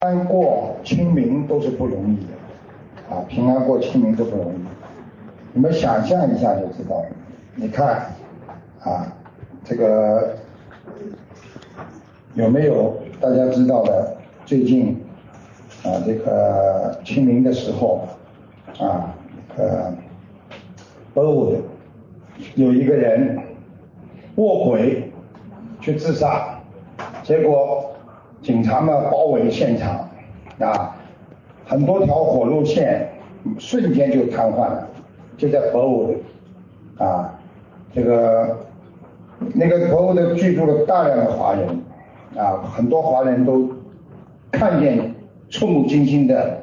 平安过清明都是不容易的啊，平安过清明都不容易。你们想象一下就知道了。你看啊，这个有没有大家知道的？最近啊，这个清明的时候啊，有一个人卧轨去自杀，结果警察们包围现场啊，很多条火路线瞬间就瘫痪了，就在博物啊，那个博物的居住了大量的华人啊，很多华人都看见触目惊心的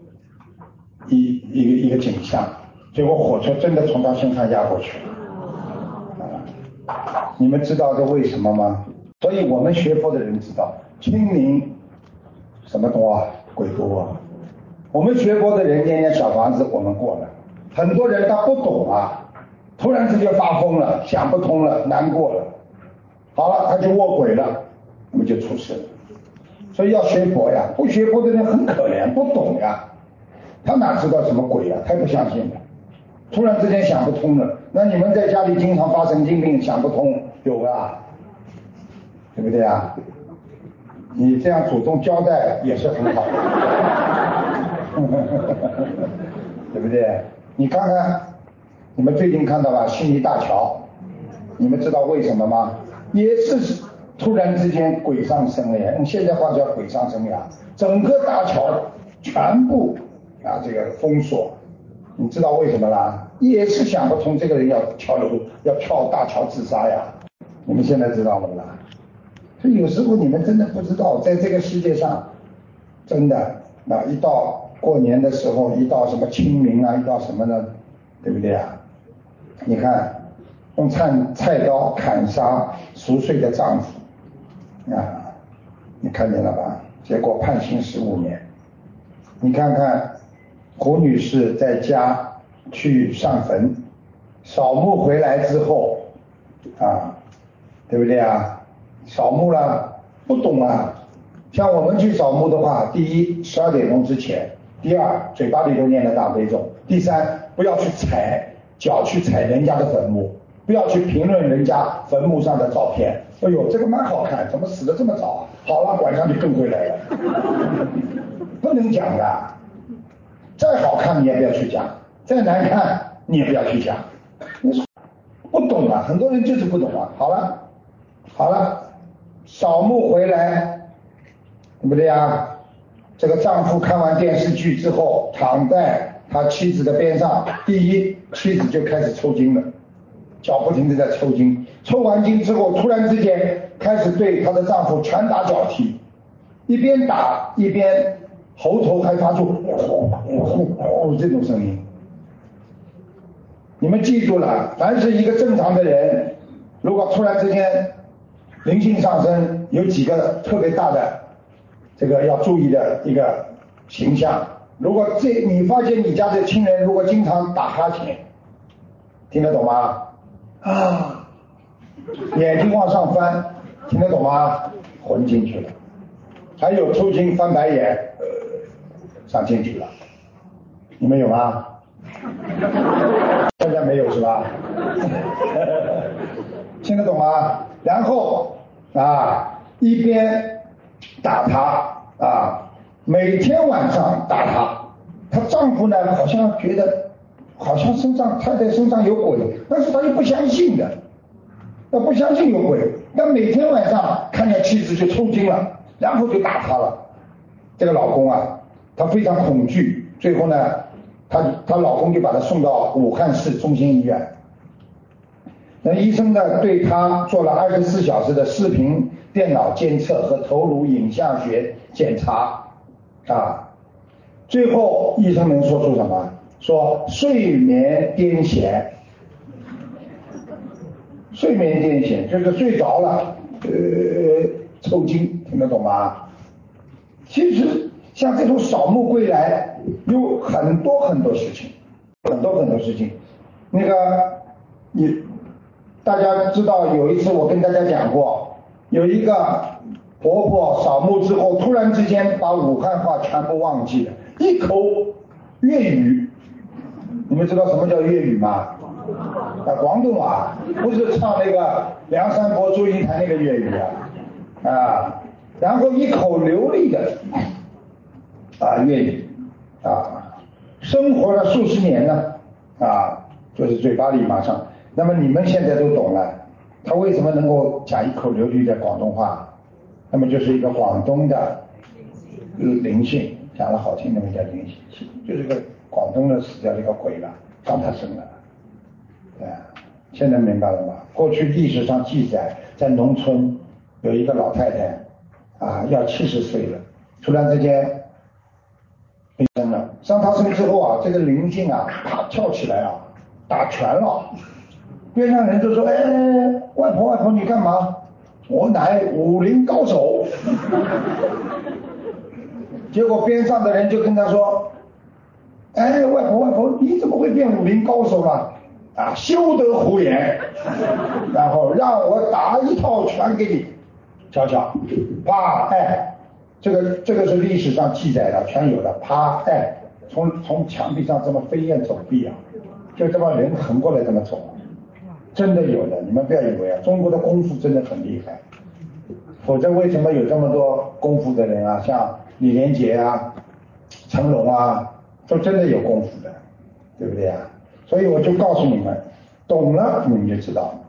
一个景象，结果火车真的从他身上压过去了啊！你们知道这为什么吗？所以我们学佛的人知道，清明什么多啊？鬼多啊！我们学佛的人念念小房子，我们过了。很多人他不懂啊，突然之间发疯了，想不通了，难过了，好了，他就卧轨了，那么就出事了。所以要学佛呀，不学佛的人很可怜，不懂呀，他哪知道什么鬼呀？他不相信的，突然之间想不通了。那你们在家里经常发神经病，想不通，有啊，对不对啊？你这样主动交代也是很好的，对不对？你看看，你们最近看到了悉尼大桥，你们知道为什么吗？也是突然之间鬼上身了呀，用现在话叫鬼上身呀，整个大桥全部啊这个封锁，你知道为什么啦？也是想不通，这个人要跳大桥自杀呀，你们现在知道了啦？所以有时候你们真的不知道，在这个世界上，真的啊，一到过年的时候，一到什么清明啊，一到什么呢，对不对啊？你看，用菜刀砍杀熟睡的丈夫啊，你看见了吧？结果判刑15年。你看看胡女士在家去上坟，扫墓回来之后啊，对不对啊？扫墓了，不懂啊。像我们去扫墓的话，第一12点钟之前，第二嘴巴里头念了大悲咒，第三不要去脚去踩人家的坟墓，不要去评论人家坟墓上的照片。哎呦，这个蛮好看，怎么死得这么早啊？好了，晚上就更回来了，不能讲的。再好看你也不要去讲，再难看你也不要去讲。不懂啊，很多人就是不懂啊。好了，扫墓回来，对不对啊？这个丈夫看完电视剧之后，躺在他妻子的边上，第一，妻子就开始抽筋了，脚不停地在抽筋，抽完筋之后，突然之间开始对她的丈夫拳打脚踢，一边打一边喉头还发出呼呼呼这种声音。你们记住了，凡是一个正常的人，如果突然之间灵性上升，有几个特别大的这个要注意的一个形象。如果你发现你家的亲人如果经常打哈欠，听得懂吗？啊，眼睛往上翻，听得懂吗？混进去了。还有抽筋翻白眼，上进去了。你们有吗？大家没有是吧？听得懂吗？然后啊，一边打他啊，每天晚上打他。她丈夫呢，好像觉得好像太太身上有鬼，但是他又不相信的，他不相信有鬼，但每天晚上看见妻子就抽筋了，然后就打他了。这个老公啊，他非常恐惧，最后呢，她老公就把她送到武汉市中心医院。那医生呢，对她做了24小时的视频电脑监测和头颅影像学检查啊，最后医生能说出什么？说睡眠癫痫。睡眠癫痫就是睡着了，抽筋，听得懂吗？其实像这种扫墓归来有很多很多事情，很多很多事情。那个大家知道有一次我跟大家讲过，有一个婆婆扫墓之后，突然之间把武汉话全部忘记了，一口粤语。你们知道什么叫粤语吗？广东话，不是唱那个梁山伯祝英台那个粤语然后一口流利的粤语生活了数十年呢就是嘴巴里马上。那么你们现在都懂了，他为什么能够讲一口流利的广东话？那么就是一个广东的灵性，讲得好听那么叫灵性，就是个广东的死掉的一个鬼了，让他生了。现在明白了吗？过去历史上记载，在农村有一个老太太要70岁了，突然之间生了，上她身之后这个灵性啪跳起来打拳了。边上人就说：“外婆你干嘛？我乃武林高手。”结果边上的人就跟他说：“外婆你怎么会变武林高手了？休得胡言，然后让我打一套拳给你瞧瞧。”啪这个是历史上记载的，全有的。啪从墙壁上这么飞檐走壁就这么人横过来这么走，真的有的。你们不要以为中国的功夫真的很厉害，否则为什么有这么多功夫的人像李连杰成龙都真的有功夫的，对不对所以我就告诉你们，懂了你们就知道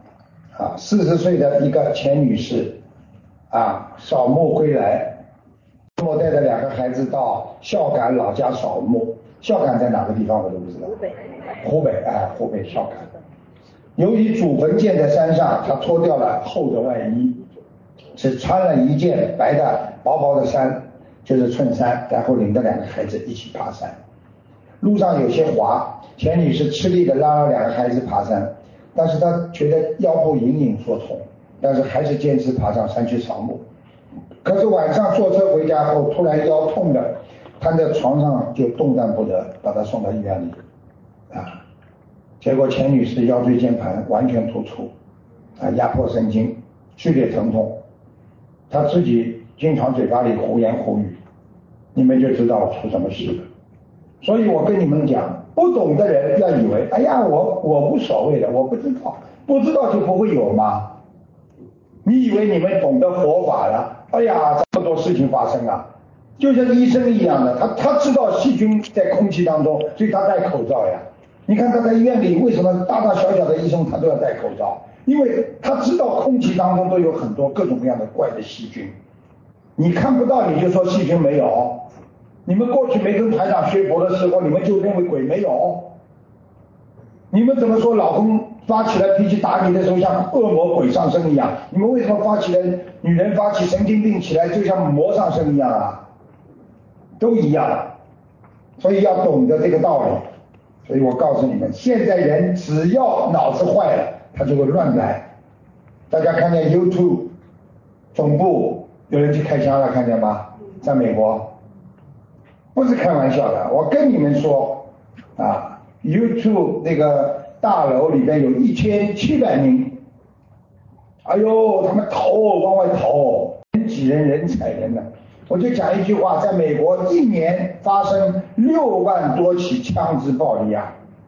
40岁的一个钱女士扫墓归来，我带着2个孩子到孝感老家扫墓。孝感在哪个地方我都不知道。湖北湖北孝感。由于祖坟建在山上，他脱掉了厚的外衣，只穿了一件白的薄薄的衫，就是衬衫，然后领着2个孩子一起爬山。路上有些滑，钱女士吃力的拉了2个孩子爬山，但是她觉得腰部隐隐作痛，但是还是坚持爬上山去扫墓。可是晚上坐车回家后，突然腰痛的瘫在床上就动弹不得，把她送到医院里结果钱女士腰椎间盘完全突出压迫神经，剧烈疼痛。她自己经常嘴巴里胡言胡语，你们就知道出什么事了。所以我跟你们讲，不懂的人要以为我无所谓的，我不知道，不知道就不会有吗？你以为你们懂得佛法了，这么多事情发生就像医生一样的，他知道细菌在空气当中，所以他戴口罩你看他在医院里为什么大大小小的医生他都要戴口罩？因为他知道空气当中都有很多各种各样的怪的细菌，你看不到你就说细菌没有。你们过去没跟台长学佛的时候，你们就认为鬼没有。你们怎么说老公发起来脾气打你的时候像恶魔鬼上身一样？你们为什么发起来女人发起神经病起来就像魔上身一样都一样。所以要懂得这个道理。所以我告诉你们，现在人只要脑子坏了，他就会乱来。大家看见 YouTube 总部有人去开枪了，看见吗？在美国。不是开玩笑的，我跟你们说YouTube 那个大楼里面有1700名，他们往外逃人挤人人踩人的。我就讲一句话，在美国一年发生6万多起枪支暴力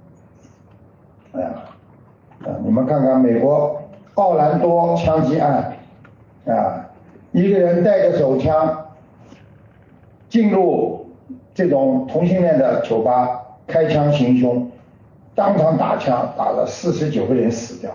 你们看看美国奥兰多枪击案一个人带着手枪进入这种同性恋的酒吧，开枪行凶，当场打枪，打了49个人死掉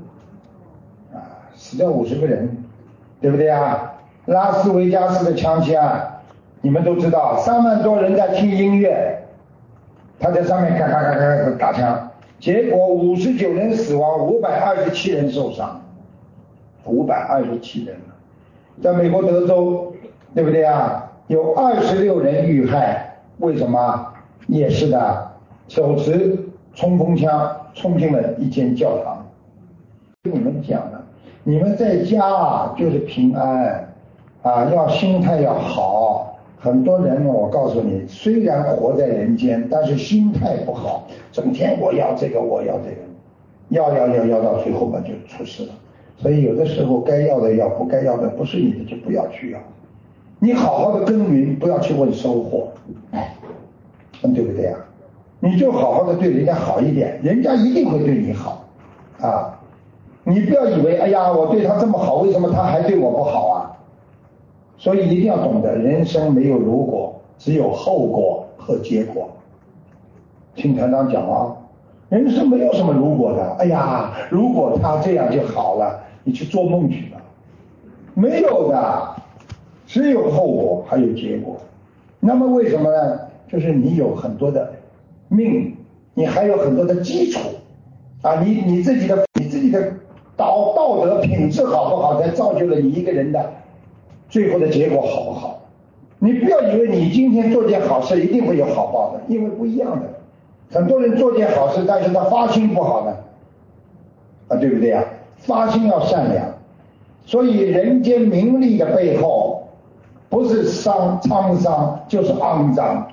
死掉50个人，对不对拉斯维加斯的枪击案你们都知道，3万多人在听音乐，他在上面咔咔咔咔打枪，结果59人死亡，527人受伤，527人在美国德州，对不对有26人遇害，为什么？也是的，手持冲锋枪冲进了一间教堂。跟你们讲了，你们在家就是平安要心态要好。很多人我告诉你，虽然活在人间，但是心态不好，整天我要这个我要这个，要到最后就出事了。 所以有的时候该要的要，不该要的不是你的就不要去要。你好好的耕耘，不要去问收获，对不对啊？你就好好的对人家好一点，人家一定会对你好啊！你不要以为哎呀，我对他这么好，为什么他还对我不好啊？所以一定要懂得，人生没有如果，只有后果和结果。听团长讲啊，人生没有什么如果的。哎呀，如果他这样就好了，你去做梦去吧，没有的，只有后果还有结果。那么为什么呢？就是你有很多的命，你还有很多的基础啊，你自己的道德品质好不好，才造就了你一个人的最后的结果好不好。你不要以为你今天做件好事一定会有好报的，因为不一样的。很多人做件好事，但是他发心不好呢，对不对啊？发心要善良。所以人间名利的背后，不是沧桑就是肮脏。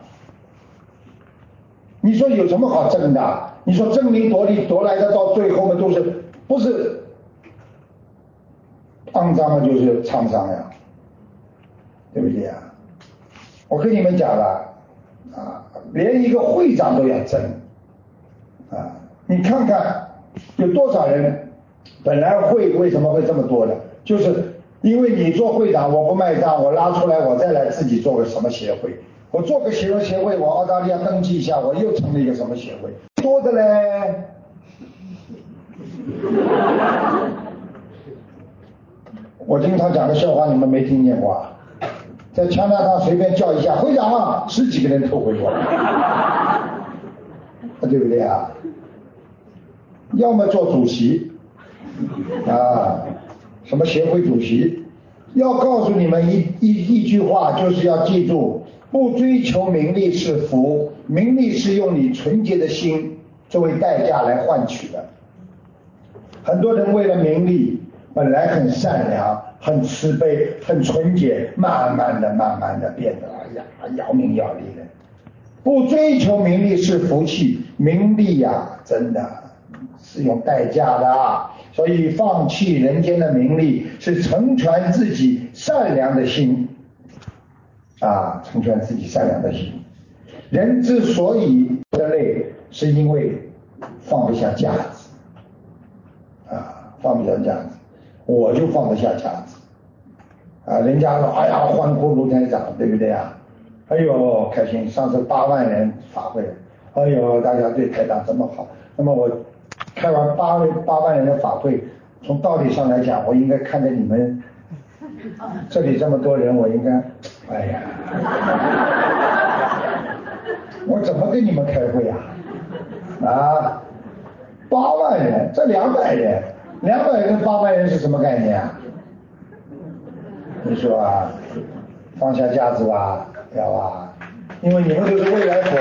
你说有什么好争的？你说争名夺利夺来的，到最后嘛，都是不是肮脏的，就是沧桑呀，对不对啊？我跟你们讲了啊，连一个会长都要争啊！你看看有多少人本来会为什么会这么多的，就是因为你做会长，我不卖账，我拉出来，我再来自己做个什么协会，我做个协会，我澳大利亚登记一下，我又成了一个什么协会，多的嘞。我经常讲的笑话，你们没听见过啊？在加拿大随便叫一下会长啊，10几个人头回过来，对不对啊？要么做主席啊，什么协会主席，要告诉你们一句话，就是要记住，不追求名利是福，名利是用你纯洁的心作为代价来换取的。很多人为了名利，本来很善良、很慈悲、很纯洁，慢慢的变得要命要力的。不追求名利是福气，名利呀，真的是用代价的。所以放弃人间的名利，是成全自己善良的心啊，成全自己善良的心。人之所以的累，是因为放不下架子啊，放不下架子。我就放不下架子啊，人家说哎呀欢呼卢台长，对不对啊？哎呦开心，上次8万人法会，哎呦大家对台长这么好。那么我开完8万人的法会，从道理上来讲，我应该看着你们这里这么多人，我应该哎呀我怎么跟你们开会啊？8万人，这200人，200人8万人是什么概念啊？你说啊，放下架子吧，要吧？因为你们都是未来佛，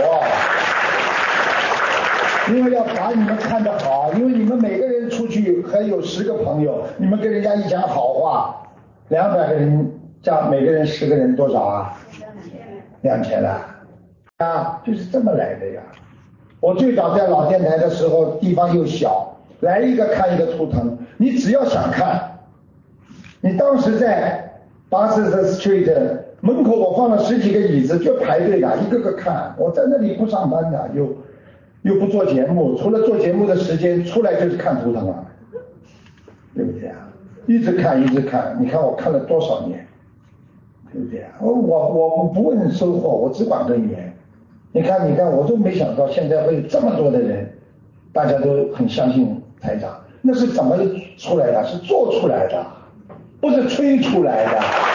因为要把你们看得好，因为你们每个人出去还有10个朋友，你们跟人家一讲好话，200个人加每个人10个人多少啊？2000了啊，就是这么来的呀。我最早在老电台的时候，地方又小，来一个看一个图腾，你只要想看，你当时在Bassett Street 门口，我放了10几个椅子，就排队的，一个个看。我在那里不上班的，又不做节目，除了做节目的时间，出来就是看图腾啊，对不对啊？一直看，你看我看了多少年，对不对啊？我不问收获，我只管耕耘。你看，我都没想到现在会有这么多的人，大家都很相信台长，那是怎么出来的？是做出来的，不是吹出来的。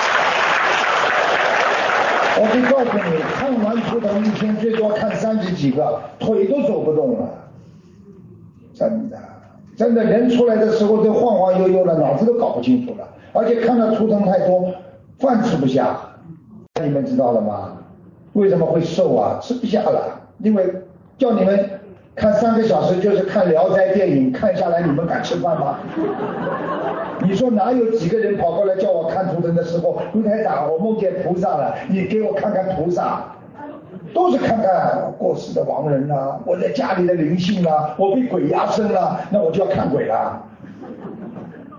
我可以告诉你，看完图腾一天最多看30几个，腿都走不动了，真的人出来的时候都晃晃悠悠的，脑子都搞不清楚了，而且看到图腾太多，饭吃不下。你们知道了吗？为什么会瘦啊？吃不下了，因为叫你们看3个小时就是看聊斋电影，看下来你们敢吃饭吗？你说哪有几个人跑过来叫我看图腾的时候，卢台长我梦见菩萨了，你给我看看菩萨，都是看看过世的亡人啊，我在家里的灵性啊，我被鬼压身了，那我就要看鬼了。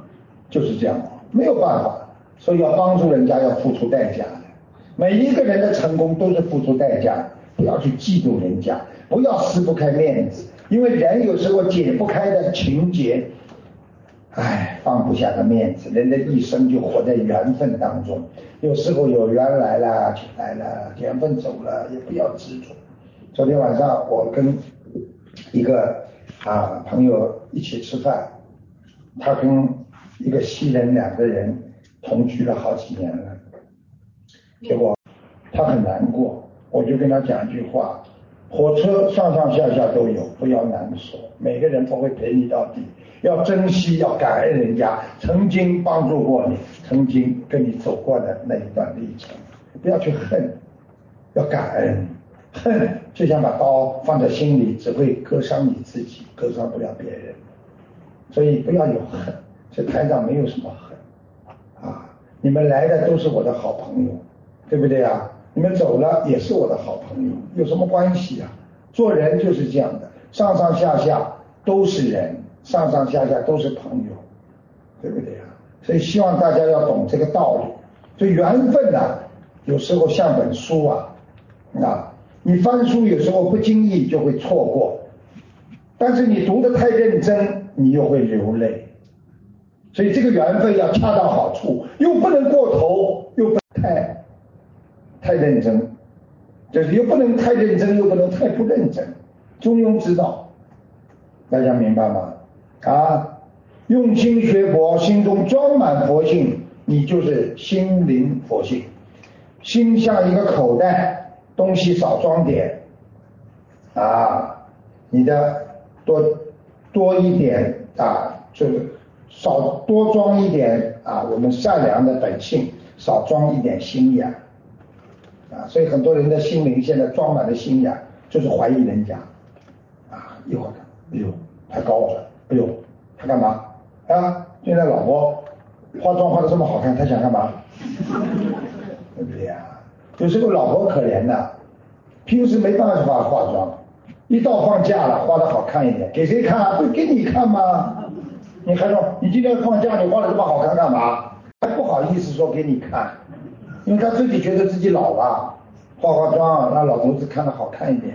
就是这样，没有办法，所以要帮助人家要付出代价的。每一个人的成功都是付出代价的，不要去嫉妒人家，不要撕不开面子，因为人有时候解不开的情结，放不下个面子，人的一生就活在缘分当中。有时候有缘来了就来了，缘分走了也不要执着。昨天晚上我跟一个朋友一起吃饭，他跟一个西人两个人同居了好几年了，结果他很难过，我就跟他讲一句话：火车上上下下都有，不要难受，每个人不会陪你到底，要珍惜，要感恩人家曾经帮助过你，曾经跟你走过的那一段历程，不要去恨，要感恩。恨就像把刀放在心里，只会割伤你自己，割伤不了别人，所以不要有恨。这台上没有什么恨你们来的都是我的好朋友，对不对啊？你们走了也是我的好朋友，有什么关系啊？做人就是这样的，上上下下都是人，上上下下都是朋友，对不对啊？所以希望大家要懂这个道理。所以缘分有时候像本书你翻书有时候不经意就会错过，但是你读得太认真，你又会流泪。所以这个缘分要恰到好处，又不能过头，又不能太认真，就是又不能太认真，又不能太不认真，中庸之道，大家明白吗？用心学佛，心中装满佛性，你就是心灵佛性。心像一个口袋，东西少装点你的多一点就是少多装一点我们善良的本性，少装一点心眼所以很多人的心灵现在装满了心眼，就是怀疑人家一会儿哎呦太高了，哎呦他干嘛现在老婆化妆化得这么好看，他想干嘛？对不对有时候老婆可怜平时没办法化妆，一到放假了化得好看一点，给谁看？不给你看吗？你还说你今天放假你化得这么好看干嘛？还不好意思说给你看，因为他自己觉得自己老了，化妆让老头子看得好看一点。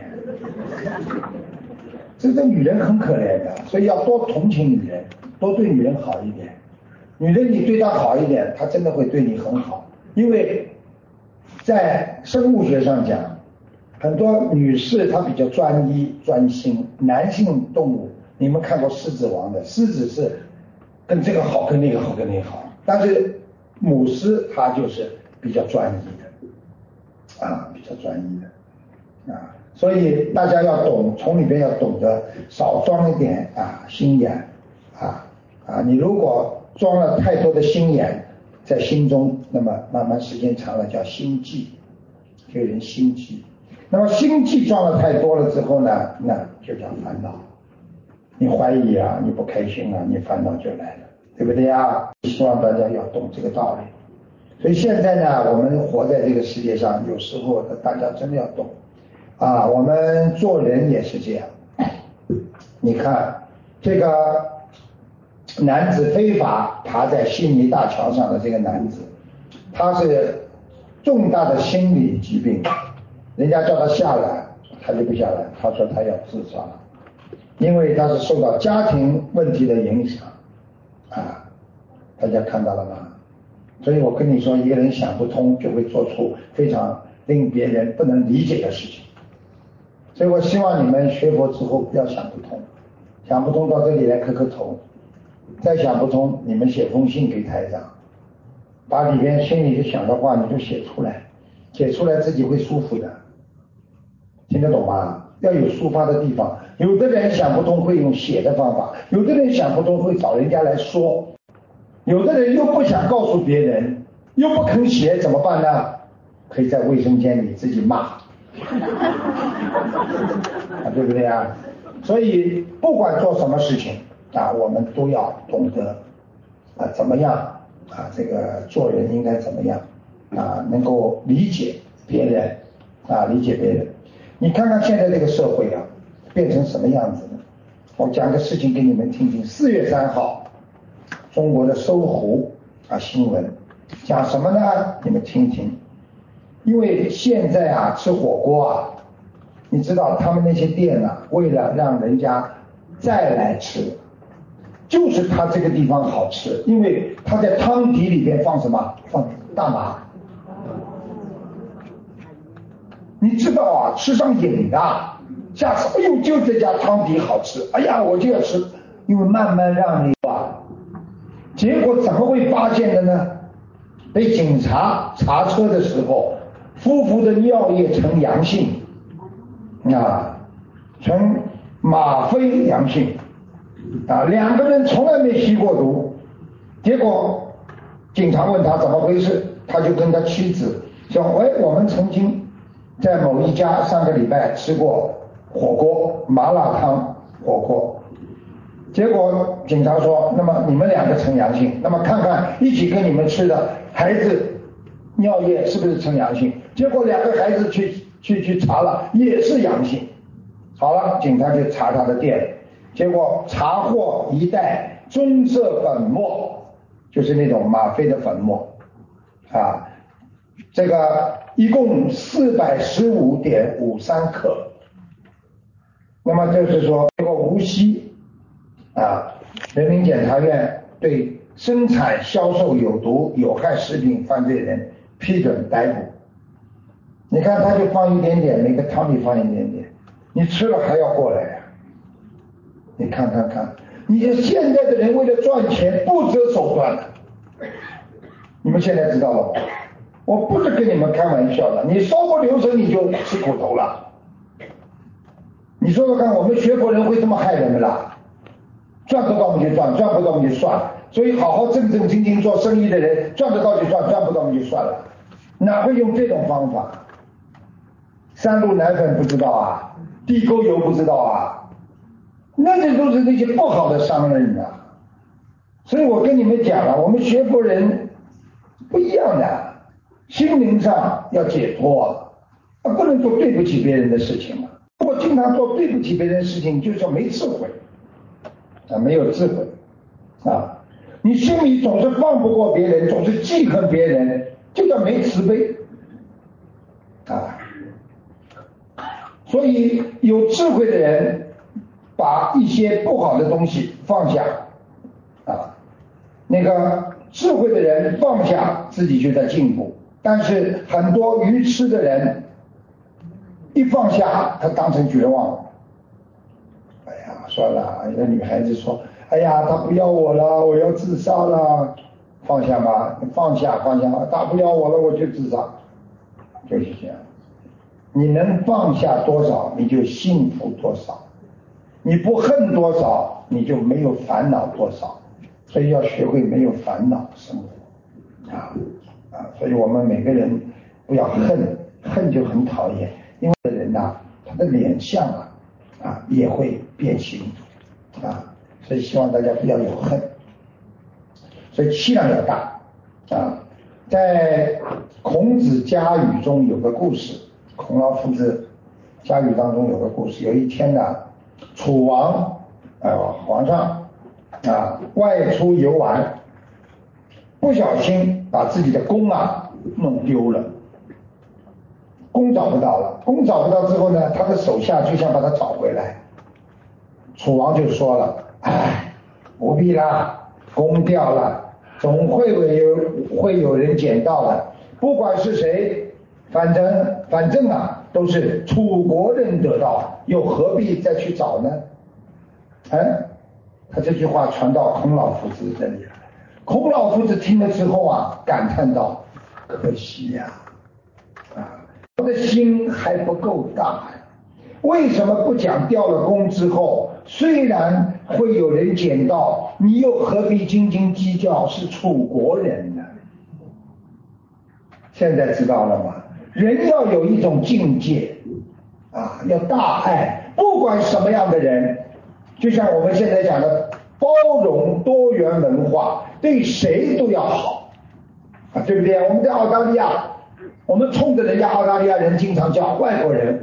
这个女人很可怜的，所以要多同情女人，多对女人好一点。女人你对她好一点，她真的会对你很好。因为在生物学上讲，很多女士她比较专一专心，男性动物你们看过狮子王的，狮子是跟这个好跟那个好跟那个好，但是母狮它就是比较专一的比较专一的所以大家要懂，从里边要懂得少装一点心眼你如果装了太多的心眼在心中，那么慢慢时间长了叫心悸，这个人心悸。那么心悸装了太多了之后呢，那就叫烦恼。你怀疑你不开心你烦恼就来了，对不对希望大家要懂这个道理。所以现在呢，我们活在这个世界上，有时候大家真的要懂我们做人也是这样。你看这个男子非法爬在悉尼大桥上的这个男子，他是重大的心理疾病，人家叫他下来他就不下来，他说他要自杀，因为他是受到家庭问题的影响大家看到了吗？所以我跟你说，一个人想不通就会做出非常令别人不能理解的事情。所以我希望你们学佛之后不要想不通，想不通到这里来磕磕头，再想不通你们写封信给台长，把里边心里想的话你就写出来，写出来自己会舒服的，听得懂吗？要有抒发的地方。有的人想不通会用写的方法，有的人想不通会找人家来说，有的人又不想告诉别人，又不肯写，怎么办呢？可以在卫生间里自己骂对不对所以不管做什么事情我们都要懂得怎么样这个做人应该怎么样能够理解别人理解别人。你看看现在这个社会变成什么样子呢？我讲个事情给你们听听。4月3号中国的搜狐新闻，讲什么呢？你们听听。因为现在吃火锅你知道他们那些店为了让人家再来吃，就是他这个地方好吃，因为他在汤底里边放什么？放大麻。你知道吃上瘾的，下次哎呦就这家汤底好吃，哎呀我就要吃，因为慢慢让你结果怎么会发现的呢？被警察查车的时候，夫妇的尿液呈阳性呈吗啡阳性两个人从来没吸过毒。结果警察问他怎么回事，他就跟他妻子说，我们曾经在某一家上个礼拜吃过火锅，麻辣烫火锅。结果警察说，那么你们两个呈阳性，那么看看一起跟你们吃的孩子尿液是不是呈阳性。结果两个孩子去查了，也是阳性。好了，警察就查他的店，结果查获一袋棕色粉末，就是那种吗啡的粉末这个一共415.53克。那么就是说，结果无锡人民检察院对生产销售有毒有害食品犯罪人批准逮捕。你看他就放一点点，每个汤里放一点点，你吃了还要过来你看看看，你现在的人为了赚钱不择手段你们现在知道了吗？我不是跟你们开玩笑的，你稍不留神你就吃苦头了。你说说看，我们学佛人会这么害人们啦？赚得到我们就赚，赚不到我们就算。所以好好正正经经做生意的人，赚得到就赚，赚不到我们就算了。哪会用这种方法？三鹿奶粉不知道地沟油不知道那都是那些不好的商人所以我跟你们讲了，我们学佛人不一样的，心灵上要解脱不能做对不起别人的事情如果经常做对不起别人的事情，就叫没智慧没有智慧你心里总是放不过别人，总是记恨别人，就叫没慈悲所以有智慧的人把一些不好的东西放下那个智慧的人放下，自己就在进步。但是很多愚痴的人一放下，他当成绝望了。算了，一个女孩子说，他不要我了，我要自杀了。放下吧，放下，他不要我了，我就自杀。就是这样，你能放下多少，你就幸福多少；你不恨多少，你就没有烦恼多少。所以要学会没有烦恼的生活所以我们每个人不要恨就很讨厌，因为人他的脸相也会变形所以希望大家不要有恨，所以气量要大在孔子家语中有个故事，孔老夫子家语当中有个故事。有一天楚王皇上外出游玩，不小心把自己的弓弄丢了，弓找不到了。弓找不到之后呢，他的手下就想把它找回来。楚王就说了，不必啦，弓掉了，总会有人捡到的，不管是谁，反正都是楚国人得到，又何必再去找呢？他这句话传到孔老夫子这里了。孔老夫子听了之后感叹道，可惜我的心还不够大为什么不讲掉了弓之后，虽然会有人捡到，你又何必斤斤计较是楚国人呢？现在知道了吗？人要有一种境界要大爱，不管什么样的人，就像我们现在讲的包容多元文化，对谁都要好对不对？我们在澳大利亚，我们冲着人家澳大利亚人经常叫外国人，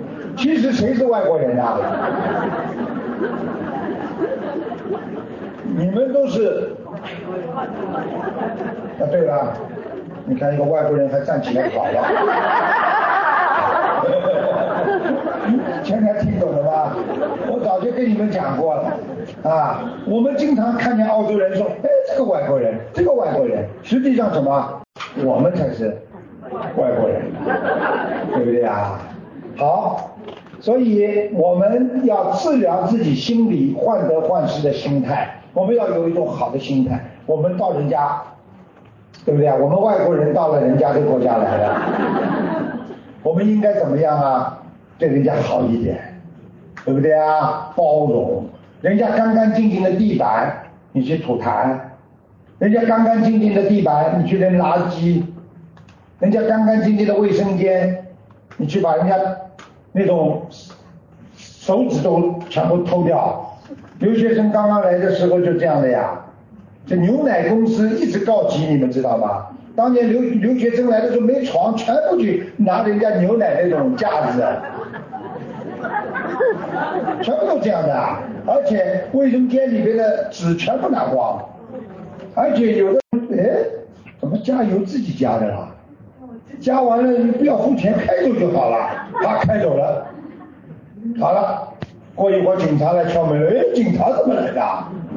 其实谁是外国人你们都是。啊，对了，你看一个外国人还站起来跑了。现在听懂了吧？我早就跟你们讲过了啊。我们经常看见澳洲人说，哎，这个外国人，这个外国人，实际上什么？我们才是外国人，对不对啊？好，所以我们要治疗自己心里患得患失的心态，我们要有一种好的心态。我们到人家，对不对啊？我们外国人到了人家的国家来了，我们应该怎么样啊？对人家好一点，对不对啊？包容，人家干干净净的地板，你去吐痰；人家干干净净的地板，你去扔垃圾；人家干干净净的卫生间，你去把人家那种手指都全部偷掉。留学生刚刚来的时候就这样的呀，这牛奶公司一直告急，你们知道吗？当年留学生来的时候没床，全部去拿人家牛奶那种架子，全部都这样的啊！而且卫生间里边的纸全部拿光，而且有的哎，怎么加油自己加的啦？加完了你不要付钱，开走就好了，他开走了，好了，过一会儿警察来敲门，哎，警察怎么来的？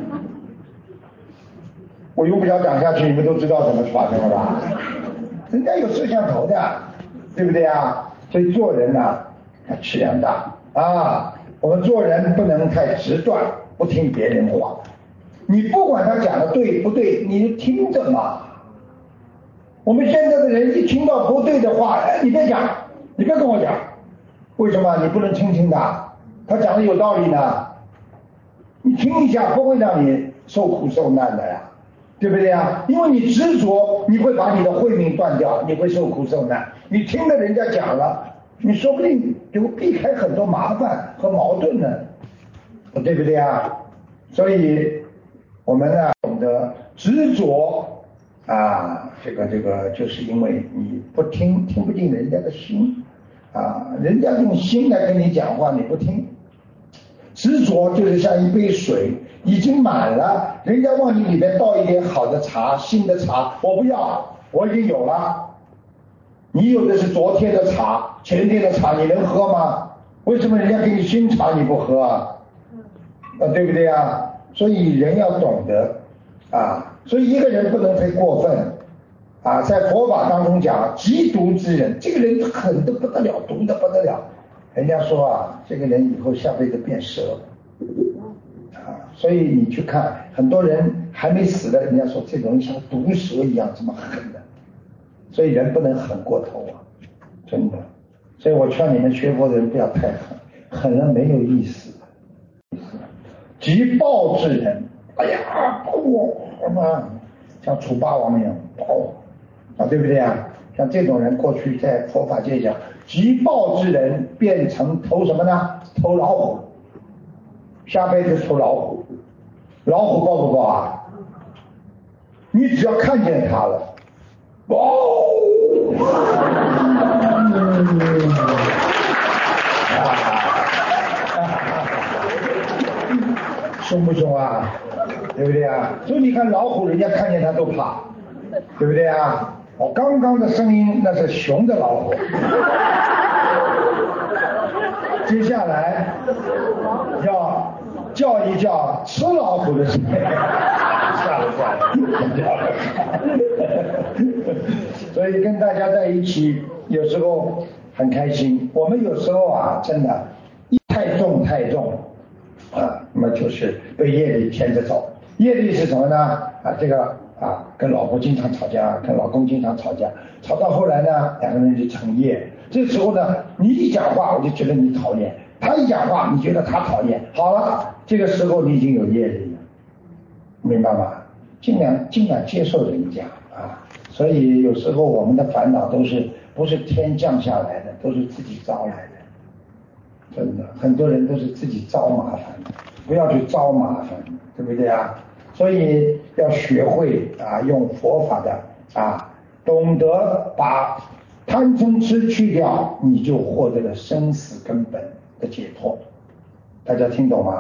我用不着讲下去，你们都知道怎么发生了吧？人家有摄像头的，对不对啊？所以做人呢，要气量大啊。我们做人不能太直断，不听别人话。你不管他讲的对不对，你就听着嘛。我们现在的人一听到不对的话，哎，你别讲，你别跟我讲。为什么？你不能听他，他讲的有道理呢。你听一下，不会让你受苦受难的呀。对不对啊？因为你执着，你会把你的慧命断掉，你会受苦受难。你听了人家讲了，你说不定就避开很多麻烦和矛盾呢，对不对啊？所以我们呢，懂得执着啊，这个，就是因为你不听不进人家的心啊，人家用心来跟你讲话，你不听。执着就是像一杯水，已经满了，人家往你里面倒一点好的茶，新的茶，我不要，我已经有了。你有的是昨天的茶，前天的茶，你能喝吗？为什么人家给你新茶你不喝啊？对不对啊？所以人要懂得啊，所以一个人不能太过分啊。在佛法当中讲，极毒之人，这个人狠得不得了，毒得不得了。人家说啊，这个人以后下辈子变蛇啊，所以你去看很多人还没死的，人家说这种人像毒蛇一样这么狠的，所以人不能狠过头啊，真的。所以我劝你们学佛的人不要太狠，狠了没有意思。极暴之人，哎呀，我什么像楚霸王一样暴啊，对不对啊？像这种人过去在佛法界讲，极暴之人变成投什么呢？投老虎，下辈子投老虎。老虎暴不暴啊？你只要看见它了，凶不凶啊？对不对啊？所以你看老虎，人家看见它都怕，对不对啊？我刚刚的声音那是雄的老虎，接下来要叫一叫吃老虎的声音。算了，所以跟大家在一起有时候很开心。我们有时候啊，真的太重啊，那么就是被业力牵着走。业力是什么呢？啊，这个啊，跟老婆经常吵架，跟老公经常吵架，吵到后来呢，两个人就成业。这时候呢，你一讲话我就觉得你讨厌，他一讲话你觉得他讨厌，好了，这个时候你已经有业力了，明白吗？尽量接受人家啊。所以有时候我们的烦恼不是天降下来的，都是自己招来的。真的，很多人都是自己招麻烦的，不要去招麻烦，对不对啊？所以要学会啊，用佛法的啊，懂得把贪嗔痴去掉，你就获得了生死根本的解脱。大家听懂吗？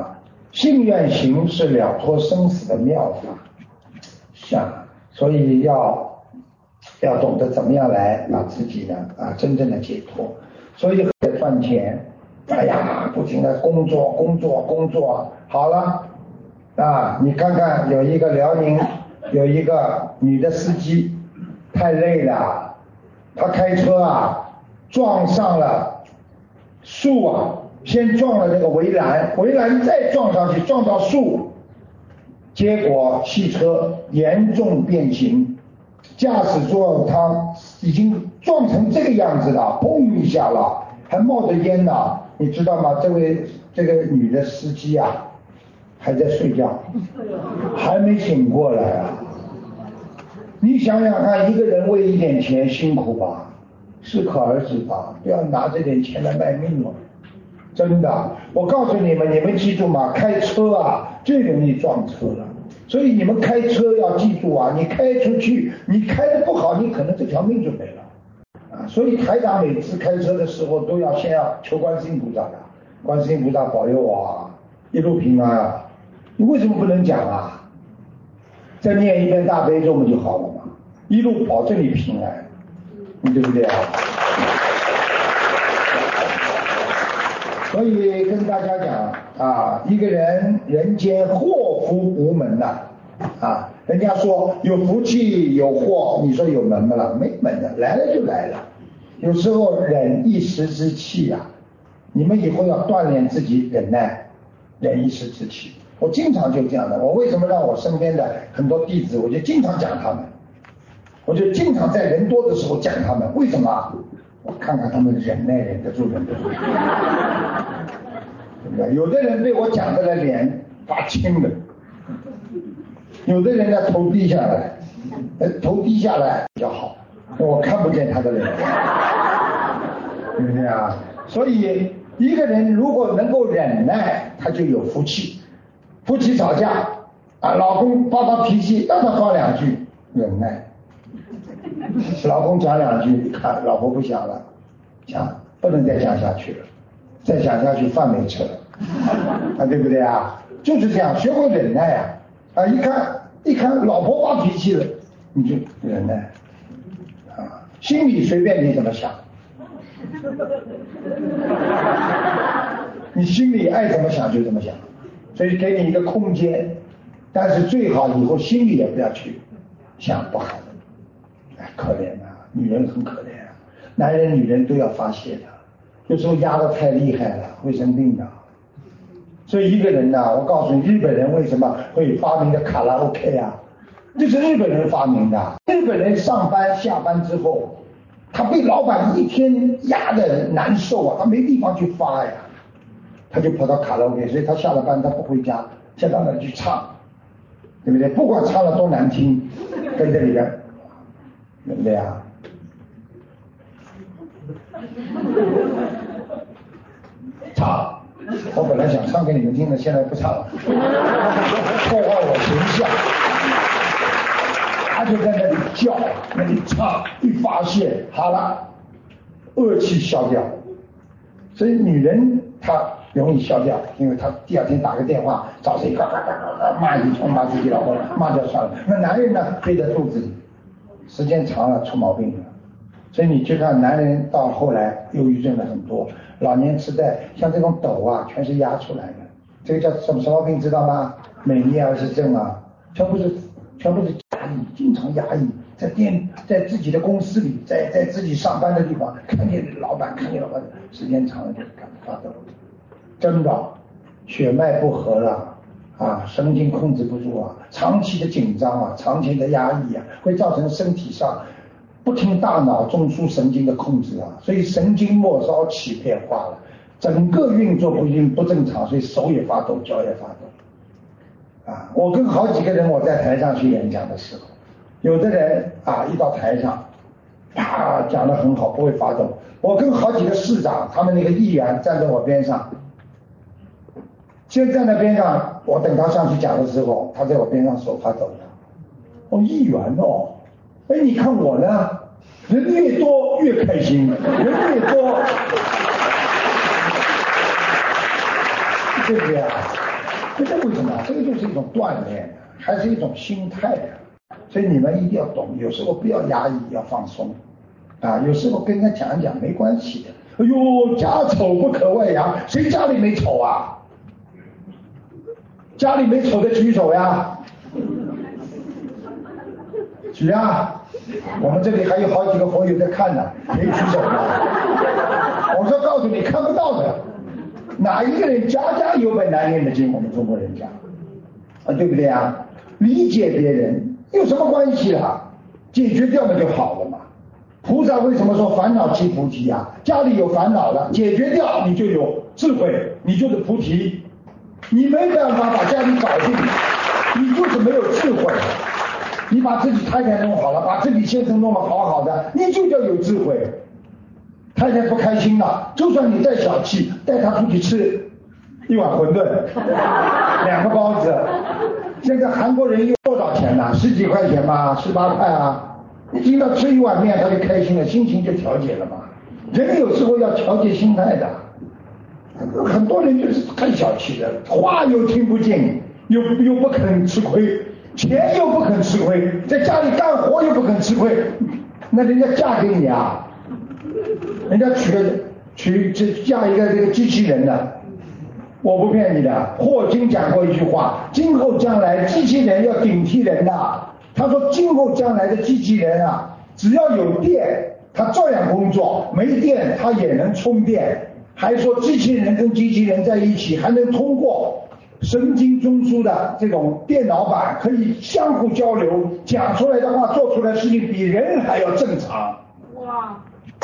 信愿行是了脱生死的妙法，所以要懂得怎么样来把自己呢真正的解脱。所以赚钱，哎呀，不停的工作，好了你看看有一个辽宁有一个女的司机，太累了，她开车撞上了树先撞了那个围栏再撞上去，撞到树，结果汽车严重变形，驾驶座他已经撞成这个样子了，砰一下了，还冒着烟呢，你知道吗？这个女的司机还在睡觉，还没醒过来你想想看，一个人为一点钱辛苦吧，适可而止吧，不要拿这点钱来卖命了。真的，我告诉你们，你们记住嘛，开车最容易撞车了。所以你们开车要记住你开出去，你开得不好，你可能这条命就没了所以台长每次开车的时候都要先求观世音菩萨观世音菩萨保佑我一路平安你为什么不能讲再念一遍大悲咒就好了嘛，一路保证你平安，对不对所以跟大家讲一个人间祸福无门人家说有福气有祸，你说有门吗了？没门的，来了就来了。有时候忍一时之气你们以后要锻炼自己忍耐，忍一时之气。我经常就这样的，我为什么让我身边的很多弟子，我就经常讲他们，我就经常在人多的时候讲他们，为什么？我看看他们忍耐忍得住。对不对？有的人被我讲的脸发青的，有的人呢头低下来，头低下来比较好，我看不见他的脸，对不对所以一个人如果能够忍耐，他就有福气。夫妻吵架老公发脾气，让他发2句，忍耐。老公讲2句，看老婆不想了，讲不能再讲下去了，再讲下去饭没吃了对不对就是这样，学会忍耐一看老婆发脾气了，你就忍耐心里随便你怎么想，你心里爱怎么想就怎么想，所以给你一个空间，但是最好以后心里也不要去想不好的可怜女人很可怜男人女人都要发泄的，有时候压得太厉害了会生病的。所以一个人我告诉你，日本人为什么会发明的卡拉 OK 这是日本人发明的。日本人上班下班之后，他被老板一天压得难受他没地方去发他就跑到卡拉 OK， 所以他下了班他不回家，下到那去唱，对不对？不管唱了多难听，跟这里边，对不对唱，我本来想唱给你们听的，现在不唱了，破坏我形象。他就在那里叫，那里唱，一发泄，好了，恶气消掉。所以女人她容易消掉，因为她第2天打个电话找谁嘎嘎嘎嘎骂一通，骂自己老婆，骂掉算了。那男人呢，憋在肚子里，时间长了出毛病了。所以你去看男人到后来忧郁症的很多，老年痴呆，像这种抖全是压出来的。这个叫什么病知道吗？美尼尔氏症全部是压抑，经常压抑，在自己的公司里，在自己上班的地方，看见老板，时间长了就发抖，真的，血脉不和了神经控制不住长期的紧张长期的压抑会造成身体上不听大脑中枢神经的控制所以神经末梢起变化了，整个运作不正常，所以手也发抖，脚也发抖我跟好几个人我在台上去演讲的时候，有的人一到台上讲得很好，不会发抖。我跟好几个市长，他们那个议员站在我边上，先站在边上，我等他上去讲的时候，他在我边上手发抖的。议员你看我呢，人越多越开心，人越多，对不对这是为什么？这个就是一种锻炼，还是一种心态的。所以你们一定要懂，有时候不要压抑，要放松啊。有时候跟人家讲讲没关系的。哎呦，家丑不可外扬，谁家里没丑啊？家里没丑的举手呀。举啊！我们这里还有好几个朋友在看呢，没举手呢。我说告诉你，看不到的。哪一个人家家有本难念的经？我们中国人讲啊，对不对啊？理解别人有什么关系啊？解决掉了就好了嘛。菩萨为什么说烦恼即菩提啊？家里有烦恼了，解决掉你就有智慧，你就是菩提。你没办法把家里搞定，你就是没有智慧。你把自己太太弄好了，把自己先生弄得好好的，你就叫有智慧。太太不开心了，就算你再小气，带她出去吃一碗馄饨，2个包子。现在韩国人用多少钱呢？10几块钱嘛，18块啊。你听到吃一碗面，他就开心了，心情就调节了嘛。人有时候要调节心态的。很多人就是太小气了，话又听不进，又不肯吃亏，钱又不肯吃亏，在家里干活又不肯吃亏，那人家嫁给你啊？人家嫁一个这个机器人的，我不骗你的。霍金讲过一句话，今后将来机器人要顶替人的。他说今后将来的机器人啊，只要有电他照样工作，没电他也能充电。还说机器人跟机器人在一起还能通过神经中枢的这种电脑板可以相互交流，讲出来的话做出来的事情比人还要正常。哇！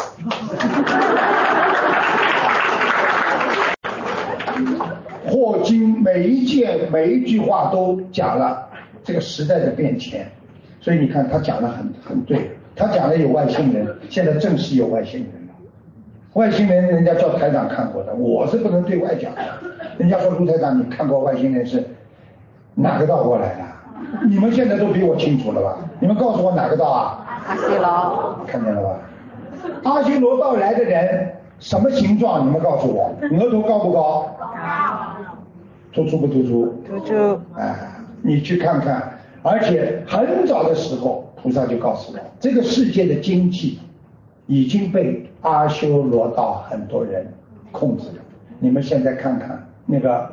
霍金每一句话都讲了这个时代的变迁，所以你看他讲的很对。他讲的有外星人，现在正是有外星人了。外星人人家叫台长看过的，我是不能对外讲的。人家说卢台长你看过外星人是哪个道过来的？你们现在都比我清楚了吧？你们告诉我哪个道啊？ 阿修罗。 看见了吧？阿修罗道来的人什么形状？你们告诉我，额头高不高？突出不突出？ 突出。 你去看看。而且很早的时候菩萨就告诉我，这个世界的经济已经被阿修罗道很多人控制了。你们现在看看那个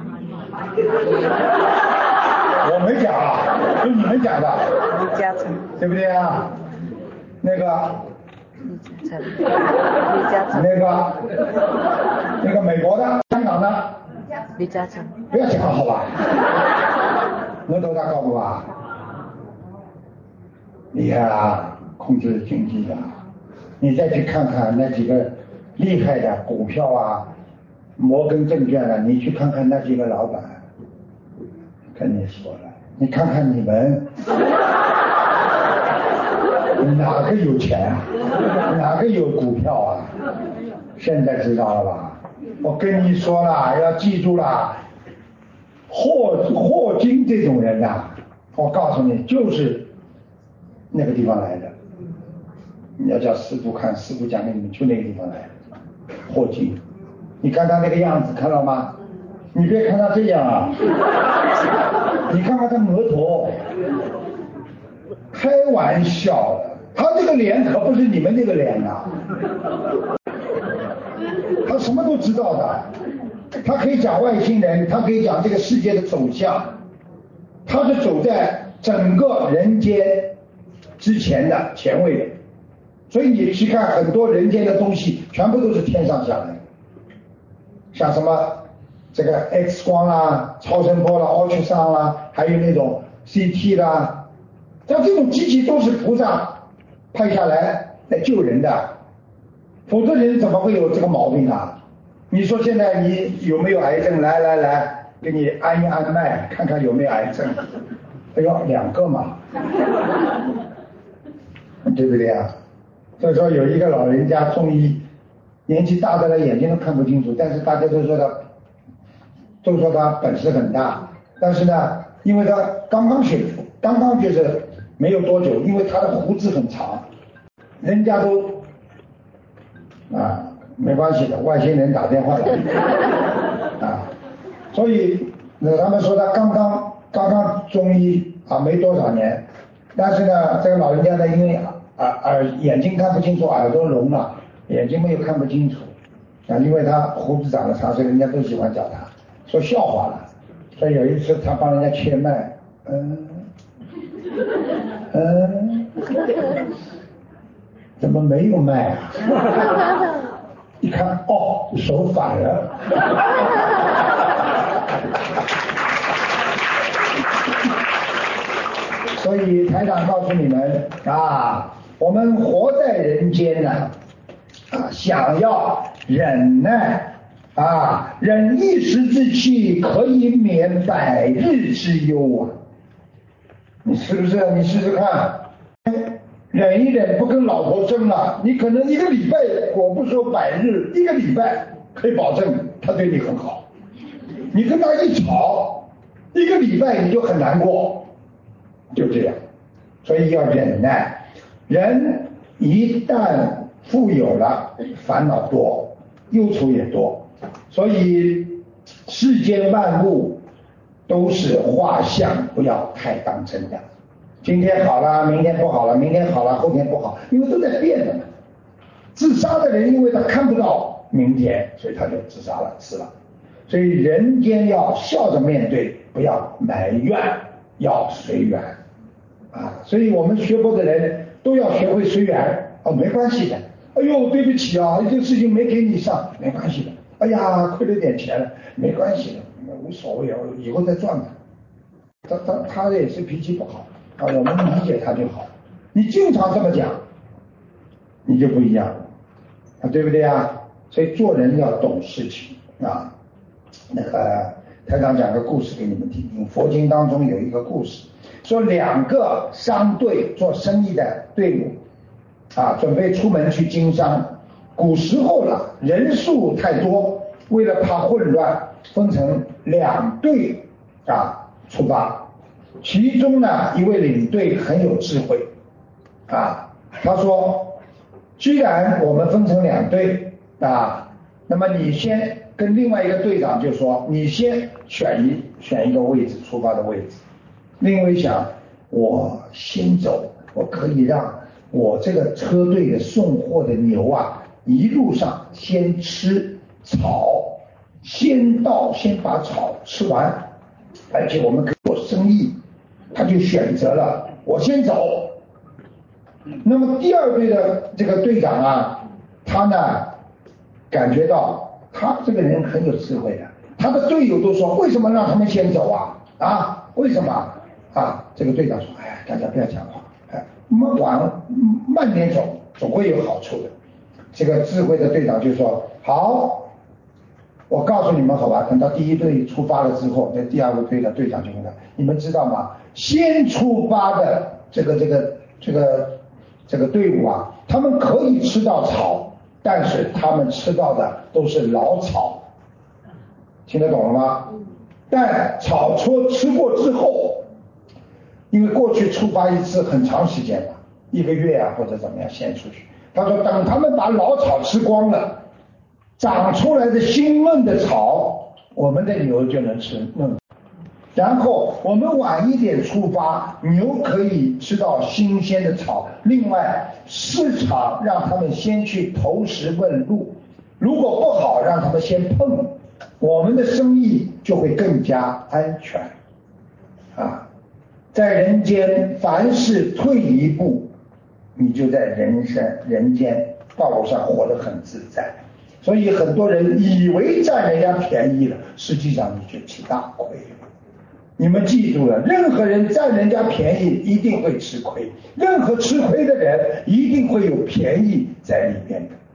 我没讲啊，是你们讲的。 李嘉诚。 对不对啊？那个李嘉诚。 那个美国的，香港的李嘉诚。 不要讲好吧？额头大高不吧？厉害啊，控制经济的。你再去看看那几个厉害的股票啊，摩根证券啊，你去看看那几个老板，跟你说了，你看看你们哪个有钱啊？哪个有股票啊？现在知道了吧？我跟你说了，要记住了，霍金这种人啊，我告诉你，就是那个地方来的。你要叫师父看，师父讲给你们，就那个地方来的。霍金，你看他那个样子，看到吗？你别看他这样啊，你看看他额头，开玩笑的，他这个脸可不是你们这个脸呐、他什么都知道的，他可以讲外星人，他可以讲这个世界的走向，他是走在整个人间之前的前位的。所以你去看很多人间的东西全部都是天上下来的，像什么这个 X 光啦、超声波啦、ultrasound啦，还有那种 CT 啦，像这种机器都是菩萨派下来救人的，否则人怎么会有这个毛病啊？你说现在你有没有癌症？来，给你按一按脉，看看有没有癌症。哎呦，2个嘛，对不对啊？所以说有一个老人家中医，年纪大的了眼睛都看不清楚，但是大家都说他本事很大，但是呢，因为他刚刚就是没有多久，因为他的胡子很长，人家都没关系的，外星人打电话来所以那他们说他刚刚中医啊，没多少年，但是呢，这个老人家呢，因为眼睛看不清楚，耳朵聋了，眼睛没有看不清楚啊，因为他胡子长得长，所以人家都喜欢叫他说笑话了。所以有一次他帮人家切脉，怎么没有脉啊？一看哦，手反了。所以台长告诉你们啊，我们活在人间呢，想要忍耐啊，忍一时之气，可以免百日之忧啊。你是不是？你试试看，忍一忍，不跟老婆争了，你可能1个礼拜，我不说100日，1个礼拜可以保证他对你很好。你跟他一吵，1个礼拜你就很难过，就这样。所以要忍耐，人一旦富有了，烦恼多，忧愁也多。所以世间万物都是画像，不要太当真的。今天好了，明天不好了，明天好了，后天不好，因为都在变的嘛。自杀的人，因为他看不到明天，所以他就自杀了，死了。所以人间要笑着面对，不要埋怨，要随缘啊。所以我们学佛的人都要学会随缘哦，没关系的。哎呦，对不起啊，这个事情没给你上，没关系的。哎呀，亏了点钱了，没关系的，无所谓啊，以后再赚吧。他也是脾气不好啊，我们理解他就好。你经常这么讲，你就不一样了啊，对不对啊？所以做人要懂事情啊。那个台长讲个故事给你们听听。佛经当中有一个故事，说2个商队做生意的队伍啊，准备出门去经商。古时候了，人数太多，为了怕混乱，分成2队啊出发。其中呢，一位领队很有智慧啊，他说，既然我们分成2队啊，那么你先跟另外一个队长就说，你先选一个位置，出发的位置。另一位想，我先走，我可以让我这个车队的送货的牛啊，一路上先吃草，先把草吃完，而且我们可以做生意。他就选择了我先走。那么第2队的这个队长啊，他呢感觉到他这个人很有智慧的，他的队友都说，为什么让他们先走啊？为什么啊？这个队长说，哎，大家不要讲话，慢点走，总会有好处的。这个智慧的队长就说，好，我告诉你们好吧，等到第1队出发了之后，那第2个队的队长就问他，你们知道吗？先出发的这个队伍啊，他们可以吃到草，但是他们吃到的都是老草，听得懂了吗？但草吃过之后，因为过去出发一次很长时间了，1个月啊或者怎么样先出去。他说等他们把老草吃光了，长出来的新嫩的草，我们的牛就能吃嫩。然后我们晚一点出发，牛可以吃到新鲜的草。另外，市场让他们先去投石问路，如果不好，让他们先碰，我们的生意就会更加安全。啊，在人间，凡是退一步，你就在人间道路上活得很自在。所以很多人以为占人家便宜了，实际上你就吃大亏了。你们记住了，任何人占人家便宜一定会吃亏，任何吃亏的人一定会有便宜在里面的。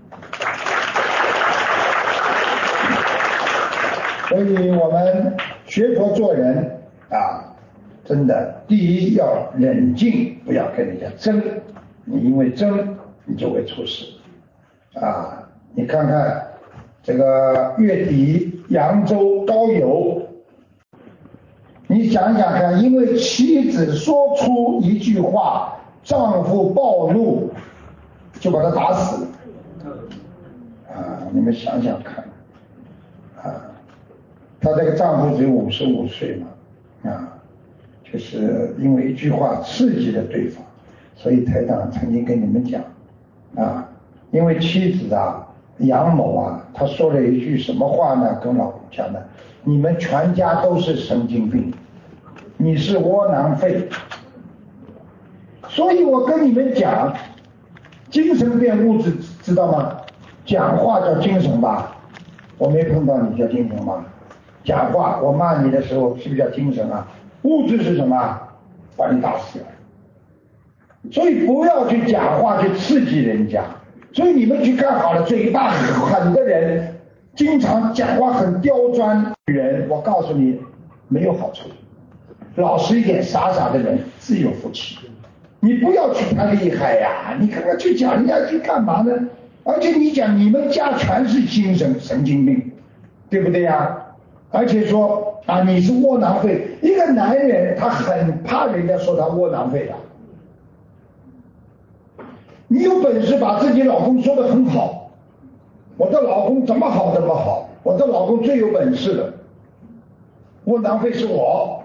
所以我们学佛做人啊，真的第一要冷静，不要跟人家争，你因为争你就会出事啊。你看看这个月底扬州高邮，你想想看，因为妻子说出一句话，丈夫暴怒就把他打死啊！你们想想看啊！ 她这个丈夫只有55岁嘛，就是因为一句话刺激了对方，所以台长曾经跟你们讲因为妻子杨某她说了一句什么话呢？跟老公讲的，你们全家都是神经病，你是窝囊废。所以我跟你们讲，精神变物质，知道吗？讲话叫精神吧，我没碰到你叫精神吗？讲话我骂你的时候是不是叫精神啊？物质是什么？把你打死了。所以不要去讲话去刺激人家。所以你们去看好了，嘴巴狠的人，经常讲话很刁钻人，我告诉你没有好处。老实一点傻傻的人自有福气。你不要去太厉害呀，你看看去讲人家去干嘛呢？而且你讲你们家全是精神神经病，对不对呀？而且说你是窝囊废，一个男人他很怕人家说他窝囊废的。你有本事把自己老公说得很好，我的老公怎么好怎么好，我的老公最有本事的，窝囊废是我。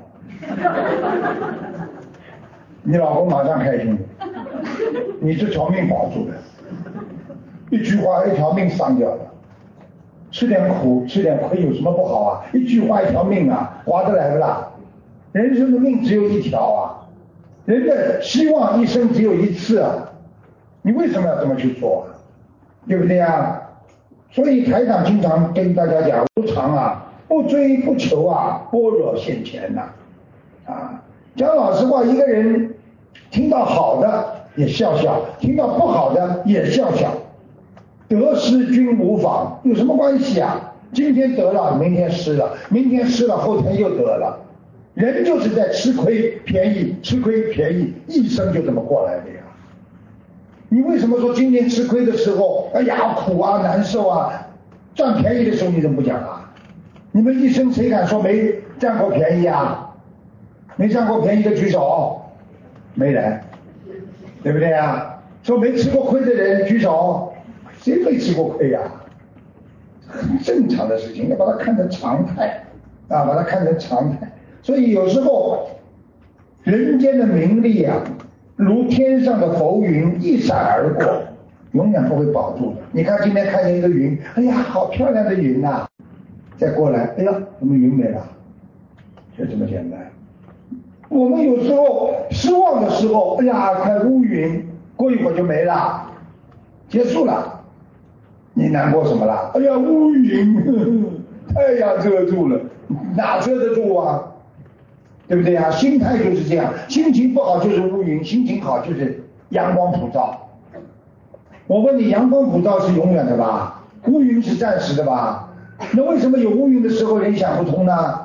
你老公马上开心，你这条命保住了，一句话一条命上掉了，吃点苦吃点亏有什么不好啊？一句话一条命划得来不啦？人生的命只有一条人的希望一生只有一次你为什么要这么去做对不对所以台长经常跟大家讲，无常不追不求般若现前讲老实话，一个人听到好的也笑笑，听到不好的也笑笑，得失均无妨，有什么关系今天得了明天失了，明天失了后天又得了，人就是在吃亏便宜吃亏便宜，一生就这么过来的你为什么说今天吃亏的时候苦难受占便宜的时候你怎么不讲你们一生谁敢说没占过便宜没占过便宜的举手，没人，对不对说没吃过亏的人举手，谁没吃过亏很正常的事情，要把它看成常态把它看成常态。所以有时候人间的名利如天上的浮云一闪而过，永远不会保住的。你看今天看见一个云，好漂亮的云再过来我们云没了，就这么简单。我们有时候失望的时候看乌云，过一会儿就没了，结束了，你难过什么了？乌云太阳遮住了，哪遮得住对不对心态就是这样，心情不好就是乌云，心情好就是阳光普照。我问你，阳光普照是永远的吧？乌云是暂时的吧？那为什么有乌云的时候人想不通呢？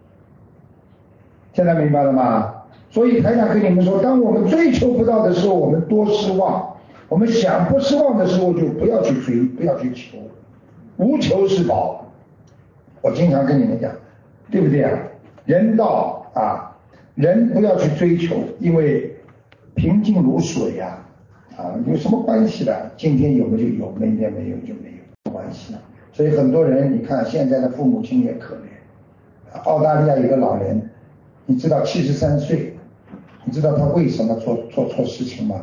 现在明白了吗？所以台长跟你们说，当我们追求不到的时候，我们多失望；我们想不失望的时候，就不要去追，不要去求，无求是宝。我经常跟你们讲，对不对人道人不要去追求，因为平静如水有什么关系的？今天有就有，明天没有就没有，没关系的。所以很多人，你看现在的父母亲也可怜。澳大利亚有个老人，你知道73岁，你知道他为什么做错事情吗？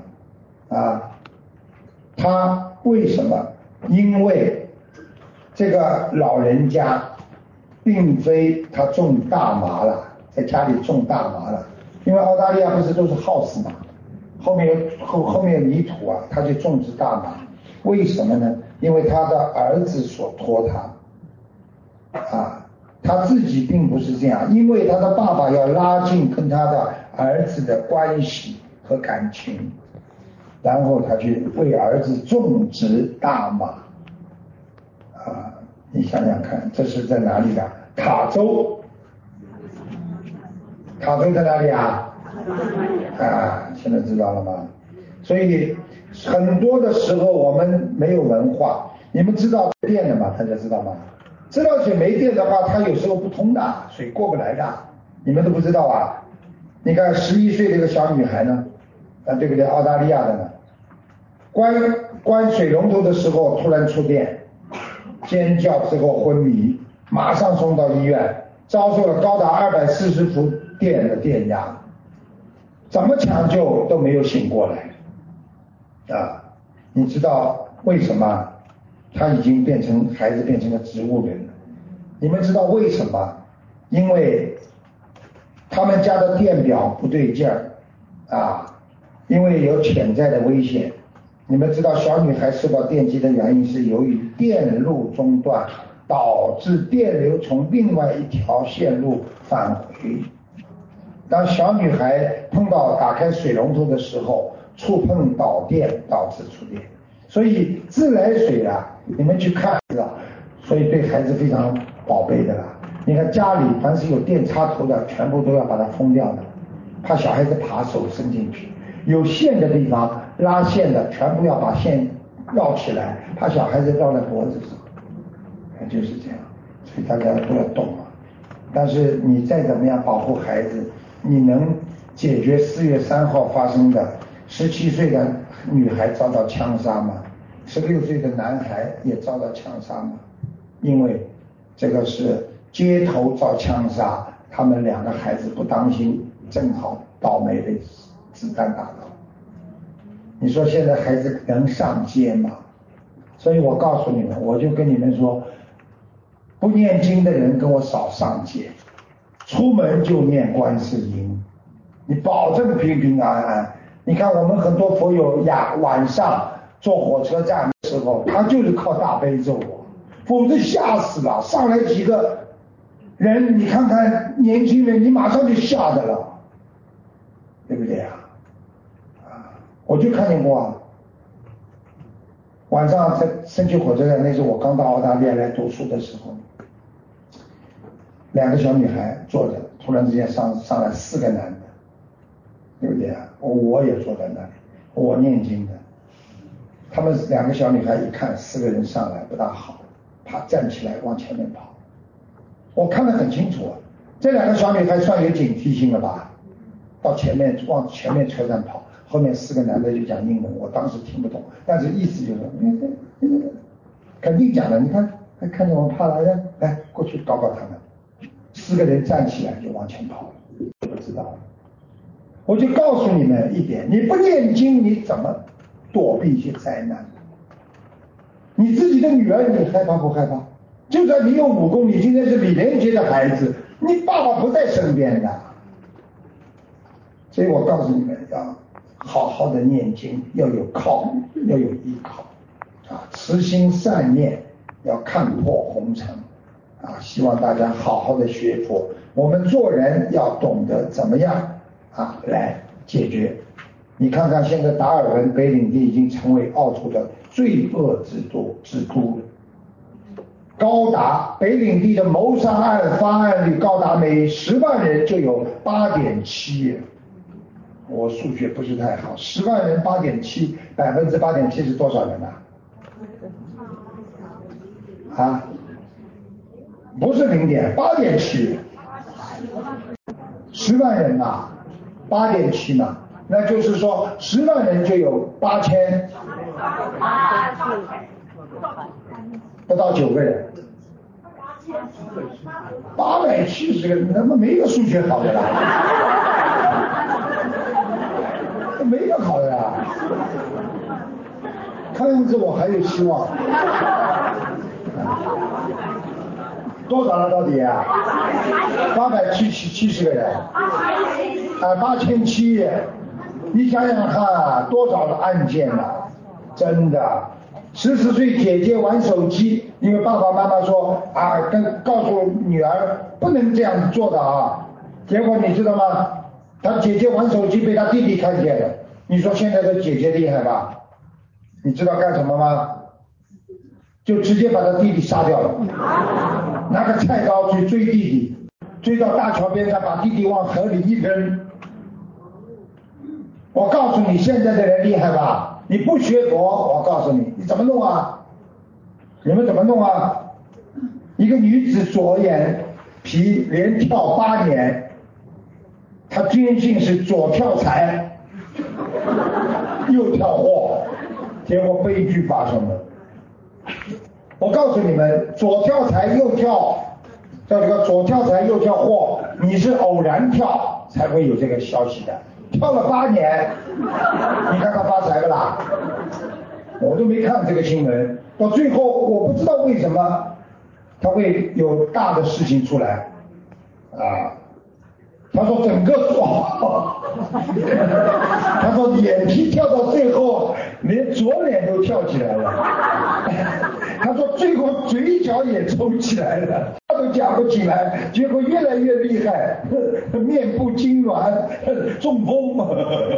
他为什么？因为这个老人家并非他种大麻了，在家里种大麻了，因为澳大利亚不是都是 house 嘛，后面有泥土他就种植大麻。为什么呢？因为他的儿子所托他他自己并不是这样，因为他的爸爸要拉近跟他的儿子的关系和感情，然后他去为儿子种植大麻你想想看，这是在哪里的？卡州。卡州在哪里现在知道了吗？所以很多的时候我们没有文化。你们知道电的吗？大家知道吗？自来水没电的话，它有时候不通的，水过不来的，你们都不知道你看11岁这个小女孩呢对不对？澳大利亚的呢，关水龙头的时候突然触电，尖叫之后昏迷， 马上送到医院，遭受了高达240伏电的电压，怎么抢救都没有醒过来啊！你知道为什么？他已经孩子变成了植物人了。你们知道为什么？因为他们家的电表不对劲儿啊，因为有潜在的危险。你们知道小女孩受到电击的原因是由于电路中断，导致电流从另外一条线路返回。当小女孩碰到打开水龙头的时候，触碰导电导致触电。所以自来水啊，你们去看啊，所以对孩子非常宝贝的啦。你看家里凡是有电插头的，全部都要把它封掉的，怕小孩子爬手伸进去。有线的地方拉线的，全部要把线绕起来，怕小孩子绕在脖子上。就是这样，所以大家都要懂啊。但是你再怎么样保护孩子，你能解决4月3号发生的17岁的女孩遭到枪杀吗？16岁的男孩也遭到枪杀吗？因为这个是街头遭枪杀，他们2个孩子不当心，正好倒霉被子弹打到。你说现在孩子能上街吗？所以我告诉你们，我就跟你们说，不念经的人跟我少上街，出门就念观世音，你保证平平安安。你看我们很多佛友呀，晚上坐火车站的时候，他就是靠大悲咒，否则吓死了。上来几个人，你看看年轻人，你马上就吓的了，对不对啊？我就看见过啊。晚上在深圳火车站，那是我刚到澳大利亚来读书的时候，2个小女孩坐着，突然之间上来4个男的，对不对啊？我也坐在那里，我念经的。他们2个小女孩一看4个人上来不大好，啪站起来往前面跑。我看得很清楚啊，这2个小女孩算有警惕性了吧？到往前面车站跑，后面4个男的就讲英文，我当时听不懂，但是意思就是肯定讲的。你看见我怕来的，来过去搞他们。4个人站起来就往前跑了，不知道。我就告诉你们一点，你不念经你怎么躲避一些灾难？你自己的女儿你害怕不害怕？就算你有武功，你今天是李连杰的孩子，你爸爸不在身边的。所以我告诉你们，要好好的念经，要有依靠啊，慈心善念，要看破红尘啊！希望大家好好的学佛，我们做人要懂得怎么样啊来解决。你看看现在达尔文北领地已经成为澳洲的罪恶之都了。北领地的谋杀案发案率高达每10万人就有8.7。我数学不是太好，10万人8.7%是多少人啊？不是8.7，10万人啊，8.7嘛，那就是说10万人就有8000，不到9个人，870个人，他妈没个数学好的啦。没个好的啊，看样子我还有希望。多少了到底啊？870个人，8700，你想想看多少个案件啊？真的，14岁姐姐玩手机，因为爸爸妈妈说啊，告诉女儿不能这样做的啊，结果你知道吗？他姐姐玩手机被他弟弟看见了，你说现在的姐姐厉害吧？你知道干什么吗？就直接把他弟弟杀掉了，拿个菜刀去追弟弟，追到大桥边上，把弟弟往河里一扔。我告诉你，现在的人厉害吧？你不学佛，我告诉你，你怎么弄啊？你们怎么弄啊？一个女子左眼皮连跳8年。他坚信是左跳财，右跳祸，结果悲剧发生了。我告诉你们，左跳财右跳叫这个左跳财右跳祸，你是偶然跳才会有这个消息的，跳了8年，你看他发财不啦？我都没看这个新闻，到最后我不知道为什么他会有大的事情出来啊。他说整个他说眼皮跳到最后连左脸都跳起来了，他说最后嘴角也抽起来了，他都讲不起来，结果越来越厉害，面部痉挛，中风，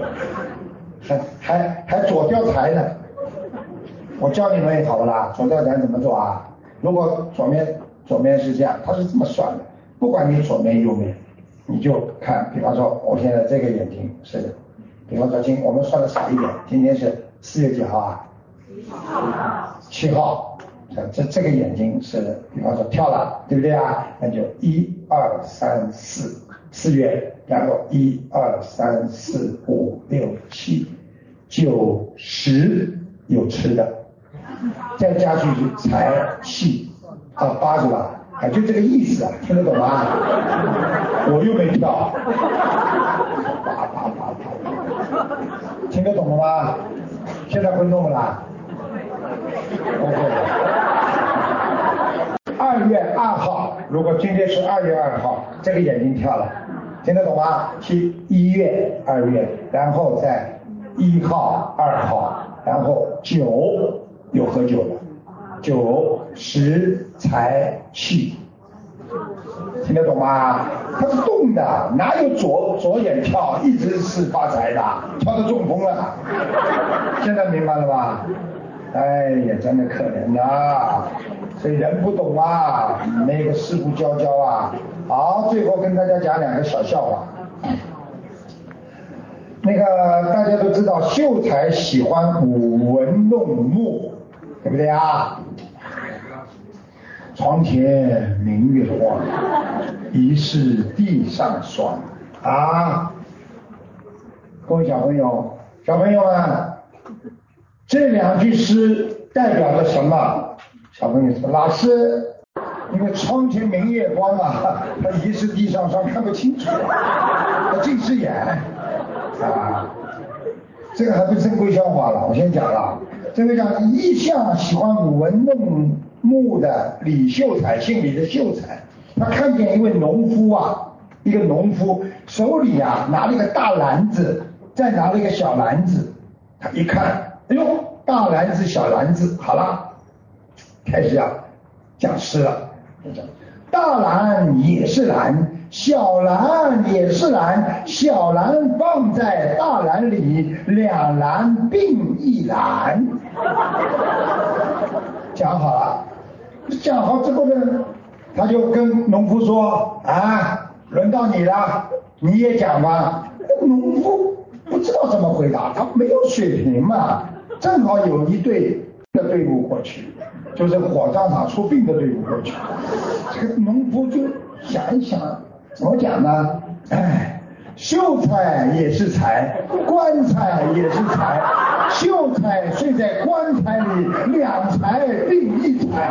还左掉财呢。我教你们好不啦？左掉财怎么做啊？如果左面是这样，他是这么算的，不管你左面右面，你就看，比方说我现在这个眼睛是，比方说我们算的少一点，今天是4月几号啊？7号，这个眼睛是，比方说跳了，对不对啊？那就1、2、3、4月，然后1、2、3、4、5、6、7、9、10有吃的，再加进去财气到8是吧？就这个意思啊，听得懂吗？我又没跳，听得懂了吗？现在会弄了啦 ？OK。2月2号，如果今天是2月2号，这个眼睛跳了，听得懂吗？1月、2月，然后在1号、2号，然后9又喝酒了，9、10财气，听得懂吗？它是动的，哪有左眼跳一直是发财的，跳到中风了。现在明白了吧？哎呀，真的可怜呐，所以人不懂啊，那个师傅教啊。好，最后跟大家讲2个小笑话。那个大家都知道，秀才喜欢舞文弄墨，对不对啊？床前明月光，疑是地上霜啊！各位小朋友们，这2句诗代表着什么？小朋友说，老师，因为窗前明月光啊，他疑是地上霜，看不清楚，他近视眼啊。这个还不是正规笑话了，我先讲了。这个讲一向喜欢舞文弄墨的李秀才，姓李的秀才，他看见一位农夫啊，一个农夫手里啊拿了一个大篮子，再拿了一个小篮子，他一看，哎呦，大篮子小篮子，好了，开始要讲诗了，大篮也是篮，小篮也是篮，小篮放在大篮里，2篮并一篮。讲好了，讲好之后呢，他就跟农夫说啊，轮到你了，你也讲吧。农夫不知道怎么回答，他没有水平嘛，正好有一队的队伍过去，就是火葬场出殡的队伍过去。这个农夫就想一想，怎么讲呢？哎，秀才也是财，棺材也是财，秀才睡在棺材里，2财并一财。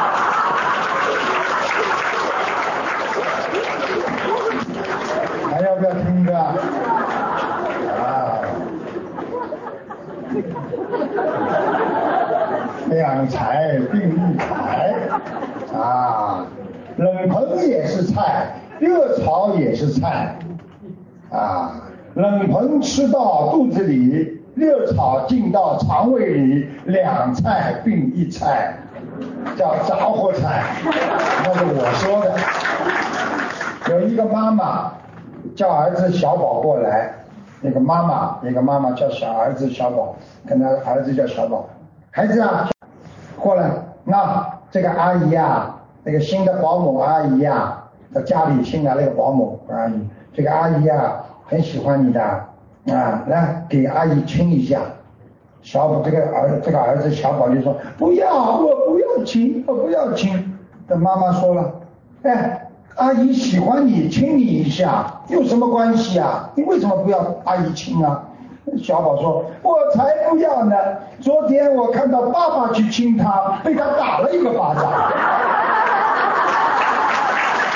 还要不要听一个？2财并一财啊，冷盆也是菜，热炒也是菜啊，冷盆吃到肚子里，热炒进到肠胃里，2菜并一菜，叫杂货菜，那是我说的。有一个妈妈叫儿子小宝过来，那个妈妈叫小儿子小宝，跟他儿子叫小宝，孩子啊，过来，那这个阿姨啊，那个新的保姆阿姨啊，在家里新来了一个保姆阿姨，这个阿姨啊很喜欢你的啊，来给阿姨亲一下。小宝这个儿子小宝就说不要，我不要亲，我不要亲。这妈妈说了，哎，阿姨喜欢你，亲你一下有什么关系啊？你为什么不要阿姨亲啊？小宝说，我才不要呢，昨天我看到爸爸去亲他，被他打了一个巴掌。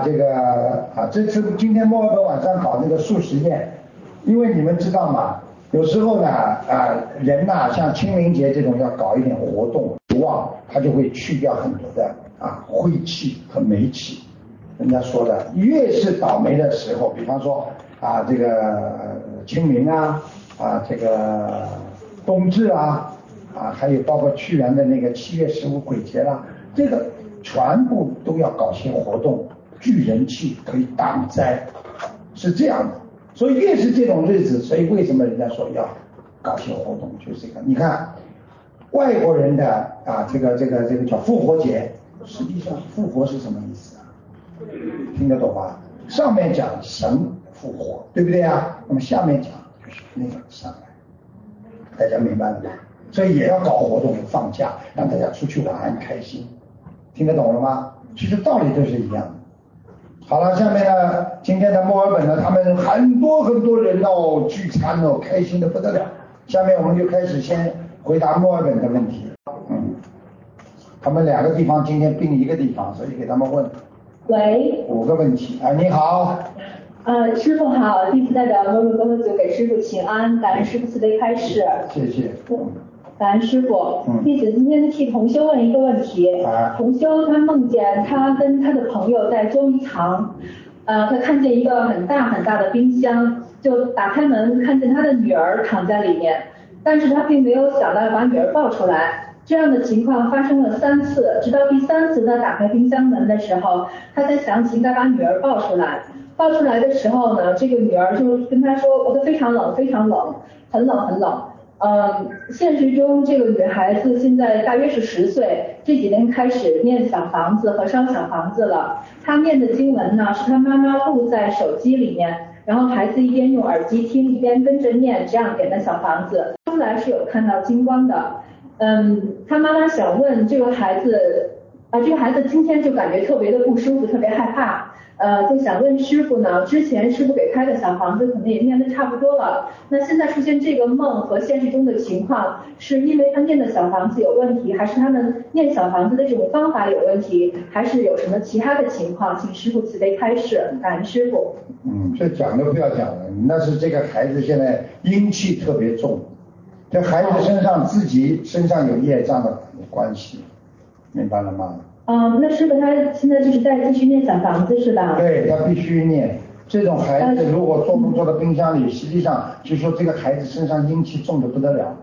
这个这次今天墨尔本晚上搞那个素食宴，因为你们知道嘛，有时候呢人呐像清明节这种要搞一点活动，他就会去掉很多的晦气和霉气。人家说的，越是倒霉的时候，比方说这个清明这个冬至还有包括去年的那个7月15鬼节啦，这个全部都要搞些活动，聚人气，可以挡灾，是这样的。所以越是这种日子，所以为什么人家说要搞些活动，就是这个。你看外国人的这个叫复活节，实际上复活是什么意思啊？听得懂吧？上面讲神复活，对不对啊？那么下面讲就是那个上来，大家明白了吗？所以也要搞活动，放假让大家出去玩开心，听得懂了吗？其实道理都是一样的。好了，下面呢，今天的墨尔本呢，他们很多人聚餐开心的不得了。下面我们就开始先回答墨尔本的问题。他们2个地方今天并一个地方，所以给他们问。 喂 ，5个问题。你好。 师父好，弟子代表墨尔本公组给师父请安，感恩师父慈悲开示。 谢谢。 感恩师父。弟子今天替同修问一个问题。同修他梦见他跟他的朋友在周一堂，他看见一个很大的冰箱，就打开门看见他的女儿躺在里面，但是他并没有想到把女儿抱出来。这样的情况发生了3次，直到第3次他打开冰箱门的时候，他才想起应该把女儿抱出来。抱出来的时候呢，这个女儿就跟他说，我的非常冷，非常冷，很冷。现实中这个女孩子现在大约是10岁，这几天开始念小房子和烧小房子了。她念的经文呢，是她妈妈录在手机里面，然后孩子一边用耳机听，一边跟着念，这样点的小房子，出来是有看到金光的。他妈妈想问这个孩子今天就感觉特别的不舒服，特别害怕，就想问师父呢，之前师父给开的小房子可能也念得差不多了，那现在出现这个梦和现实中的情况，是因为他念的小房子有问题，还是他们念小房子的这种方法有问题，还是有什么其他的情况？请师父慈悲开示，感恩师父。 这讲都不要讲了，那是这个孩子现在阴气特别重。这孩子自己身上有业障的关系，明白了吗？ 那师父他现在就是在继续念小房子是吧？ 对，他必须念。这种孩子如果做梦做到冰箱里，实际上就说这个孩子身上阴气重的不得了。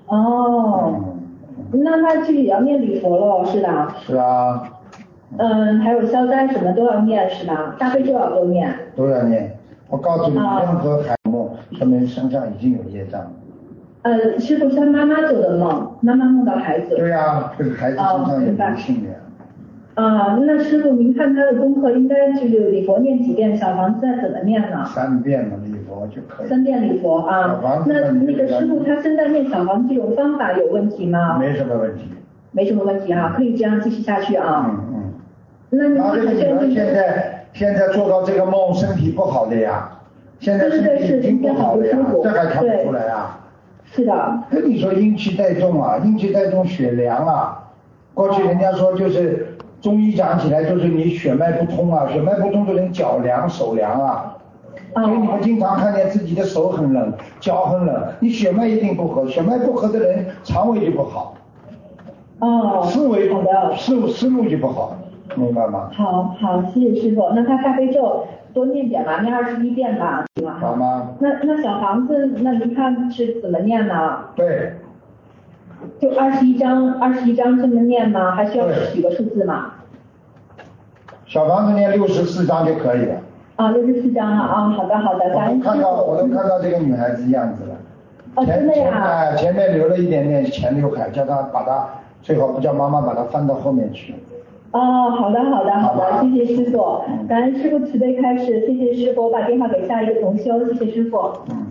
那他就也要念礼佛了是吧？ 是啊。 还有消灾什么都要念是吧？大悲咒要多念。 都要念。我告诉你，任何孩子梦说明身上已经有业障。 师父是他妈妈做的梦，妈妈梦到孩子。 对呀，这个孩子身上有灵性的。 那师父您看他的功课应该就是礼佛念几遍，小房子再怎么念呢 ？3遍嘛，礼佛就可以。 3遍礼佛啊。那个师父他现在念小房子这种方法有问题吗？ 没什么问题。 没什么问题可以这样继续下去啊。那你这个女儿现在做到这个梦，身体不好的呀。现在身体已经不好了呀，这还看不出来啊？ 是的。 跟你说阴气太重阴气太重，血凉过去人家说就是中医讲起来就是你血脉不通血脉不通的人脚凉手凉所以你们经常看见自己的手很冷，脚很冷，你血脉一定不和，血脉不和的人肠胃就不好。思维不好，思路就不好，明白吗？ 好，谢谢师父。那他大悲咒多念点吧，念21遍吧， 好吗？ 那小房子，那您看是怎么念呢？ 对， 就21章这么念吗？还需要取个数字吗？ 小房子念64章就可以了。 64章好的，感恩师父。 我都看到这个女孩子样子了。 真的呀？ 前面留了一点点前刘海，叫她把她最好不叫妈妈把她翻到后面去。 好的，谢谢师父，感恩师父慈悲开示，谢谢师父，我把电话给下一个同修，谢谢师父。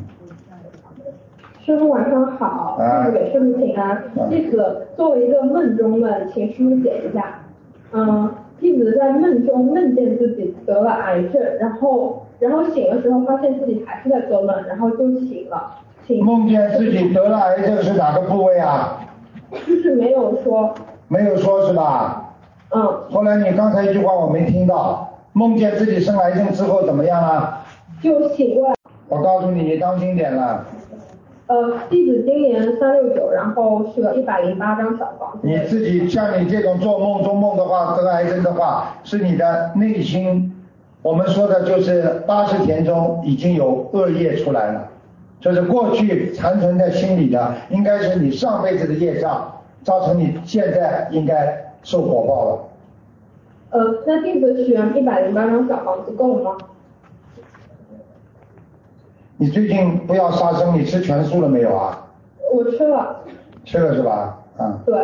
师父晚上好，弟子给师父请安。弟子作为一个梦中梦，请师父解一下。弟子在梦中梦见自己得了癌症，然后醒的时候发现自己还是在做梦，然后就醒了。 梦见自己得了癌症是哪个部位啊？ 就是没有说是吧？后来你刚才一句话我没听到， 梦见自己生癌症之后怎么样啊？ 就醒过来。 我告诉你，你当心点了。 弟子今年369，然后是个108张小房子。 你自己像你这种做梦中梦的话，得癌症的话，是你的内心，我们说的就是80田中已经有恶业出来了，就是过去残存在心里的，应该是你上辈子的业障，造成你现在应该受果报了。 那弟子许愿108张小房子够吗？ 你最近不要杀生，你吃全素了没有啊？ 我吃了。 吃了是吧？啊。 对。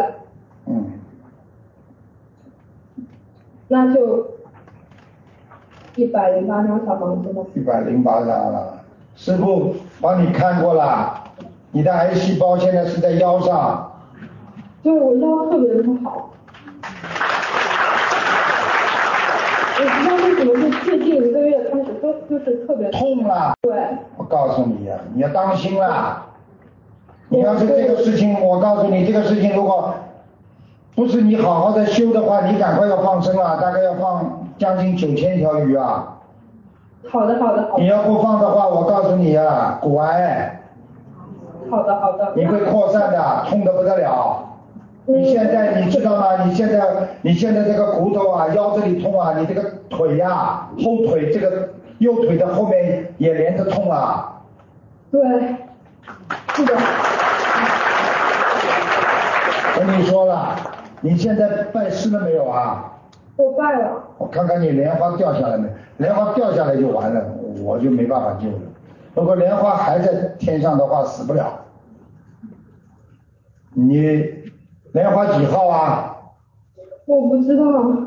那就108张小房子吗 ？108张了，师父帮你看过了，你的癌细胞现在是在腰上。 就是我腰特别不好。我不知道为什么，就最近1个月开始就是特别痛了。 对。 我告诉你呀，你要当心啦。你要是这个事情，我告诉你，这个事情如果不是你好好的修的话，你赶快要放生啊，大概要放将近9000条鱼啊。 好的。 你要不放的话，我告诉你啊，骨癌。 好的。 你会扩散的，痛得不得了。你现在你知道吗？你现在这个骨头啊，腰这里痛啊，你这个腿呀，后腿这个右腿的后面也连着痛啊。 对，是的。 跟你说了，你现在拜师了没有啊？ 我拜了。 我看看你莲花掉下来没？莲花掉下来就完了，我就没办法救了。如果莲花还在天上的话，死不了。你莲花几号啊？ 我不知道。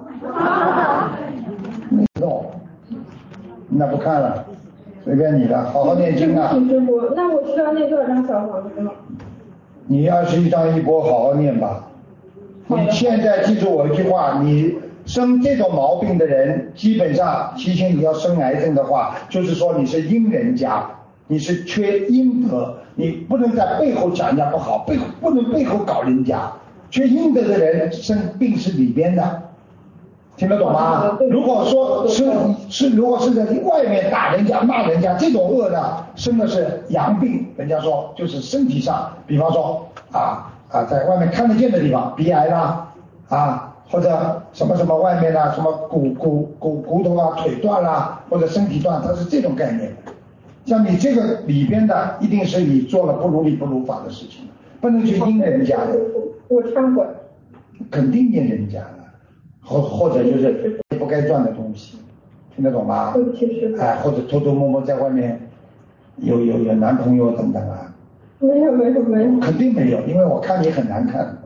没懂，那不看了，随便你的，好好念经啊。 师傅，那我需要念多少张小房子吗？ 你21张一波，好好念吧。你现在记住我一句话，你生这种毛病的人，基本上提醒你要生癌症的话，就是说你是阴人家，你是缺阴德，你不能在背后讲人家不好，不能背后搞人家。缺阴德的人生病是里边的，听得懂吗？如果说如果是在外面打人家骂人家这种恶的，生的是阳病，人家说就是身体上，比方说在外面看得见的地方，鼻癌啦或者什么什么外面啦，什么骨头啊腿断啦，或者身体断，它是这种概念。像你这个里边的，一定是你做了不如理不如法的事情，不能去阴人家的。 我忏悔。 肯定阴人家的，或者就是不该赚的东西，听得懂吗？或者偷偷摸摸在外面有男朋友等等啊。 没有。 肯定没有，因为我看你很难看，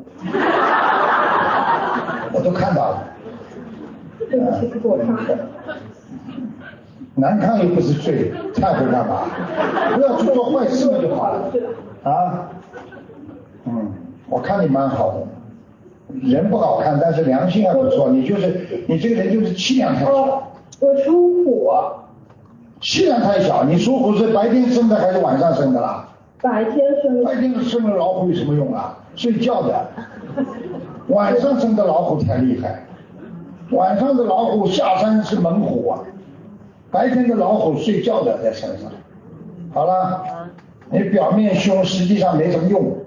我都看到了。 对不起，我忏悔。 难看又不是罪，忏悔干嘛？不要去做坏事了就好了。啊，我看你蛮好的，人不好看，但是良心还不错。你这个人就是气量太小。 我属虎。 气量太小，你属虎是白天生的还是晚上生的啦？ 白天生的。 白天生的老虎有什么用啊？睡觉的。晚上生的老虎才厉害，晚上的老虎下山是猛虎啊，白天的老虎睡觉的在山上。好了，你表面凶，实际上没什么用。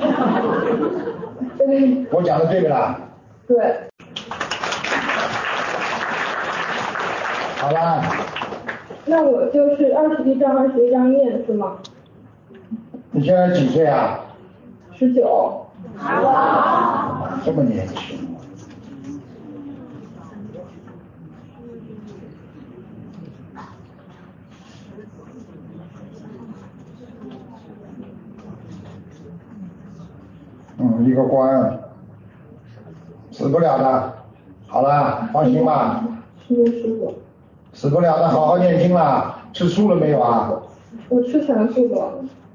我讲的对不啦？ 对。 好啦。 那我就是21张念是吗？ 你现在几岁啊 ？19。 这么年轻。一个官，死不了的。好了，放心吧。死不了的，好好念经啦。吃素了没有啊？ 我吃全素了。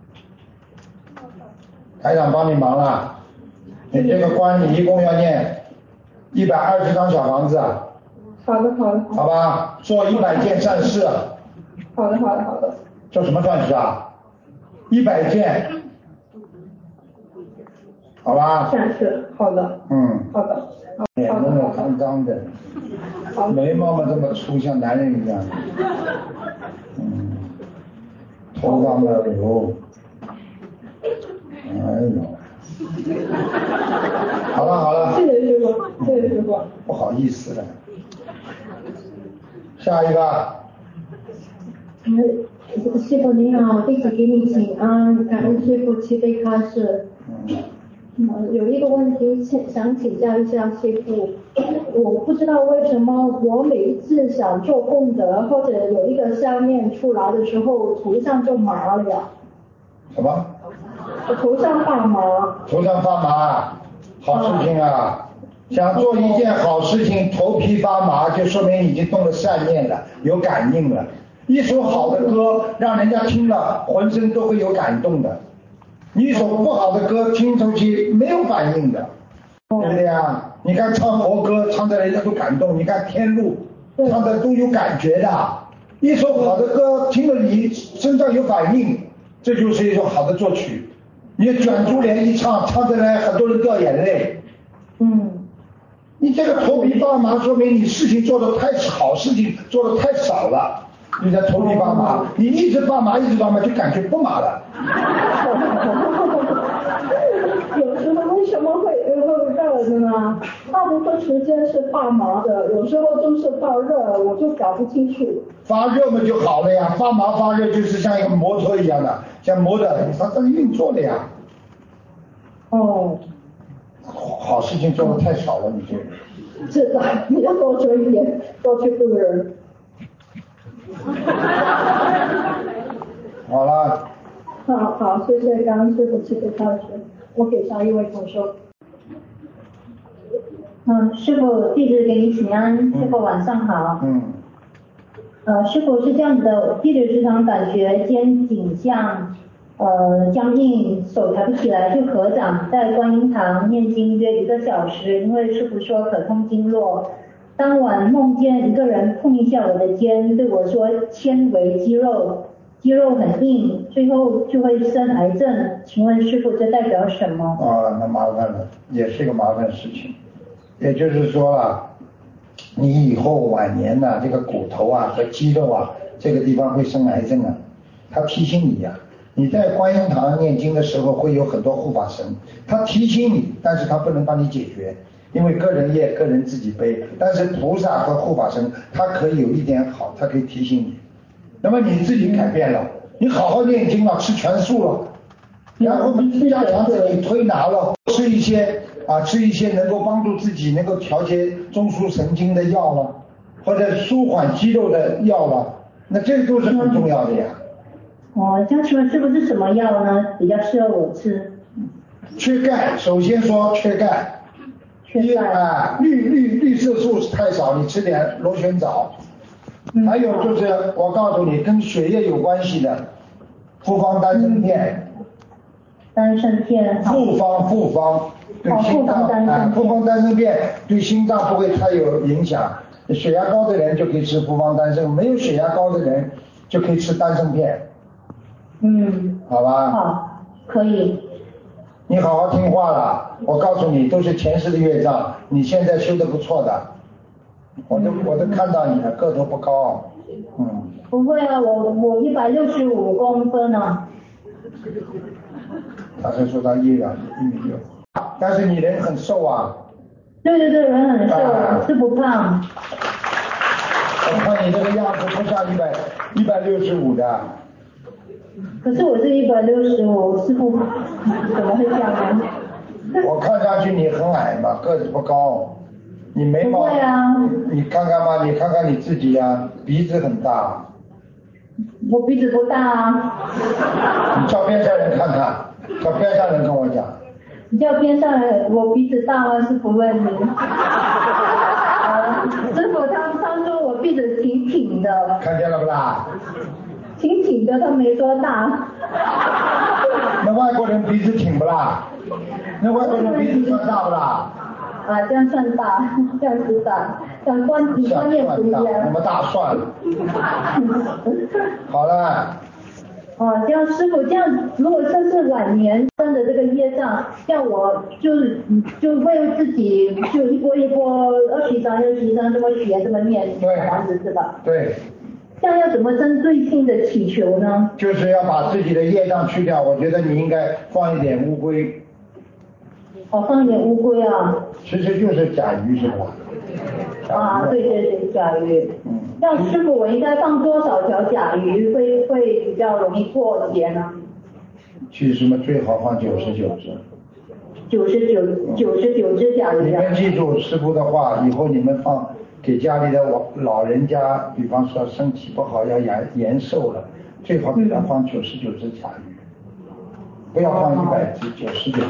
台长帮你忙了，你这个关你一共要念120张小房子。 好的。 好吧，做100件善事。 好的。 做什么善事啊？100件。 好吧？ 是，好的。好的。 脸那么脏脏的，眉毛嘛这么粗，像男人一样。头发嘛留。哎呦。好了。 谢谢师傅。 不好意思了。下一个。 师傅你好，弟子给你请安，感恩师傅慈悲开示。有一个问题想请教一下师傅，我不知道为什么我每一次想做功德或者有一个相念出来的时候，头上就麻了呀。 什么？ 我头上发麻。 头上发麻，好事情啊！想做一件好事情，头皮发麻，就说明已经动了善念了，有感应了。一首好的歌，让人家听了浑身都会有感动的。一首不好的歌，听出去没有反应的，对不对啊？你看唱佛歌，唱的人家都感动；你看天路，唱的都有感觉的。一首好的歌，听了你身上有反应，这就是一首好的作曲。你卷珠帘一唱，唱的来很多人掉眼泪。你这个头皮发麻，说明你事情做的太好，事情做的太少了。你的头皮发麻，你一直发麻就感觉不麻了。 有时候为什么会热的呢？大部分时间是发麻的，有时候就是发热，我就搞不清楚。 发热嘛就好了呀，发麻发热就是像一个摩托一样的，像摩托它在运作的呀。好事情做的太少了，你这个。 是的，你要多做一点，多去度人。 好了。 好，谢谢感恩师傅慈悲开示。我给下一位同修。师傅，弟子给你请安，师傅晚上好。师傅是这样子的，弟子时常感觉肩颈项僵硬，手抬不起来，就合掌在观音堂念经约1个小时，因为师傅说可通经络。当晚梦见一个人碰一下我的肩，对我说纤维肌肉很硬，最后就会生癌症。请问师傅这代表什么？ 那麻烦了，也是一个麻烦事情。也就是说啊，你以后晚年呢，这个骨头啊和肌肉啊这个地方会生癌症啊。他提醒你呀，你在观音堂念经的时候会有很多护法神，他提醒你，但是他不能帮你解决。因为个人业个人自己背，但是菩萨和护法神他可以有一点好，他可以提醒你。那么你自己改变了，你好好念经了，吃全素了，然后加强自己推拿了，吃一些能够帮助自己能够调节中枢神经的药了，或者舒缓肌肉的药了，那这都是很重要的呀。 这样请问师傅是什么药呢？比较适合我吃？ 缺钙，首先说缺钙。绿色素太少，你吃点螺旋藻。还有就是我告诉你，跟血液有关系的复方丹参片。 丹参片。 复方对心脏复方丹参片对心脏不会太有影响。血压高的人就可以吃复方丹参，没有血压高的人就可以吃丹参片。好吧。 好，可以。 你好好听话了，我告诉你，都是前世的业障，你现在修得不错的，我都看到你了，个头不高。 不会啊，我165公分呢。 他是说他业障1.6米，但是你人很瘦啊。 对，人很瘦，是不胖。 我看你这个样子不像165的。 可是我是165，师傅怎么会这样呢？ 我看上去你很矮嘛，个子不高，你眉毛。 不会啊。 你看看嘛，你看看你自己呀，鼻子很大。 我鼻子不大啊。 你叫边上人看看，叫边上人跟我讲。 你叫边上人，我鼻子大吗？师傅问你。师傅他说我鼻子挺挺的。 看见了不啦？ 挺挺的，他没说大。 那外国人鼻子挺不啦？那外国人鼻子算大不啦？ 这样算大，这样是大，像观念不一样。 那么大算了。好了， 这样师傅，这样如果这是晚年生的这个业障，像我就为自己就一波一波20张60张这么写这么念小房子是吧？ 对。 这样要怎么针对性的祈求呢？ 就是要把自己的业障去掉，我觉得你应该放一点乌龟。 放一点乌龟啊。 其实就是甲鱼是吧？ 对，甲鱼。像师傅，我应该放多少条甲鱼会比较容易过节呢？ 其实嘛，最好放99只。 99只甲鱼。 你们记住师傅的话，以后你们放给家里的老人家，比方说身体不好要延寿了，最好给他放99只甲鱼，不要放100只，99只。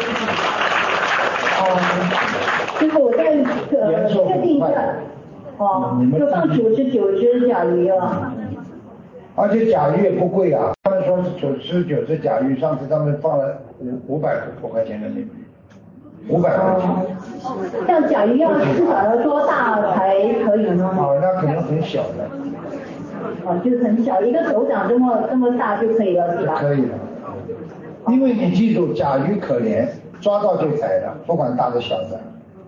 师傅，我再确定一下。就放99只甲鱼了。 而且甲鱼也不贵啊，他们说是99只甲鱼，上次他们放了500多块钱人民币，500块钱。 像甲鱼要至少要多大才可以呢？ 那可能很小的。 就是很小，一个手掌这么大就可以了，是吧？ 可以了，因为你记住，甲鱼可怜，抓到就宰了，不管大的小的。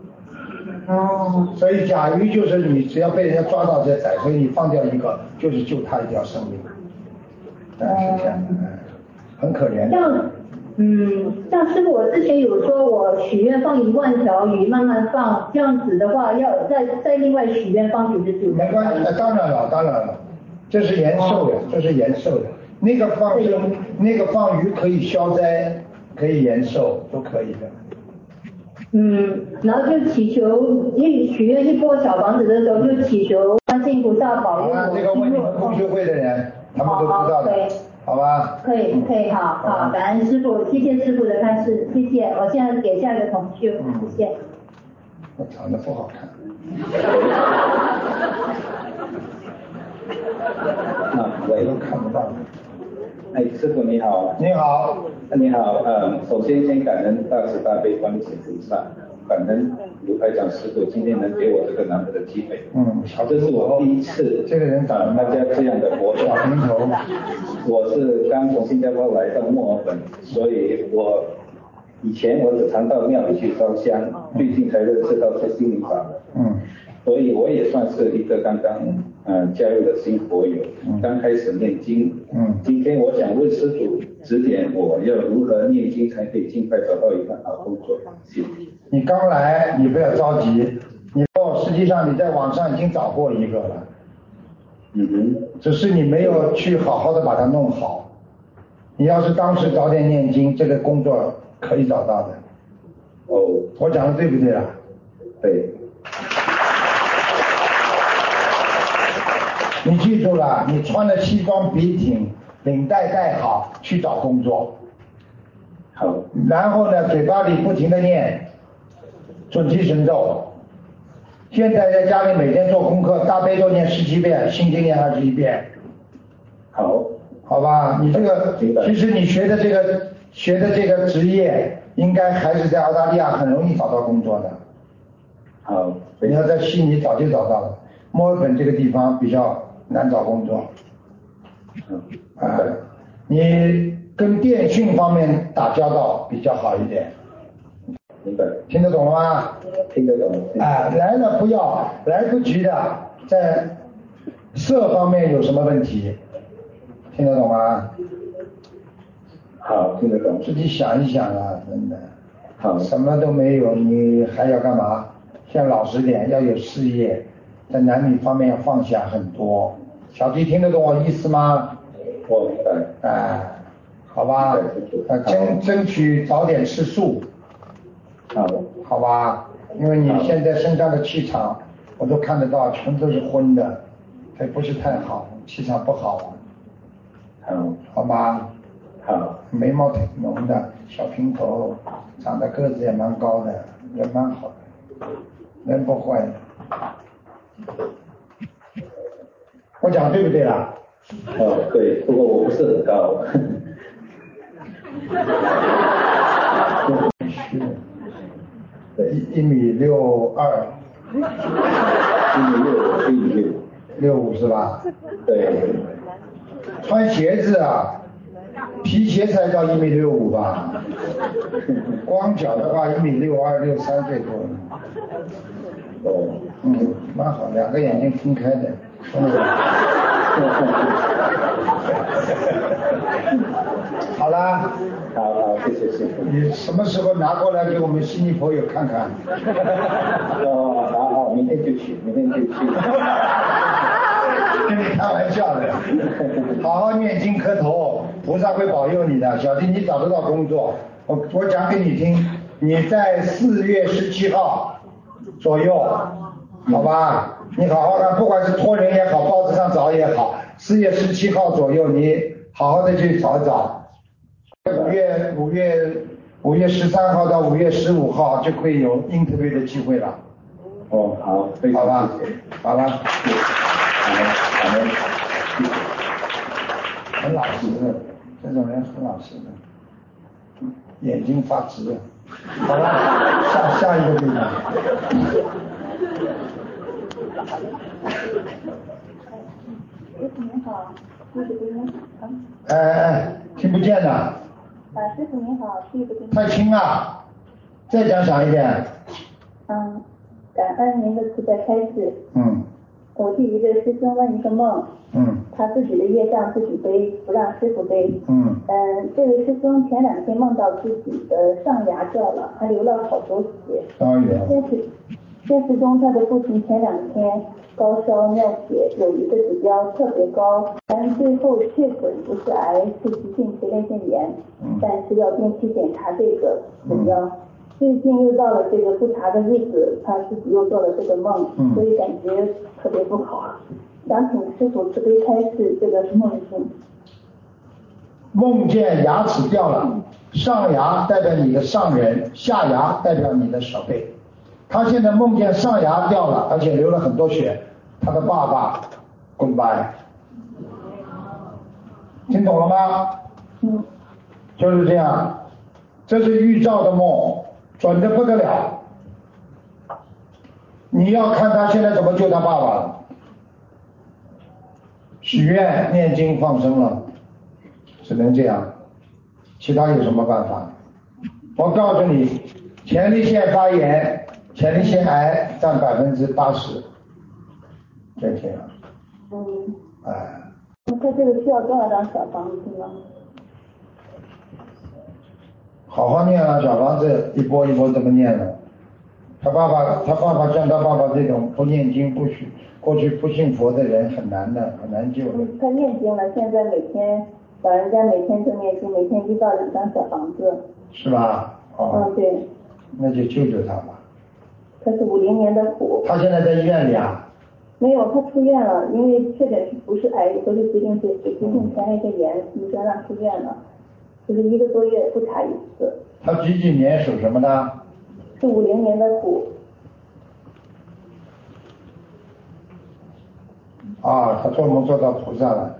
所以甲鱼就是你只要被人家抓到就宰，所以你放掉一个就是救他一条生命。是这样的，很可怜的。 像师傅，我之前有说我许愿放1万条鱼慢慢放，这样子的话要再另外许愿放99。 没关系，当然了，这是延寿的，这是延寿的。那个放鱼可以消灾，可以延寿，都可以的。 然后就祈求许愿一波小房子的时候，就祈求观世音菩萨保佑我。 这个问你们共修会的人，他们都知道的，好吧？ 可以，好，感恩师傅，谢谢师傅的开示，谢谢。我现在给下一个同修，谢谢。 我长得不好看。我都看不到。 师傅你好。 你好。 你好，首先先感恩大慈大悲观世音菩萨，感恩卢台长师傅今天能给我这个难得的机会。这是我第一次这个人长参加这样的活动。 小平头。 我是刚从新加坡来到墨尔本，所以以前我只常到庙里去烧香，最近才认识到这心灵法门。所以我也算是一个刚刚加入的新佛友，刚开始念经。今天我想问师父指点我要如何念经才可以尽快找到一份好工作。谢谢。 你刚来，你不要着急，实际上你在网上已经找过一个了。只是你没有去好好的把它弄好。你要是当时早点念经，这个工作可以找到的。我讲的对不对啊？ 对。 你记住了，你穿的西装笔挺，领带戴好，去找工作。 好。 然后呢，嘴巴里不停的念准提神咒。现在在家里每天做功课，大悲咒念17遍，心经念21遍。好吧，你这个其实你学的这个职业，应该还是在澳大利亚很容易找到工作的。 好。 你要在悉尼早就找到了，墨尔本这个地方比较难找工作。你跟电讯方面打交道比较好一点。 明白。 听得懂了吗？ 听得懂。 来了不要，来不及的，在色方面有什么问题？听得懂吗？ 好，听得懂。 自己想一想啊，真的。 好。 什么都没有，你还要干嘛？先老实点，要有事业，在男女方面要放下很多。小弟听得懂我意思吗？ 我明白。 好吧。争取早点吃素。好吧，因为你现在身上的气场，我都看得到，全都是昏的，这不是太好，气场不好。好吗？ 好。 眉毛挺浓的，小平头，长得个子也蛮高的，人蛮好的，人不坏。我讲对不对啦？ 对，不过我不是很高。 对，1.62米。1.65是吧？ 对。 穿鞋子啊， 皮鞋才到1.65米吧，光脚的话1.62米、63最多。蛮好，两个眼睛分开的。好啦， 好，谢谢。 你什么时候拿过来给我们悉尼朋友看看？ 好，明天就去。 跟你开玩笑的，好好念经磕头，菩萨会保佑你的。小弟，你找得到工作，我讲给你听，你在4月17号左右，好吧？你好好看，不管是托人也好，报纸上找也好，4月17号左右，你好好的去找一找。5月13号到5月15号就会有 interview 的机会了。 好，非常谢谢。 好了。很老实的，这种人很老实的，眼睛发直。好了，下一个地方。 师傅您好，弟子给您听不见了。 师傅您好，弟子给您。 太轻啊，再讲响一点。 感恩您的慈悲开示。我替一个师兄问一个梦。他自己的业障自己背，不让师傅背。这位师兄前2天梦到自己的上牙掉了，还流了好多血。现实中他的父亲前2天高烧尿血，有一个指标特别高，但最后确诊不是癌，是急性前列腺炎，但是要定期检查这个指标。最近又到了这个复查的日子，他自己又做了这个梦，所以感觉特别不好。想请师傅慈悲开示这个梦境。 梦见牙齿掉了，上牙代表你的上人，下牙代表你的小辈。他现在梦见上牙掉了，而且流了很多血，他的爸爸滚白，听懂了吗？就是这样，这是预兆的梦，准得不得了。你要看他现在怎么救他爸爸了。许愿念经放生了，只能这样，其他有什么办法？我告诉你，前列腺发炎、前列腺癌占80%，就这样。 他这个需要多少张小房子呢？ 好好念啊，小房子一波一波怎么念呢？他爸爸像他爸爸这种不念经过去不信佛的人很难的，很难救的。 他念经了，现在每天老人家每天都念经，每天1到2张小房子。是吧？ 对。 那就救救他吧。 他是50年的虎。 他现在在医院里啊？ 没有，他出院了，因为确诊不是癌，不是急性前列腺炎，医生让出院了，就是1个多月复查1次。 他几年属什么的？ 是50年的虎。 他做梦做到菩萨了。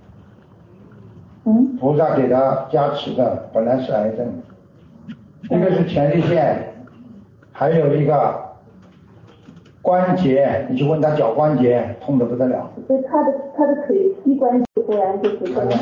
菩萨给他加持的，本来是癌症，一个是前列腺，还有一个关节，你去问他脚关节痛得不得了。 所以他的腿膝关节突然就是这样。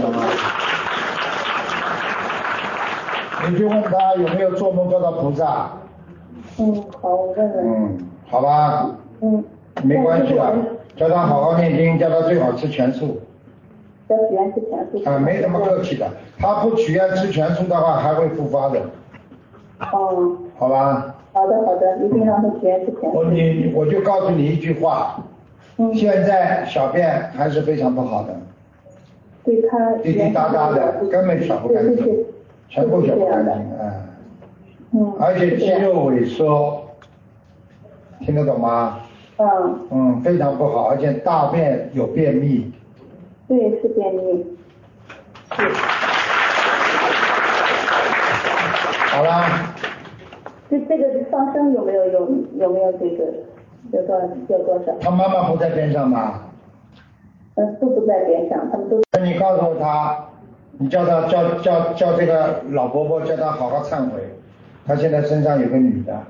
你去问他有没有做梦做到菩萨。 好，我问问。 好吧。没关系的，叫他好好念经，叫他最好吃全素。 要许愿吃全素。 没什么客气的，他不许愿吃全素的话还会复发的。好吧。 好的，一定让他许愿吃全素。 我就告诉你一句话，现在小便还是非常不好的。 对他。 滴滴答答的，根本小不干净，全部小不干净。而且肌肉萎缩，听得懂吗？非常不好，而且大便有便秘。 对，是便秘。 好啦。 这个放生有没有这个有多少？ 他妈妈不在边上吗？ 都不在边上，他们都。 那你告诉他，你叫他叫这个老伯伯叫他好好忏悔，他现在身上有个女的。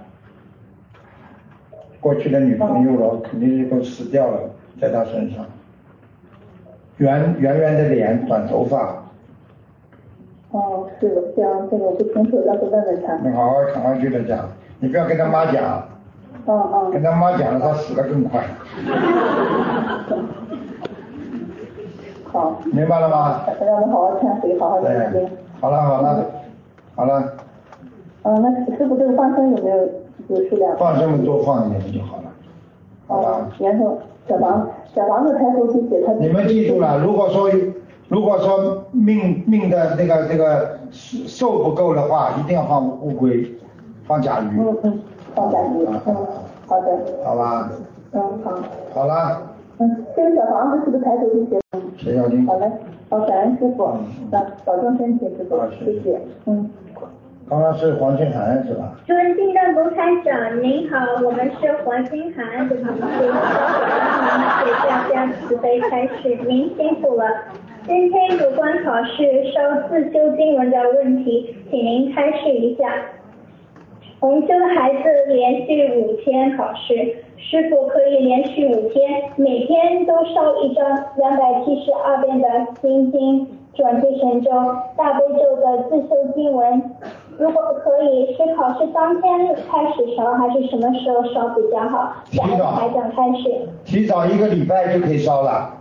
过去的女朋友了，肯定是都死掉了，在他身上，圆圆的脸，短头发， 哦，是的，这样这个我不清楚，要是问问他。 你好好去的讲，你不要跟他妈讲。跟他妈讲了，他死得更快。 好。 明白了吗？ 让我好好忏悔，好好念经。 好了。 那师傅这个放生有没有数量？ 放生多放一点就好了。好吧。 然后小房子抬头去写他。 你们记住了，如果说命的这个寿不够的话，一定要放乌龟，放甲鱼。 放甲鱼。好的。 好吧。 好。 好了。 这个小房子是不是抬头去写？ 写要紧。 好嘞，感恩师傅，保重身体，师傅，谢谢。 刚刚是黄金涵是吧？ 尊敬的卢台长，您好，我们是黄金涵，对不起，给大家慈悲开示，您辛苦了。今天有关考试烧自修经文的问题，请您开示一下。同修的孩子连续5天考试，师傅可以连续5天，每天都烧一张272遍的心经、转接神咒、大悲咒的自修经文。如果可以，是考试当天开始烧，还是什么时候烧比较好？感恩台长开始。 提早1个礼拜就可以烧了。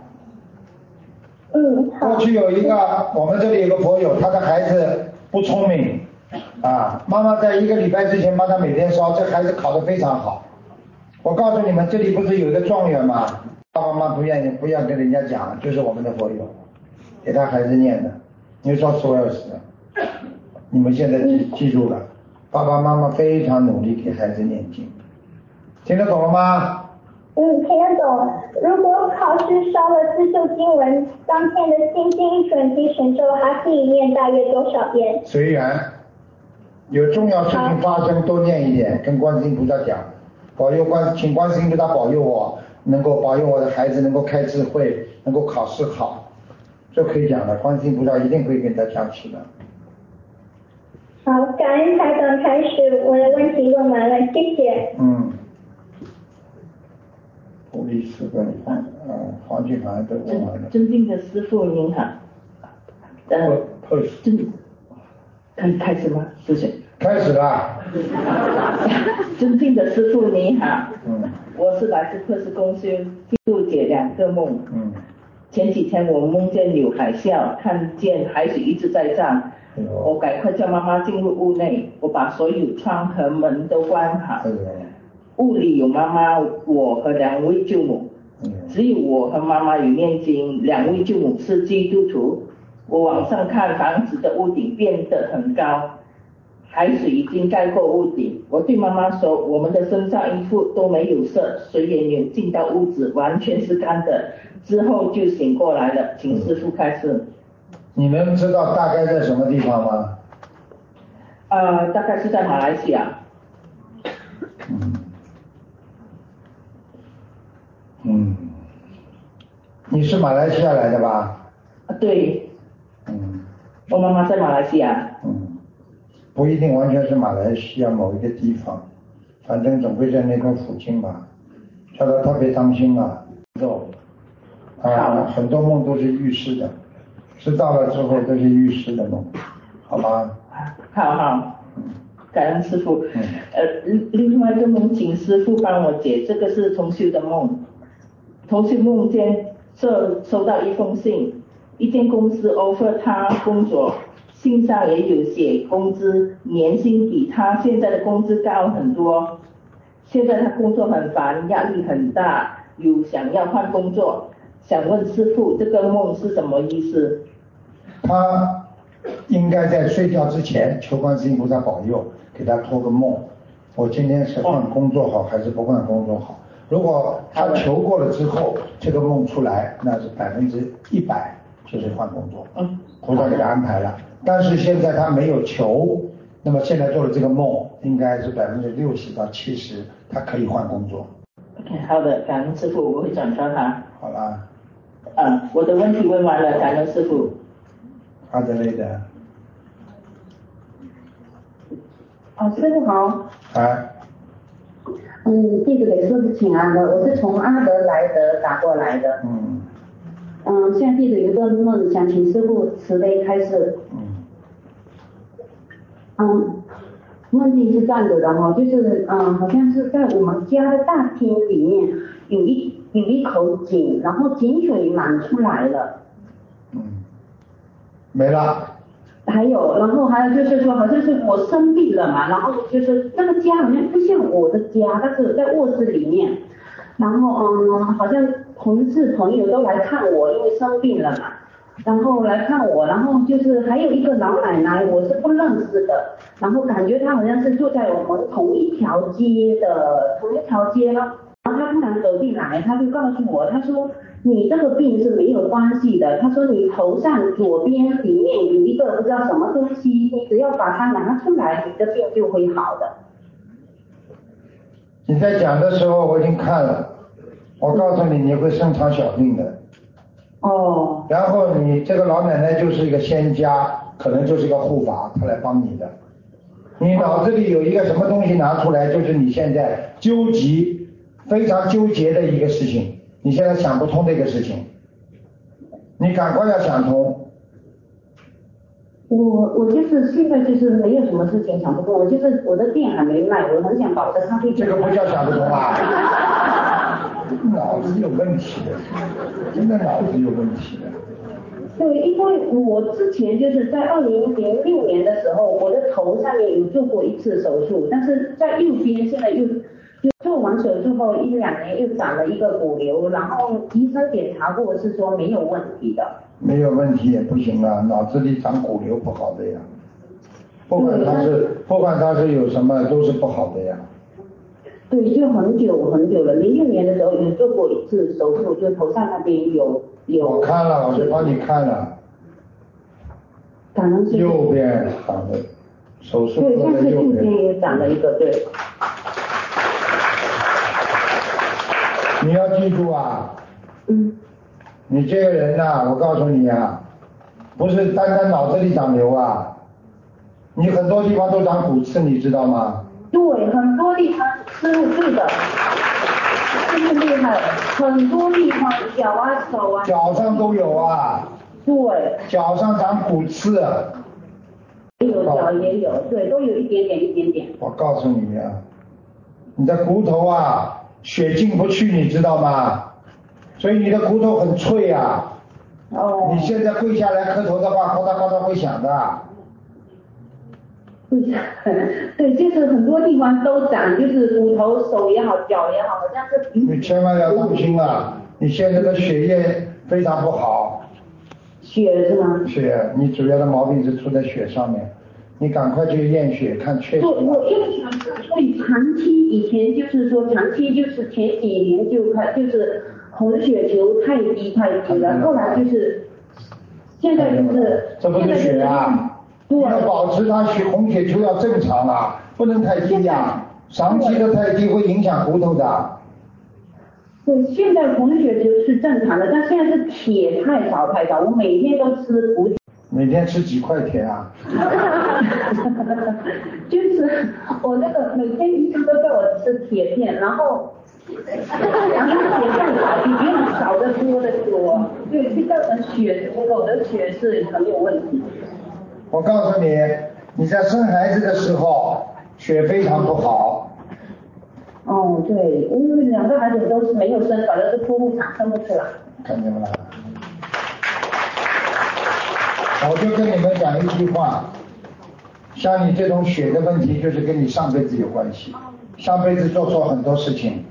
好。 过去有一个，我们这里有个佛友，他的孩子不聪明。妈妈在1个礼拜之前帮他每天烧，这孩子考得非常好。我告诉你们，这里不是有个状元吗？爸爸妈妈不要跟人家讲，就是我们的佛友，给他孩子念的。你说所有事，你们现在记住了，爸爸妈妈非常努力给孩子念经，听得懂了吗？ 听得懂。如果考试烧了自修经文，当天的心经、准提神咒还可以念大约多少遍？ 随缘。有重要事情发生多念一点，跟观世音菩萨讲，请观世音菩萨保佑我，能够保佑我的孩子能够开智慧，能够考试好，这可以讲的，观世音菩萨一定会给他加持的。 好，感恩台长开始，我的问题问完了，谢谢。 护理师跟黄金涵都问完了。 尊敬的师父您好。开始吗？师兄。 开始了。 尊敬的师父你好。我是来自珀斯公修，记录解2个梦。前几天我梦见有海啸，看见海水一直在涨。我赶快叫妈妈进入屋内，我把所有窗和门都关好。屋里有妈妈，我和2位舅母，只有我和妈妈有念经，2位舅母是基督徒。我往上看，房子的屋顶变得很高，海水已经盖过屋顶。我对妈妈说，我们的身上衣服都没有湿，水也没有进到屋子，完全是干的。之后就醒过来了，请师父开示。 你们知道大概在什么地方吗？ 大概是在马来西亚。 你是马来西亚来的吧？ 对。我妈妈在马来西亚。 不一定完全是马来西亚某一个地方，反正总会在那个附近吧。叫他特别当心啊，很多梦都是预示的，知道了之后都是预示的梦，好吗？ 好。感恩师父。另外一个梦，请师父帮我解，这个是同修的梦。同修梦见收到一封信，一间公司 offer 他工作，信上也有写工资，年薪比他现在的工资高很多。现在他工作很烦，压力很大，有想要换工作，想问师父这个梦是什么意思？ 他应该在睡觉之前求观世音菩萨保佑，给他托个梦，我今天是换工作好还是不换工作好。如果他求过了之后，这个梦出来，那是100%就是换工作，菩萨给他安排了。但是现在他没有求，那么现在做了这个梦，应该是60%到70%，他可以换工作。 OK， 好的，感恩师父，我会转告他。 好啦。 我的问题问完了，感恩师父。 好的嘞的。 师父好。弟子给师父请安的，我是从阿德莱德打过来的。现在弟子有一个梦，想请师父慈悲开示。 梦境是这样子的哈，就是好像是在我们家的大厅里面有一口井，然后井水满出来了。 没了。 还有就是说，好像是我生病了嘛，然后就是这个家好像不像我的家，但是在卧室里面，然后好像同事朋友都来看我，因为生病了嘛。然后来看我，然后就是还有一个老奶奶，我是不认识的，然后感觉她好像是住在我们同一条街，然后她突然走进来，她就告诉我，她说你这个病是没有关系的，她说你头上左边里面有一个不知道什么东西，你只要把它拿出来，你的病就会好的。 你在讲的时候我已经看了，我告诉你，你会生场小病的。然后你这个老奶奶就是一个仙家，可能就是一个护法，她来帮你的。你脑子里有一个什么东西拿出来，就是你现在非常纠结的一个事情，你现在想不通的一个事情，你赶快要想通。 我就是现在就是没有什么事情想不通，我就是我的店还没卖，我很想保着它会。 这个不叫想不通啊，脑子有问题的，真的脑子有问题的。 对，因为我之前就是在2006年的时候，我的头上面有做过一次手术，但是在右边现在又做完手术后1-2年又长了一个骨瘤，然后医生检查过是说没有问题的。 没有问题也不行啊，脑子里长骨瘤不好的呀，不管它是有什么都是不好的呀。 对，就很久了，06年的时候有做过一次手术，就头上那边有。 我看了，我就帮你看了。右边长的手术做的右边。对， 右边也长了一个，对。 你要记住啊。你这个人呐，我告诉你啊，不是单单脑子里长瘤啊，你很多地方都长骨刺，你知道吗？ 对，很多地方是对的，真是厉害，很多地方脚啊手啊。 脚上都有啊。 对。 脚上长骨刺。 有脚也有，对，都有一点点。 我告诉你啊，你的骨头啊，血进不去，你知道吗？所以你的骨头很脆啊。你现在跪下来磕头的话，咔嗒咔嗒会响的。 对，就是很多地方都长，就是骨头、手也好，脚也好，好像是。 你千万要当心啊！你现在的血液非常不好。 血是吗？ 血，你主要的毛病是出在血上面，你赶快去验血看确实。 我验血是所以长期以前就是说长期就是前几年就是红血球太低了，后来就是现在就是这不是血啊，要保持它红血球要正常啊，不能太低呀，长期的太低会影响骨头的。 对，现在红血球是正常的，但现在是铁太少，我每天都吃补。 每天吃几块铁啊？ 就是我那个每天医生都叫我吃铁片，然后铁太少，比别人少的多的多，对，这个血，我的血是很有问题。 我告诉你，你在生孩子的时候血非常不好。 对，因为2个孩子都是没有生，反正是剖腹产生不出来。 看见没有？我就跟你们讲一句话，像你这种血的问题，就是跟你上辈子有关系，上辈子做错很多事情。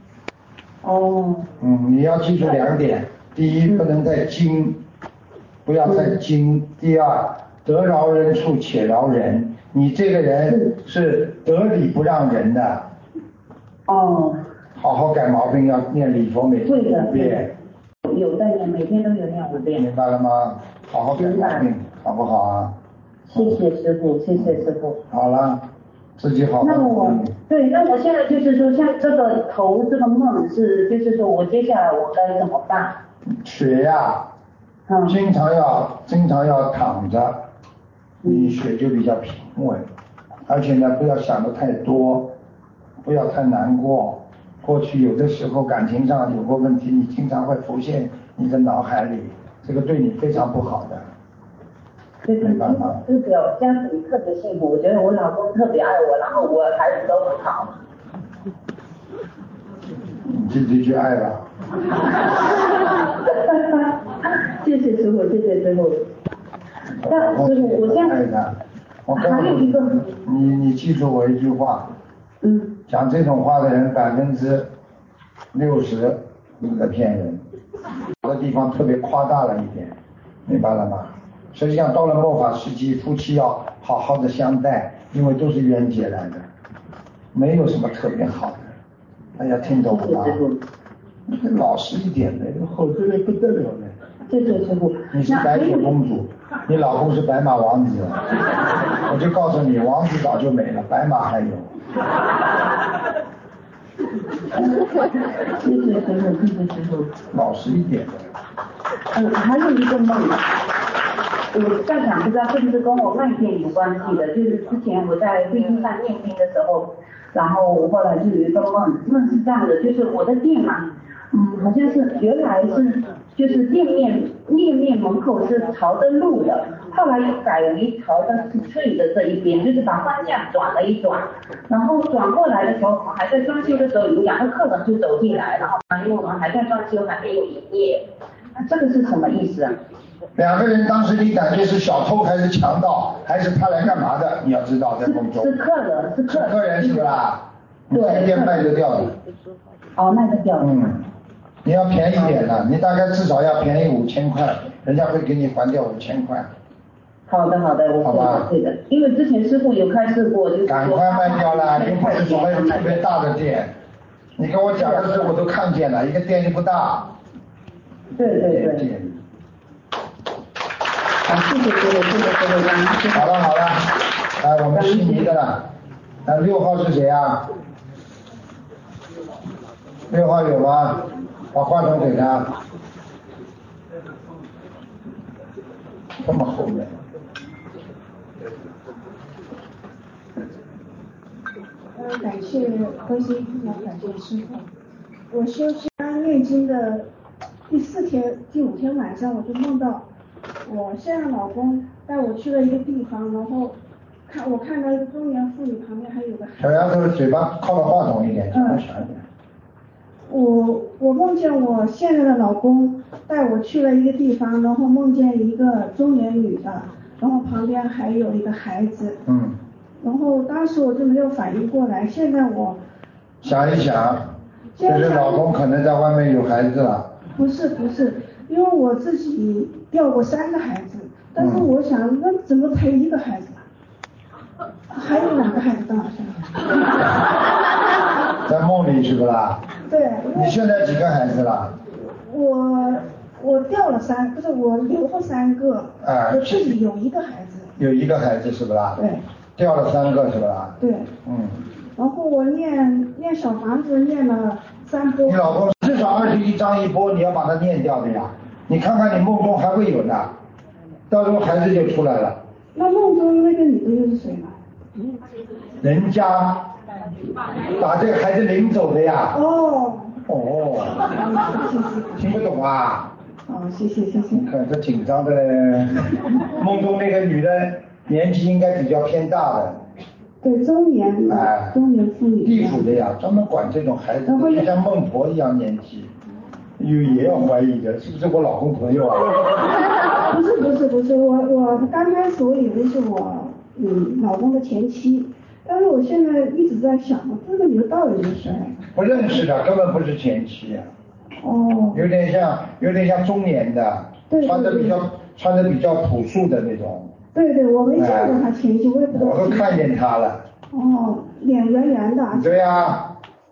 你要记住2点，第一，不能太精，不要太精；第二，得饶人处且饶人，你这个人是得理不让人的。好好改毛病，要念礼佛每天5遍。 有在念，每天都有念5遍。 明白了吗？好好改毛病，好不好啊？ 谢谢师父，谢谢师父。 好了，自己好好。 那我现在就是说，像这个头这个梦是，就是说我接下来我该怎么办？ 血呀，经常要躺着，你血就比较平稳，而且呢，不要想得太多，不要太难过。过去有的时候感情上有过问题，你经常会浮现你的脑海里，这个对你非常不好的。 就是表家庭特别幸福，我觉得我老公特别爱我，然后我孩子都很好。 你自己去爱吧。 谢谢师傅，谢谢师傅。那师傅，我现在还有一个， 你记住我一句话，讲这种话的人60%在骗人，有的地方特别夸大了一点，明白了吗？实际上到了末法时期，夫妻要好好的相待，因为都是冤结来的，没有什么特别好的。大家听懂了吗？老实一点的，好多人不得了的。 谢谢师傅。 你是白雪公主，你老公是白马王子，我就告诉你，王子早就没了，白马还有。 谢谢师傅，谢谢师傅。 老实一点。 还有一个梦，我在想，不知道是不是跟我梦见有关系的，就是之前我在飞机上念经的时候，然后我后来就有一个梦是这样的，就是我的店嘛，好像是原来是就是店面门口是朝着路的，后来又改为朝着street的这一边，就是把方向转了一转，然后转过来的时候，还在装修的时候，有2个客人就走进来，然后因为我们还在装修，还没有营业，这个是什么意思啊 ？2个人当时你感觉是小偷还是强盗，还是他来干嘛的？你要知道在梦中。 是客人，是客人是不啦？ 对。 店卖得掉的。 哦，卖得掉。 你要便宜点的，你大概至少要便宜5000块，人家会给你还掉5000块。 好的，我会的，因为之前师傅有开示过，就是赶快卖掉了，又不是什么特别大的店。你跟我讲的时候我都看见了，一个店又不大。 对。好，谢谢师傅， 好了，我们悉尼的了。6号是谁啊？6号有吗？把话筒给他。这么后面。 感谢观世音菩萨，感谢师父。我修习念经的第5天晚上，我就梦到我现在老公带我去了一个地方，然后我看到一个中年妇女旁边还有个孩子。 小丫头嘴巴靠到话筒一点，小一点。 我梦见我现在的老公带我去了一个地方，然后梦见一个中年女的，然后旁边还有一个孩子。然后当时我就没有反应过来，现在我想一想，就是老公可能在外面有孩子了。 不是，因为我自己掉过3个孩子，但是我想那怎么陪1个孩子呢？还有2个孩子到哪去了？ 在梦里是不啦？ 对。 你现在几个孩子了？ 我掉了3，不是我留过3个。我自己有1个孩子。 有1个孩子是不啦？ 对。 掉了3个是不啦？ 对。然后我念小房子念了3波。 你老公至少21章一波，你要把它念掉的呀。你看看你梦中还会有的，到时候孩子就出来了。 那梦中那个女的又是谁呢？ 人家把这个孩子领走的呀。听不懂啊？ 谢谢。 看这紧张的嘞。梦中那个女的年纪应该比较偏大的。 对，中年妇女。 地府的呀，专门管这种孩子，就像孟婆一样年纪，也要怀疑的，是不是我老公朋友啊？ 不是，我刚开始我以为是我老公的前妻，但是我现在一直在想，这个女的到底是谁？ 不认识的，根本不是前妻啊。有点像中年的，穿的比较朴素的那种。 对，我没见过他前妻，我也不知道。 我都看见他了。 脸圆圆的。 对呀。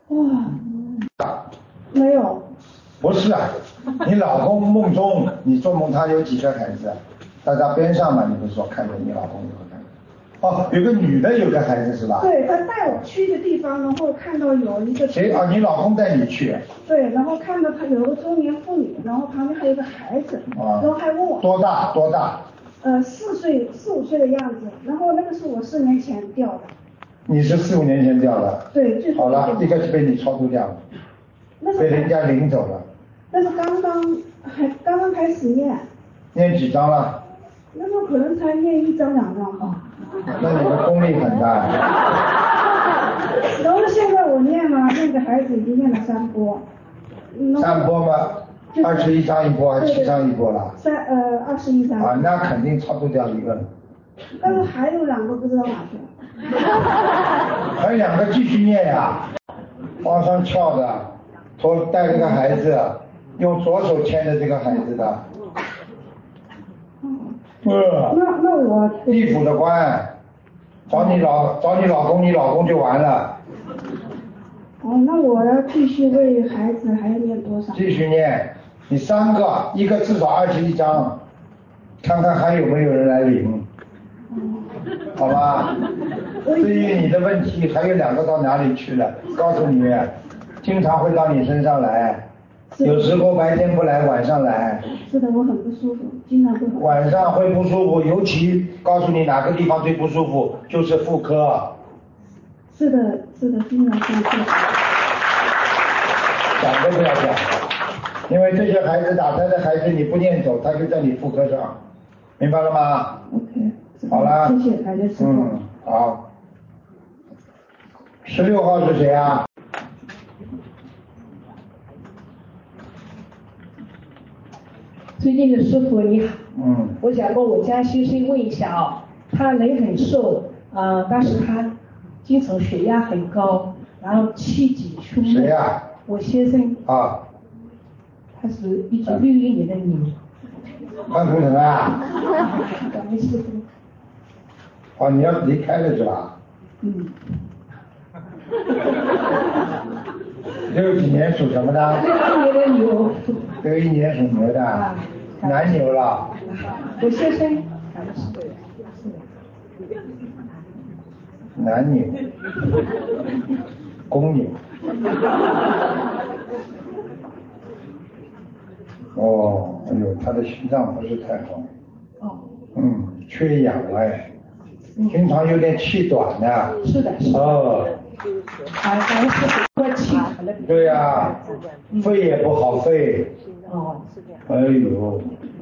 没有。 不是啊，你老公梦中你做梦他有几个孩子？在他边上嘛，你不是说看见你老公有个孩子？有个女的有个孩子是吧？ 对，他带我去一个地方，然后看到有一个。 谁啊？你老公带你去？ 对，然后看到他有个中年妇女，然后旁边还有个孩子，然后还问我多大 ？4、5岁的样子，然后那个是我4年前掉的。 你是4、5年前掉的？ 对， 好了，一个是被你超度掉了，被人家领走了。 那是刚刚开始念。 念几张了？ 那时候可能才念1章2章吧。 那你的功力很大。 然后现在我念嘛，那个孩子已经念了3波。 3波吗？21章一波还是7章一波了 ？21章。 啊，那肯定超度掉1个了。 但是还有2个不知道哪去了。 还有2个继续念呀，往上翘的，带这个孩子，用左手牵着这个孩子的。 那我地府的官找你老公，你老公就完了。 那我要继续为孩子还要念多少？ 继续念，你3个，一个至少21章，看看还有没有人来领。好吧，至于你的问题，还有2个到哪里去了？告诉你，经常会到你身上来，有时候白天不来，晚上来。 是的，我很不舒服，经常会。 晚上会不舒服，尤其告诉你哪个地方最不舒服，就是妇科。 是的，经常会。 讲都不要讲，因为这些孩子打胎的孩子，你不念走，他就在你妇科上，明白了吗 ？OK。 好了。 谢谢，感谢师父。 好。16号是谁啊？ 尊敬的师父你好。我想跟我家先生问一下啊，他人很瘦，但是他经常血压很高，然后气急胸闷。 谁呀？ 我先生。 啊。 他是1961年的牛。 潘同成啊。 感恩师父。 哦，你要离开了是吧？60几年属什么的 ？61年的牛。 61年属牛的。男牛了。 我先生。 男牛。公牛。哦，哎呦，他的心脏不是太好。缺氧哎。经常有点气短的。 是的。还是喝气喘的。 对呀，肺也不好，肺。哎呦，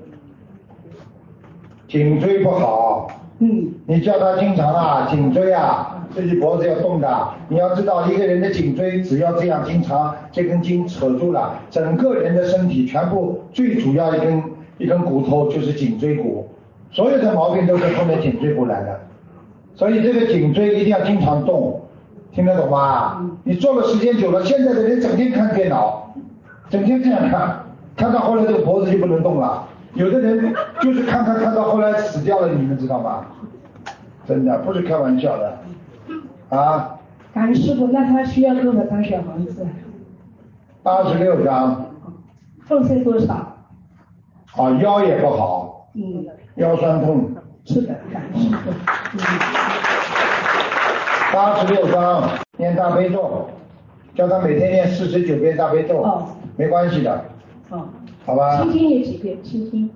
颈椎不好。你叫他经常颈椎自己脖子要动的。你要知道，一个人的颈椎只要这样，经常这根筋扯住了，整个人的身体全部最主要一根骨头就是颈椎骨，所有的毛病都是后面颈椎骨来的。所以这个颈椎一定要经常动，听得懂吗？你坐的时间久了，现在的人整天看电脑，整天这样看到后来这个脖子就不能动了。有的人就是看到后来死掉了，你们知道吗？真的不是开玩笑的啊。 感恩师父，那他需要多少张小房子 ？86张。 放生多少？ 腰也不好。腰酸痛。 是的，感恩师父。 86张，念大悲咒，叫他每天念49遍大悲咒，没关系的。好吧。 心经念几遍？心经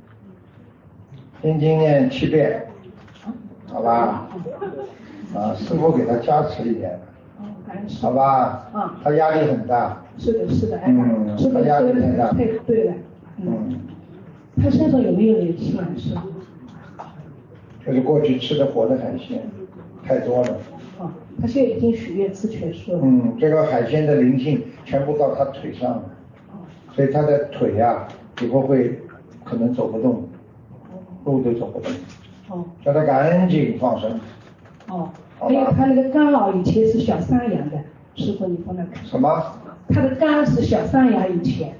念7遍，好吧。师父给他加持一点，好吧。他压力很大。 是的。 他压力很大。 太对了。他身上有没有灵性啊？师父？ 就是过去吃的活的海鲜太多了。 他现在已经许愿吃全素了。 这个海鲜的灵性全部到他腿上了，所以他的腿以后会可能走不动，路都走不动。叫他赶紧放生。 还有他那个肝以前是小山羊的，师傅你帮他看。 什么？ 他的肝是小山羊以前。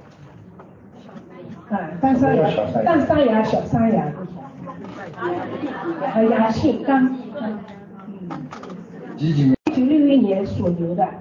大山羊、小山羊。阳性肝。 几年 ？1961年属牛的。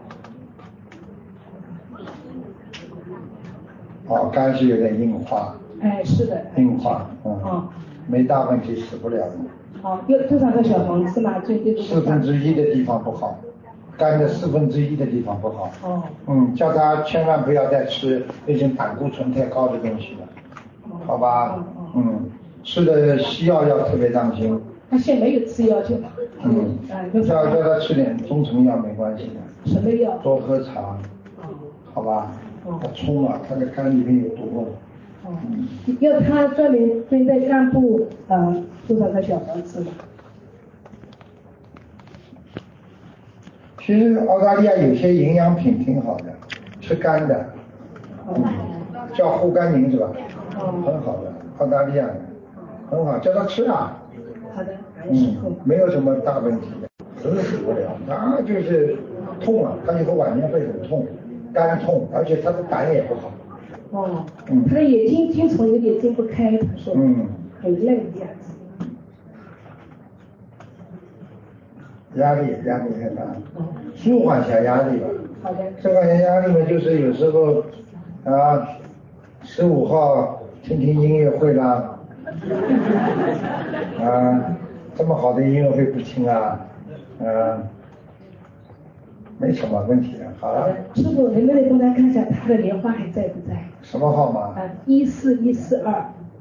肝是有点硬化。 是的。 硬化。没大问题，死不了的。 有多少个小房子嘛？最 1/4的地方不好，肝的1/4的地方不好。叫他千万不要再吃那些胆固醇太高的东西了，好吧？吃的西药要特别当心。 他现在没有吃药就好。 叫他吃点中成药没关系的。 什么药？ 多喝茶，好吧？他冲了，他的肝里面有毒。 要他专门对待干部多少个小房子吧？ 其实澳大利亚有些营养品挺好的，吃干的，叫护肝宁是吧？很好的，澳大利亚的，很好，叫他吃啊。 好的， 没有什么大问题的，死不了，他就是痛了，他以后晚年会很痛，肝痛，而且他的胆也不好。 他的眼睛经常有点睁不开，他说，很累这样子。 压力太大，舒缓下压力吧。 好的。 舒缓下压力嘛，就是有时候15号听听音乐会啦，这么好的音乐会不听啊，没什么问题的。好了。 师傅，能不能帮他看一下他的莲花还在不在？ 什么号码 ？14142。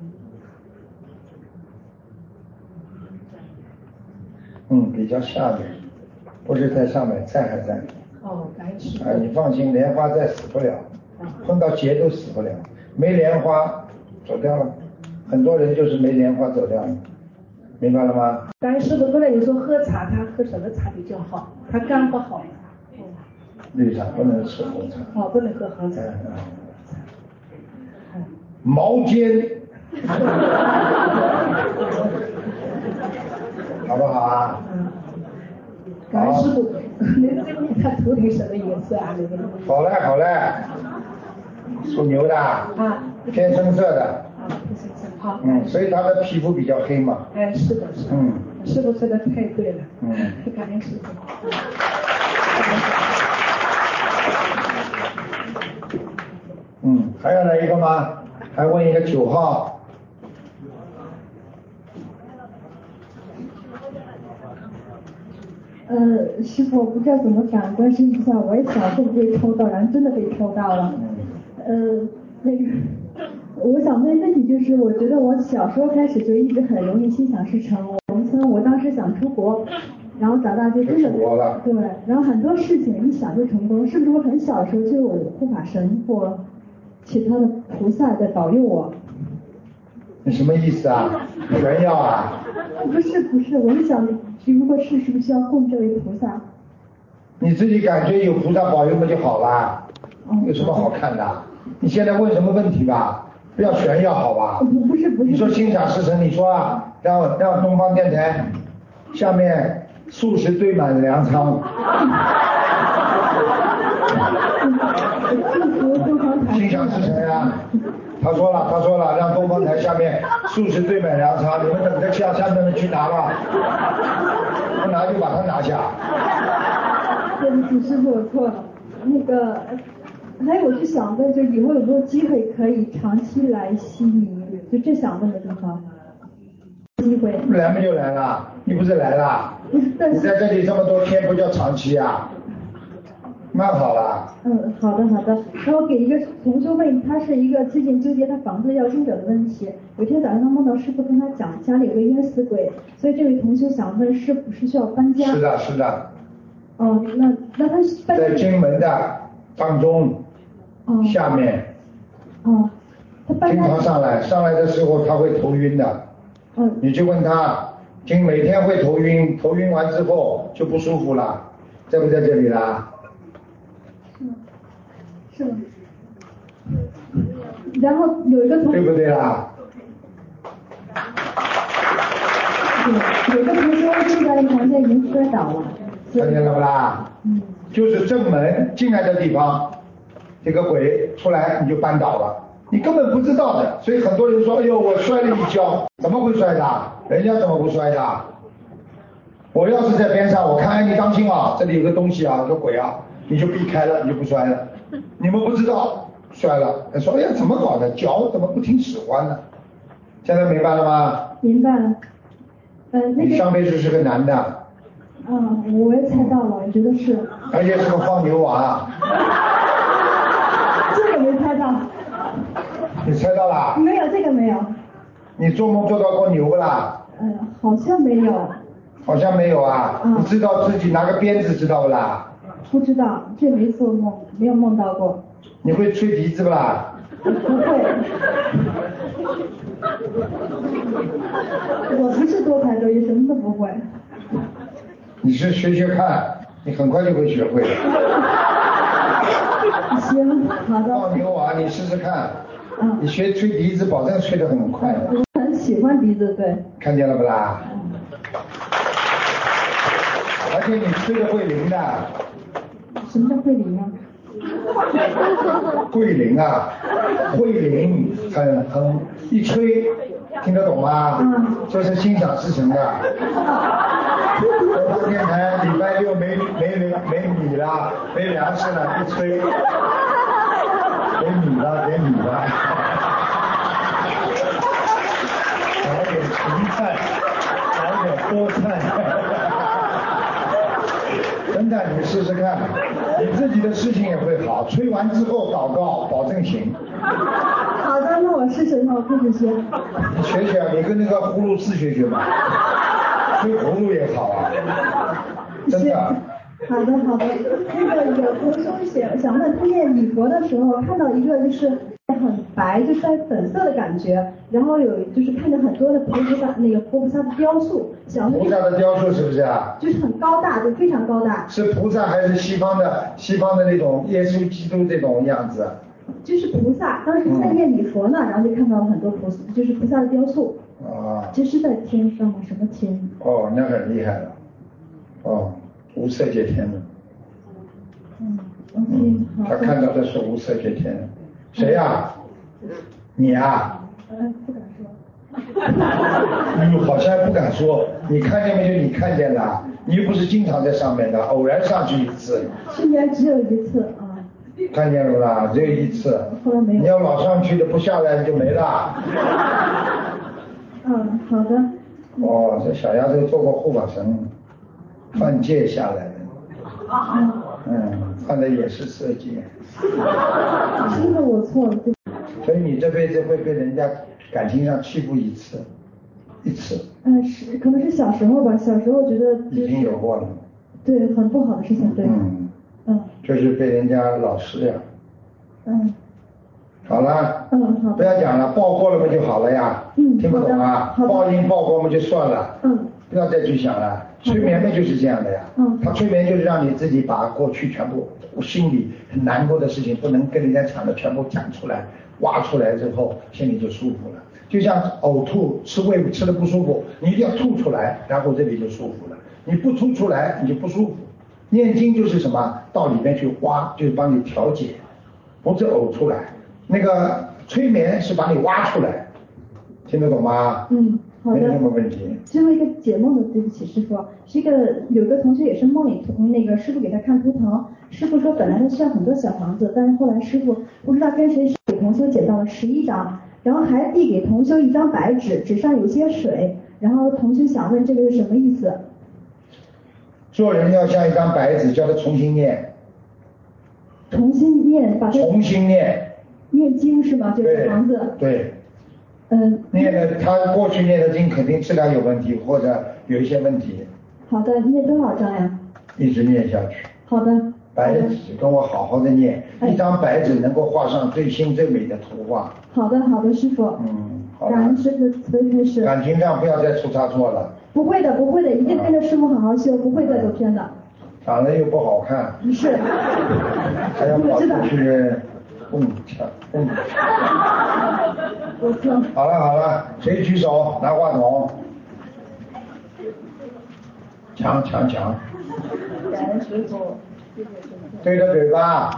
比较下面，不是在上面，在还在。 感恩师父。 你放心，莲花再死不了，碰到劫都死不了，没莲花走掉了，很多人就是没莲花走掉了，明白了吗？ 感恩师父，刚才你说喝茶，他喝什么茶比较好？他肝不好。 绿茶不能吃红茶。 不能喝红茶。 毛尖。好不好啊？ 感恩师傅，您这个他头顶什么颜色啊？ 好嘞，属牛的。偏深色的。 偏深色。好。 所以他的皮肤比较黑嘛。 是的。师傅说的太对了。感恩师傅。 还要来一个吗？还问一个9号。 师傅，我不知道怎么感观世音菩萨，我也想会不会抽到，然后真的被抽到了。我想问问题就是，我觉得我小时候开始就一直很容易心想事成。我当时想出国，然后长大就真的对，然后很多事情一想就成功，是不是我很小的时候就有护法神或其他的菩萨在保佑我？ 你什么意思啊？炫耀啊？ 不是，我是想，如果是不是需要供这位菩萨？ 你自己感觉有菩萨保佑不就好了？有什么好看的？你现在问什么问题吧？不要炫耀好吧？ 不是。 你说心想事成，你说让东方电台下面素食堆满粮仓。心想事成呀。他说了，让东方台下面素食堆满粮仓，你们等着下面的去拿吧，不拿就把它拿下。 对不起，师傅，我错了。还有我是想问，就以后有没有机会可以长期来悉尼？就这想问的地方。机会。 来不就来了？你不是来了？你在这里这么多天，不叫长期啊？蛮好了。 好的。然后给一个同修问，他是一个最近纠结他房子要经者的问题。有天早上他梦到师傅跟他讲，家里有个冤死鬼，所以这位同修想问是不是需要搬家？ 是的。 那他在经门的当中，下面。 他搬家。 经常上来的时候他会头晕的。你就问他，每天会头晕，头晕完之后就不舒服了，在不在这里啦？ 是吗？然后有一个同学， 对不对啦？ 有个同学住在房间已经摔倒了。 看见了不啦？就是正门进来的地方，这个鬼出来你就扳倒了，你根本不知道的。所以很多人说，哎呦，我摔了一跤，怎么会摔的？人家怎么不摔的？我要是在边上，我看，哎，你当心啊，这里有个东西啊，有个鬼啊，你就避开了，你就不摔了。你们不知道摔了，说哎呀怎么搞的，脚怎么不听使唤呢？现在明白了吗？ 明白了。 你上辈子是个男的。 我也猜到了，我觉得是。 而且是个放牛娃。 这个没猜到。 你猜到了？ 没有，这个没有。 你做梦做到过牛不啦？ 好像没有。 好像没有啊？你知道自己拿个鞭子知道不啦？ 不知道，这没做梦，没有梦到过。 你会吹笛子不啦？ 不会，我不是多才多艺，什么都不会。 你是学看，你很快就会学会。 行，好的。 放牛娃，你试试看。你学吹笛子，保证吹得很快的。 我很喜欢笛子，对。 看见了不啦？而且你吹得会灵的。 什么叫会灵啊？ 会灵啊，会灵，很一吹，听得懂吗？这是心想事成的。东方电台礼拜六没米了，没粮食了，一吹，给米了。找点芹菜，找点菠菜。真的，你试试看，你自己的事情也会好。吹完之后祷告，保证行。 好的，那我试试，那我开始学。 你学，你跟那个葫芦丝学嘛，吹葫芦也好啊，真的。 好的。那个有同学想问，他念礼佛的时候看到一个就是很白，就是带粉色的感觉，然后有就是看着很多的菩萨那个活菩萨的雕塑，想问菩萨的雕塑是不是啊？ 就是很高大，就非常高大。 是菩萨还是西方的那种耶稣基督这种样子？ 就是菩萨，当时在念礼佛呢，然后就看到了很多就是菩萨的雕塑。 啊。 这是在天上吗？什么天？ 哦，那很厉害了。哦，无色界天的。 好。 他看到的是无色界天的。谁呀？你啊？ 不敢说。 你好像不敢说，你看见没有？你看见了，你又不是经常在上面的，偶然上去一次。 去年只有一次啊。 看见了吧？只有一次。 后来没有。 你要老上去的，不下来就没了。 好的。 哦，这小丫头做过护法神，犯戒下来的。犯的也是色戒。 真的我错了。 所以你这辈子会被人家感情上欺负一次。 是可能是小时候吧，小时候觉得已经有过了。 对，很不好的事情，对。 就是被人家老师呀。好了。 好。 不要讲了，报过了不就好了呀？听不懂啊？报应报过嘛就算了。不要再去想了。催眠嘛就是这样的呀。他催眠就是让你自己把过去全部心里很难过的事情不能跟人家讲的全部讲出来，挖出来之后心里就舒服了。就像呕吐吃胃吃的不舒服，你一定要吐出来，然后这里就舒服了。你不吐出来你就不舒服。念经就是什么？到里面去挖，就是帮你调节，不是呕出来。那个催眠是把你挖出来，听得懂吗？ 好的。 没什么问题。 最后一个解梦的，对不起师傅，是有个同学也是梦里那个师傅给他看图腾，师傅说本来他需要很多小房子，但是后来师傅不知道跟谁给同修捡到了11张，然后还递给同修一张白纸，纸上有些水，然后同修想问这个是什么意思？ 做人要像一张白纸，叫他重新念。 重新念， 重新念。 念经是吗？就是房子。 对。念的他过去念的经肯定质量有问题，或者有一些问题。 好的，念多少张呀？ 一直念下去。 好的。 白纸跟我好好的念，一张白纸能够画上最新最美的图画。 好的，好的，师傅。 好的。 感恩师傅慈悲开示。 感情上不要再出差错了。 不会的，一定跟着师傅好好修，不会再走偏的。 长得又不好看。 是。 还要跑出去我错。 好了，谁举手拿话筒？抢。 感恩师傅。 对着嘴巴。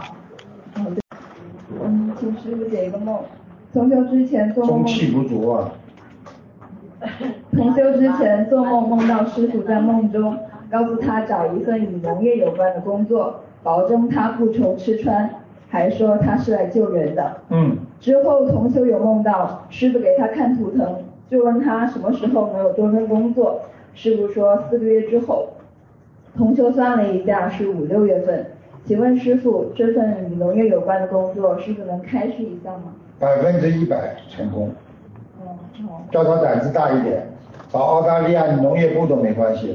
请师傅解一个梦。同修之前做梦。 中气不足啊。 同修之前做梦梦到师傅在梦中告诉他找一份与农业有关的工作，保证他不愁吃穿，还说他是来救人的。之后同修有梦到师傅给他看图腾，就问他什么时候能有这份工作，师傅说4个月之后。同修算了一下是5、6月份，请问师傅这份与农业有关的工作师傅能开示一下吗 ？100%成功。叫他胆子大一点，找澳大利亚农业部都没关系，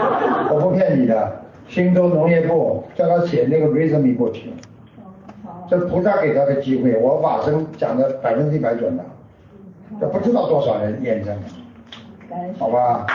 我不骗你的。新州农业部叫他写那个 resume 过去， 这菩萨给他的机会，我法身讲的100%准的，这不知道多少人验证，好吧？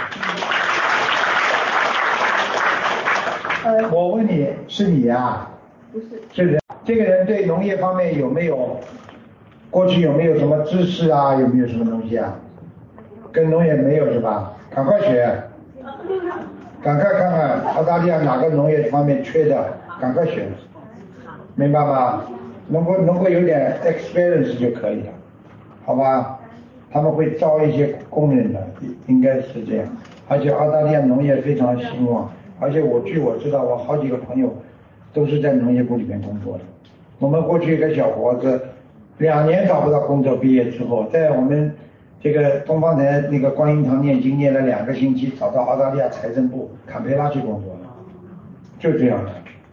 我问你，是你呀？ 不是。 是人，这个人对农业方面有没有，过去有没有什么知识啊？有没有什么东西啊？跟农业没有是吧？赶快学，赶快看看澳大利亚哪个农业方面缺的，赶快学，明白吗？能够有点 experience 就可以了，好吧？他们会招一些工人的，应该是这样。而且澳大利亚农业非常兴旺，而且据我知道，我好几个朋友都是在农业部里面工作的。我们过去一个小伙子2年找不到工作，毕业之后在我们这个东方台那个观音堂念经念了2个星期，找到澳大利亚财政部坎培拉去工作了，就这样的。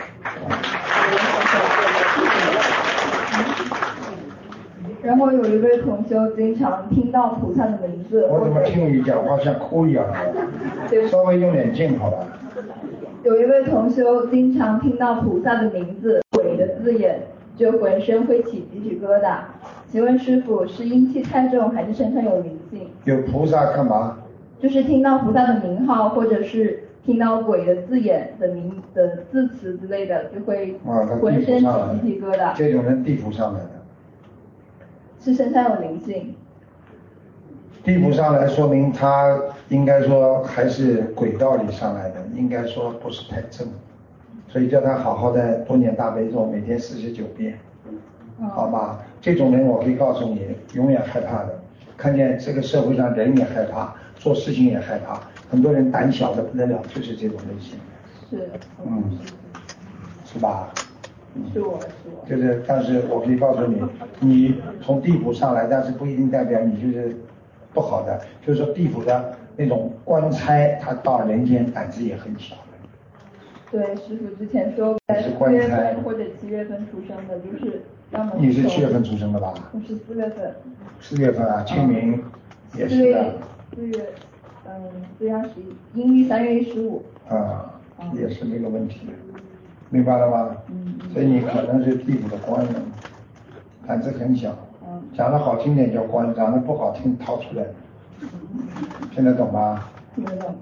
然后有一位同修经常听到菩萨的名字。 我怎么听你讲话像哭一样的？稍微用点劲好吧。 有一位同修经常听到菩萨的名字、鬼的字眼，就浑身会起鸡皮疙瘩。请问师父，是阴气太重，还是身上有灵性？ 有菩萨干嘛？ 就是听到菩萨的名号，或者是听到鬼的字眼的字词之类的，就会浑身起鸡皮疙瘩。 这种人地府上来的。 是身上有灵性。 地府上来说明他应该说还是轨道里上来的，应该说不是太正，所以叫他好好的多念大悲咒，每天49遍，好吧？这种人我可以告诉你，永远害怕的，看见这个社会上人也害怕，做事情也害怕，很多人胆小的不得了，就是这种类型。 是。 是吧？ 是我。 就是，但是我可以告诉你，你从地府上来，但是不一定代表你就是不好的，就是说地府的那种官差，他到人间胆子也很小的。 对，师父之前说在4月份或者7月份出生的，就是要么。 你是7月份出生的吧？ 我是4月份。 4月份啊，清明也是的。 4月21，阴历3月15。 也是这个问题。明白了吗？所以你可能是地府的官人，胆子很小，讲得好听点叫官，讲得不好听掏出来，听得懂吗？ 听得懂。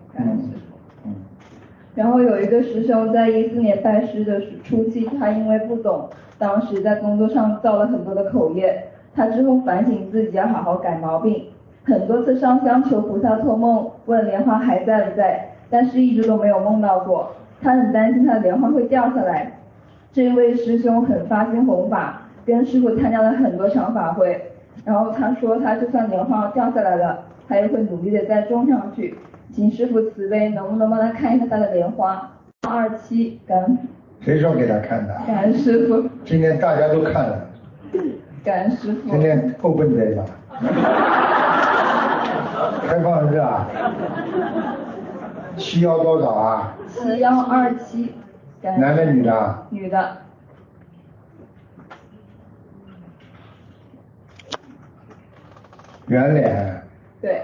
然后有一个师兄在14年拜师的初期，他因为不懂，当时在工作上造了很多的口业，他之后反省自己要好好改毛病，很多次上香求菩萨托梦问莲花还在不在，但是一直都没有梦到过。他很担心他的莲花会掉下来，这位师兄很发心弘法，跟师父参加了很多场法会，然后他说他就算莲花掉下来了，他也会努力的再种上去，请师父慈悲，能不能帮他看一下他的莲花27，感恩。 谁说给他看的？ 感恩师父。 今天大家都看了。 感恩师父。 今天open day吧。开放日啊。711多少啊 ？7127。 男的女的？ 女的。 圆脸。 对。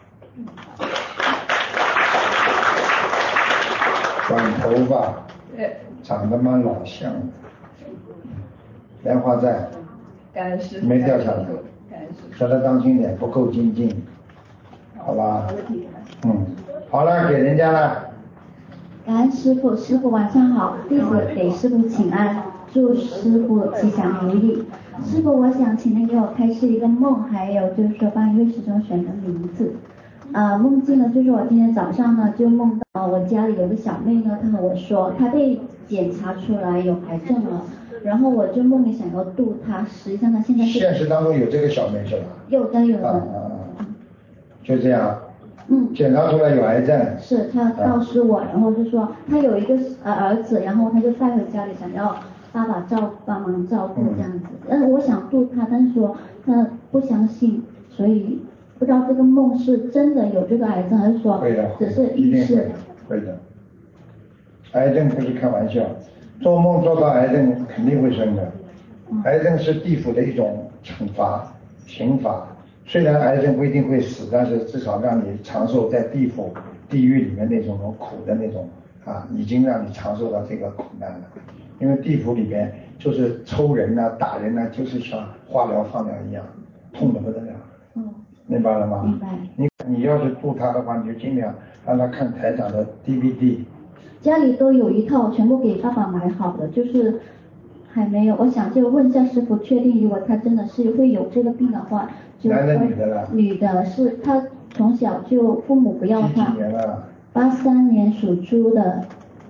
短头发。 对。 长得蛮老相的。莲花在。 感恩师父。 没掉下来。 感恩师父。 叫他当心点，不够精进。好吧。好了，给人家了。 感恩师父，师父晚上好，弟子给师父请安，祝师父吉祥如意。师父，我想请您给我开示一个梦，还有就是说帮一位师兄选个名字。梦境呢，就是我今天早上呢就梦到我家里有个小妹呢，她和我说她被检查出来有癌症了，然后我就梦里想要度她，实际上她现在是。 现实当中有这个小妹是吧？ 有的。 就这样。检查出来有癌症。 是他告诉我，然后就说他有一个儿子，然后他就带回家里，想要爸爸帮忙照顾这样子。但是我想度他，但是说他不相信，所以不知道这个梦是真的有这个癌症，还是说只是预示。 会的。癌症不是开玩笑，做梦做到癌症肯定会生的。癌症是地府的一种惩罚刑罚。虽然癌症不一定会死，但是至少让你长寿在地府、地狱里面那种苦的那种已经让你长寿到这个苦难了。 因为地府里边就是抽人呐、打人呐、就是像化疗放疗一样，痛得不得了。明白了吗？ 明白。 你要是度他的话，你就尽量让他看台长的 DVD。 家里都有一套，全部给爸爸买好的，就是还没有。我想就问一下师傅，确定如果他真的是会有这个病的话，就男的女的了？ 女的，是他从小就父母不要他。 几年了 ？83年属猪的。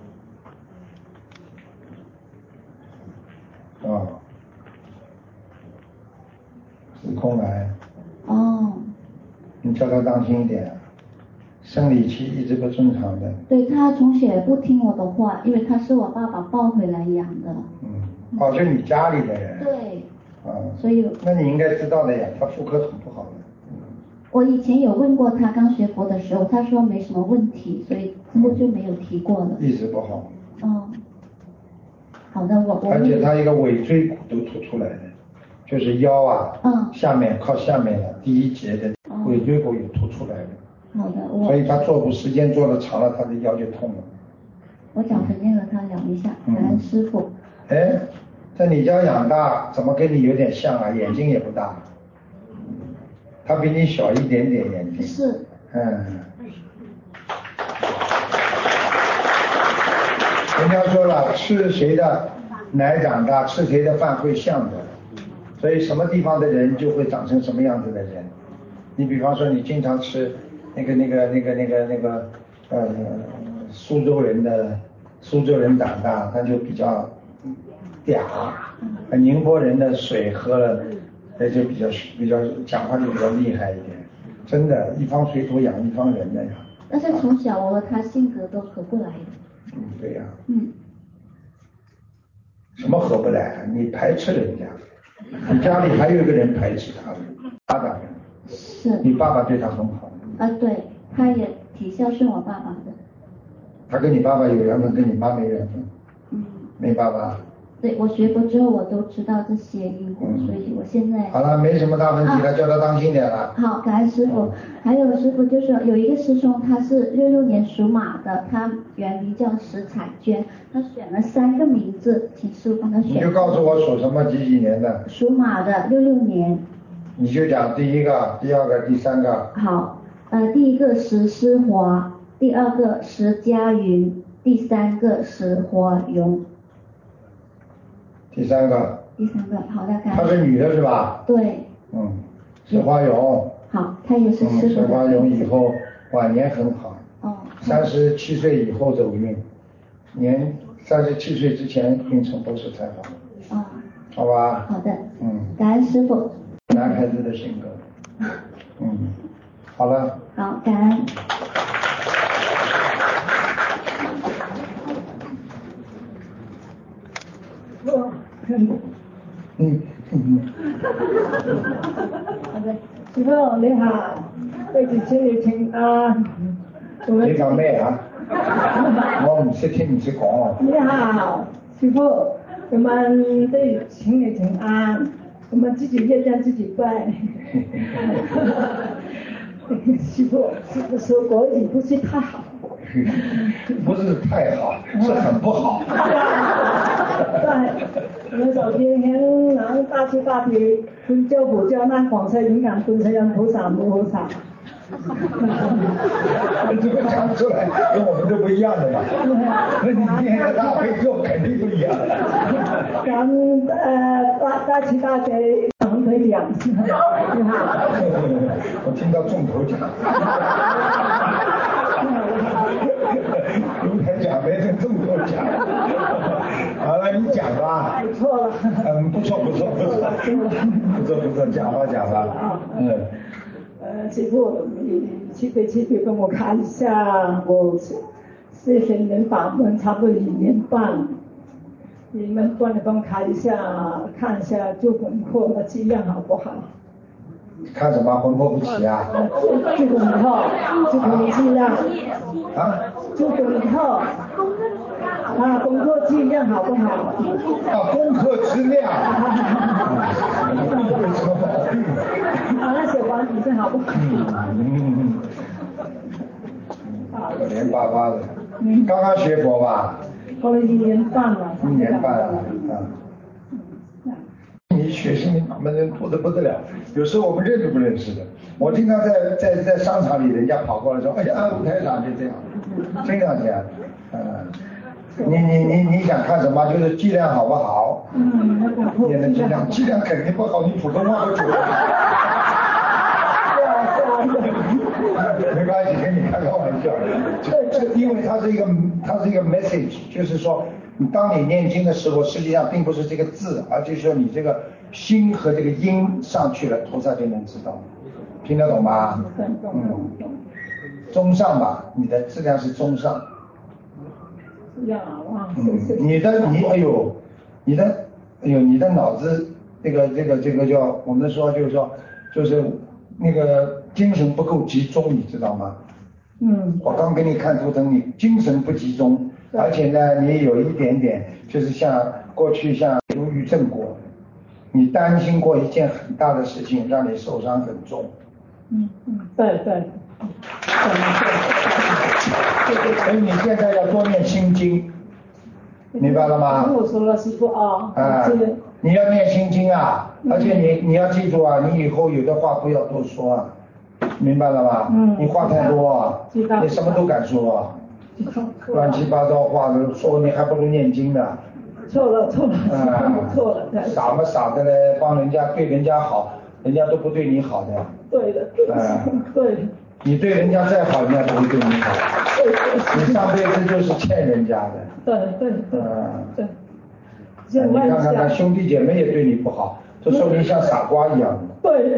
子宫癌。 哦。 你叫他当心一点，生理期一直不正常的。 对，他从小也不听我的话，因为他是我爸爸抱回来养的。 就你家里的人。 对。所以。 那你应该知道的呀，他妇科很不好的。 我以前有问过他，刚学佛的时候，他说没什么问题，所以之后就没有提过了。 一直不好。 好的， 而且他一个尾椎骨都凸出来的，就是腰啊，下面靠下面的第一节的尾椎骨有凸出来的。 好的， 所以他坐骨时间坐的长了，他的腰就痛了。 我找时间和他聊一下，感恩师傅。 在你家养大，怎么跟你有点像啊？眼睛也不大，他比你小一点点眼睛。 是。 人家说了，吃谁的奶长大，吃谁的饭会像的，所以什么地方的人就会长成什么样子的人。你比方说，你经常吃那个苏州人长大，他就比较嗲，宁波人的水喝了，就比较讲话就比较厉害一点。真的，一方水土养一方人的呀。 但是从小我和他性格都合不来的。 对呀。什么合不来？你排斥人家，你家里还有一个人排斥他，爸爸。 是。 你爸爸对他很好。 对，他也挺孝顺我爸爸的。 他跟你爸爸有缘分，跟你妈没缘分。没爸爸。 对，我学佛之后我都知道这些因果，所以我现在。 好了，没什么大问题了，叫他当心点了。 好，感恩师傅。还有师傅就是有一个师兄，他是66年属马的，他原名叫石彩娟，他选了3个名字，请师傅帮他选。 你就告诉我属什么几年的？ 属马的，66年。 你就讲第一个、第二个、第三个。 好，第一个石诗华，第二个石佳云，第三个石华荣。 第三个， 好的，感恩。 她是女的是吧？ 对。 石花荣。 好，她也是师傅的。 石花荣以后晚年很好。37岁以后走运，年37岁之前运程不是太好。好吧。 好的。感恩师傅。 男孩子的性格。好了。 好，感恩。 好的，师傅你好，弟子請你請安。 你講咩啊？我唔識聽唔識講。 你好，師傅，我們弟子請你請安，我們自己業障自己背。師傅，是不是國語不是太好？ 不是太好，是很不好。 對，我們首先能大慈大悲觀照普照那廣世永感觀世音菩薩摩訶薩。 这个讲出来跟我们都不一样的嘛，那你念的大悲咒肯定不一样。 大慈大悲重头讲， 我听到重头讲。卢台讲没人重头讲。好了，你讲吧。 不错了。 不错，讲吧。 师傅，你慈悲帮我看一下，我40年法门差不多1年半，你们帮我看一下做功课的质量好不好？ 看什么魂魄不齐啊？ 做功课质量。做功课。功课质量好不好？ 功课质量。 那小房子是好不好？ 可怜巴巴的。刚刚学佛吧？ 学了1年半了。 1年半了你学心灵法门人多得不得了，有时候我们认都不认识的。我经常在商场里，人家跑过来说，哎呀，吴台长就这样，经常这样。你想看什么？就是剂量好不好？你的剂量肯定不好，你普通话都准。没关系，跟你开个玩笑。因为它是一个 message， 就是说，当你念经的时候，实际上并不是这个字，而就是说你这个心和这个音上去了，菩萨就能知道。听得懂吗？中上吧，你的质量是中上。你的脑子这个叫我们说就是那个精神不够集中，你知道吗？我刚给你看图腾，你精神不集中，而且呢，你有一点点就是像过去像忧郁症过，你担心过一件很大的事情，让你受伤很重。 对。 所以你现在要多念心经，明白了吗？ 我说了，师傅啊。 你要念心经啊，而且你要记住啊，你以后有的话不要多说啊，明白了吗？你话太多啊，你什么都敢说啊，乱七八糟话都说，你还不如念经呢。 错了， 傻么傻的嘞，帮人家对人家好，人家都不对你好的。 对的。对。 你对人家再好，人家不会对你好。你上辈子就是欠人家的。对。你看看他兄弟姐妹也对你不好，这说明像傻瓜一样的。 对。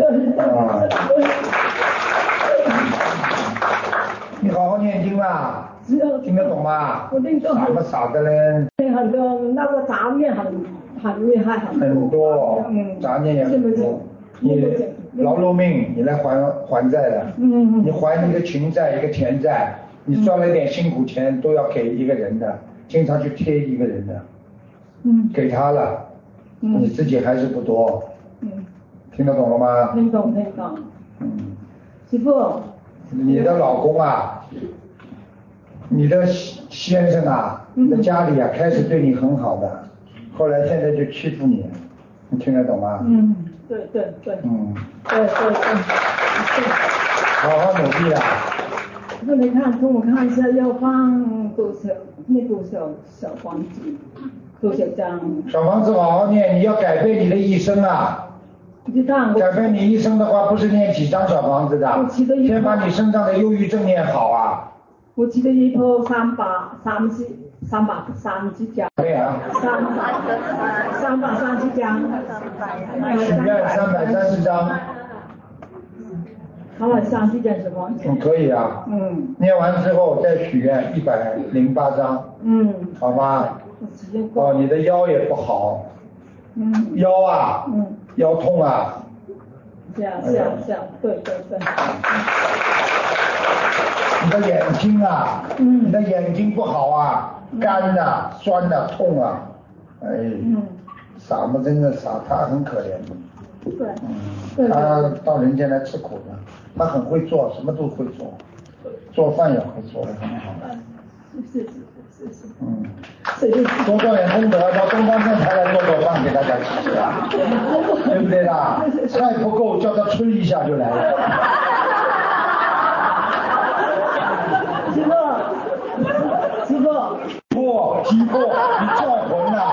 你好好念经啦，听得懂吗？ 我听懂。 傻么傻的嘞？ 很多那个杂念很厉害。 很多。杂念也很多。你劳碌命，你来还债的。你还一个情债，一个钱债，你赚了一点辛苦钱都要给一个人的，经常去贴一个人的。给他了，你自己还是不多。听得懂了吗？ 听懂。师傅。 你的老公啊，你的先生啊，你的家里啊，开始对你很好的，后来现在就欺负你，你听得懂吗？ 对。对。 好好努力啊！ 那你看，跟我看一下要放多少小房子，多少张？ 小房子好好念，你要改变你的一生啊！改变你一生的话，不是念几张小房子的，先把你身上的忧郁症念好啊！ 我记得一套330张。 对啊。 330张。 许愿330张。 330张小房子。 可以啊。念完之后再许愿108张。好吧。你的腰也不好。腰啊。腰痛啊。 这样，对。 你的眼睛啊，你的眼睛不好啊，干呐、酸呐、痛啊，傻嘛真的傻，他很可怜的。对。他到人间来吃苦的，他很会做，什么都会做，做饭也会做得很好。多做点功德，到东方电台来做饭给大家吃啊，对不对啦？菜不够，叫他吹一下就来了。 师傅， 击破，你叫魂了。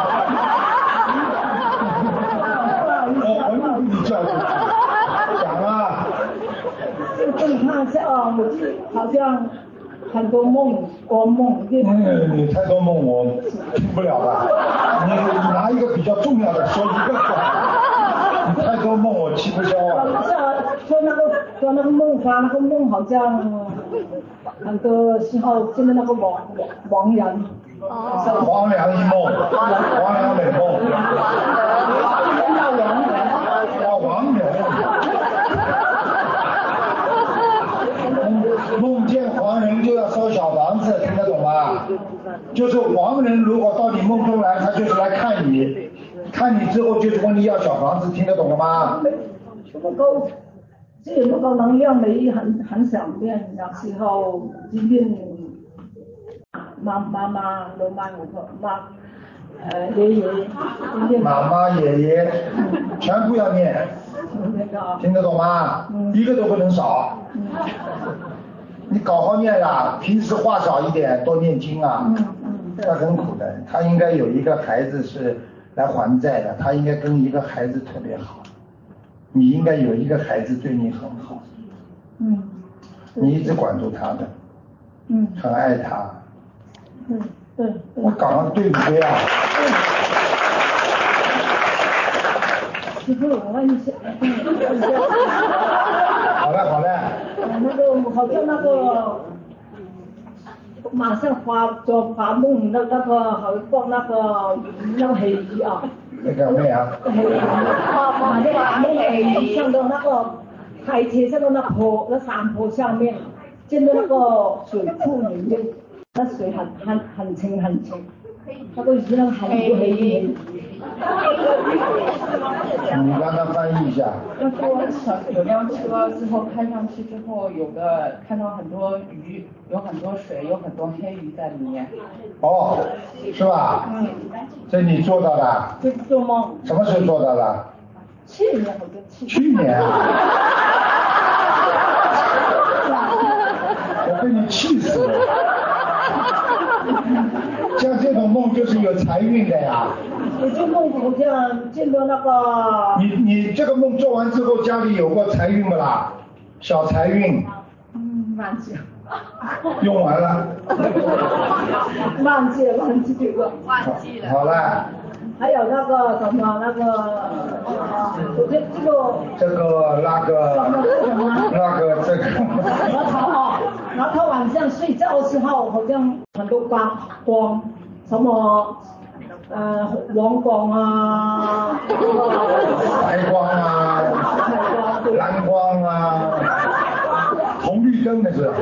魂你叫出来，讲啊。 你看一下啊，我好像很多国梦。 你太多梦我听不了了，你拿一个比较重要的说一个吧。你太多梦我吃不消啊。 说那个梦发那个梦好像很多时候就是那个亡人。 黄粱一梦，黄粱美梦。要亡人。梦见黄人就要烧小房子，听得懂吗？就是黄人如果到你梦中来，他就是来看你，看你之后就是问你要小房子，听得懂了吗？ 这个能量没很想念，有时候今天妈妈罗曼我爷爷。 妈妈、爷爷，全部要念。听得懂吗？一个都不能少。你搞好念啦，平时话少一点，多念经啊。他很苦的，他应该有一个孩子是来还债的，他应该跟一个孩子特别好。你应该有一个孩子对你很好。你一直管住他的。很爱他。 对。 我讲的对不对啊？ 师傅，我问一下。 好了。 那个好像那个马上发梦那个好像放那个黑鱼啊。 那个咩啊？ 黑鱼。马上发梦黑鱼上到那个台阶上到那山坡下面，见到那个水库里面，那水很清很清，那个鱼那个很多黑鱼。 你让他翻译一下。 那说有辆车之后开上去之后，看到很多鱼，有很多水，有很多黑鱼在里面。 哦，是吧？这你做到的？ 这做梦。 什么时候做到的？ 去年好像。 去年啊！我被你气死了。像这种梦就是有财运的呀。 我做梦好像见到那个。 你这个梦做完之后，家里有过财运不啦？小财运。 忘记了。 用完了。 忘记了。 好了。 还有那个什么那个，我觉得这个那个这个。 然后晚上睡觉的时候好像很多光，什么黄光啊， 白光啊，蓝光啊，红绿灯那是。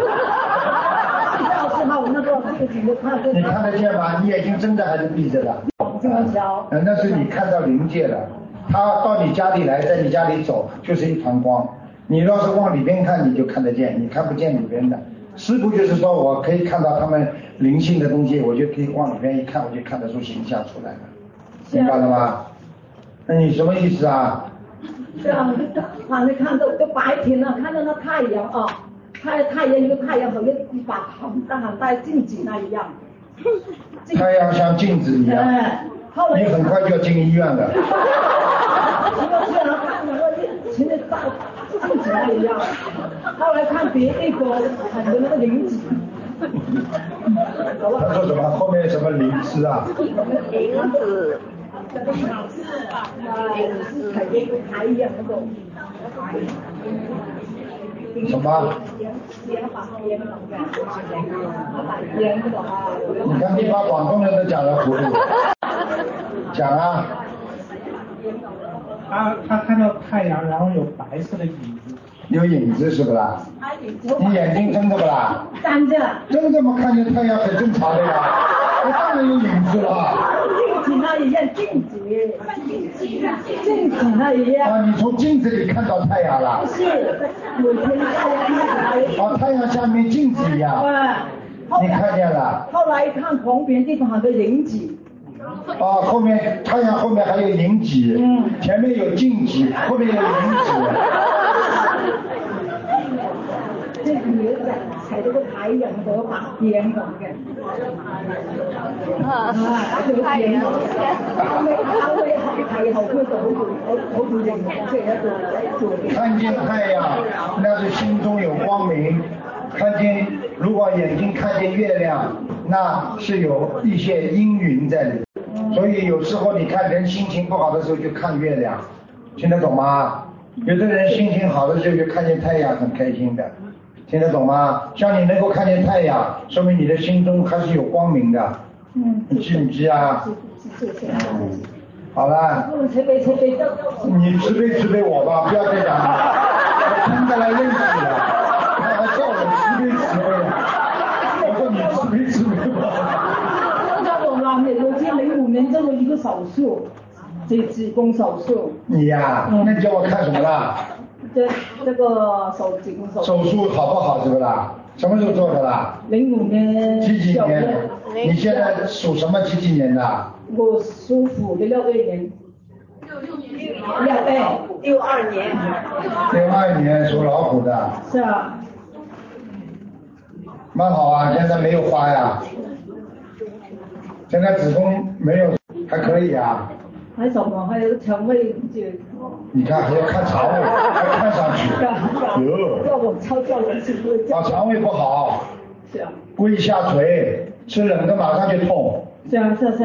你看得见吗？你眼睛睁着还是闭着的？那是你看到灵界了，他到你家里来，在你家里走，就是一团光。你要是往里边看，你就看得见，你看不见里边的。师父就是说我可以看到他们灵性的东西，我就可以往里边一看，我就看得出形象出来了，明白了吗？那你什么意思啊？ 这样，反正看到就白天了，看到那太阳啊，太阳一个太阳好像一把很大镜子那一样。 太阳像镜子一样。你很快就要进医院了。 前面照镜子那一样，后来看别那个很多那个灵子。 他说什么？后面什么灵芝啊？ 灵子。太阳那种。 什么？你看你把广东人都讲得糊涂。讲啊。 他看到太阳，然后有白色的影子。 有影子是不啦？你眼睛睁着不啦？ 睁着。 睁着嘛，看见太阳很正常的呀。我当然有影子了。 镜子那一样，镜子那一样。 啊，你从镜子里看到太阳了？ 不是，每天哦，太阳下面镜子一样。你看见了？ 后来一看旁边地方很多影子。 哦，后面太阳后面还有影子，前面有镜子，后面有影子。 这女的踩这个太阳和把边咁嘅。太陽。 看见太阳，那是心中有光明；看见，如果眼睛看见月亮，那是有一些阴云在里。所以有时候你看人心情不好的时候就看月亮，听得懂吗？有的人心情好的时候就看见太阳很开心的，听得懂吗？像你能够看见太阳，说明你的心中还是有光明的。你知不知啊？好了。你慈悲我吧，不要再讲了，我听得来认识了，他还叫我慈悲啊！我说你慈悲吧。 我今05年做了一个手术，子宫手术。 你呀，那你叫我看什么啦？ 这个子宫手术。 手术好不好是不啦？什么时候做的啦？ 05年。 几年？你现在属什么几年的我属虎的62年。62年。 62年属老虎的。 是啊。 蛮好啊，现在没有花呀。现在子宫没有，还可以啊。 还什么？还有肠胃就。 你看还要看肠胃，还看上去。 要我超掉了是不是？ 肠胃不好。 是啊。 胃下垂，吃冷的马上就痛。 是啊。对。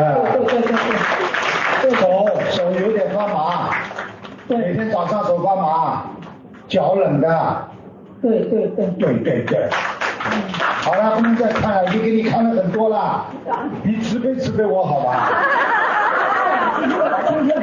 手有点发麻。对。每天早上手发麻，脚冷的。 对。 好了，不能再看了，已经给你看了很多了，你慈悲我好吧？ 今天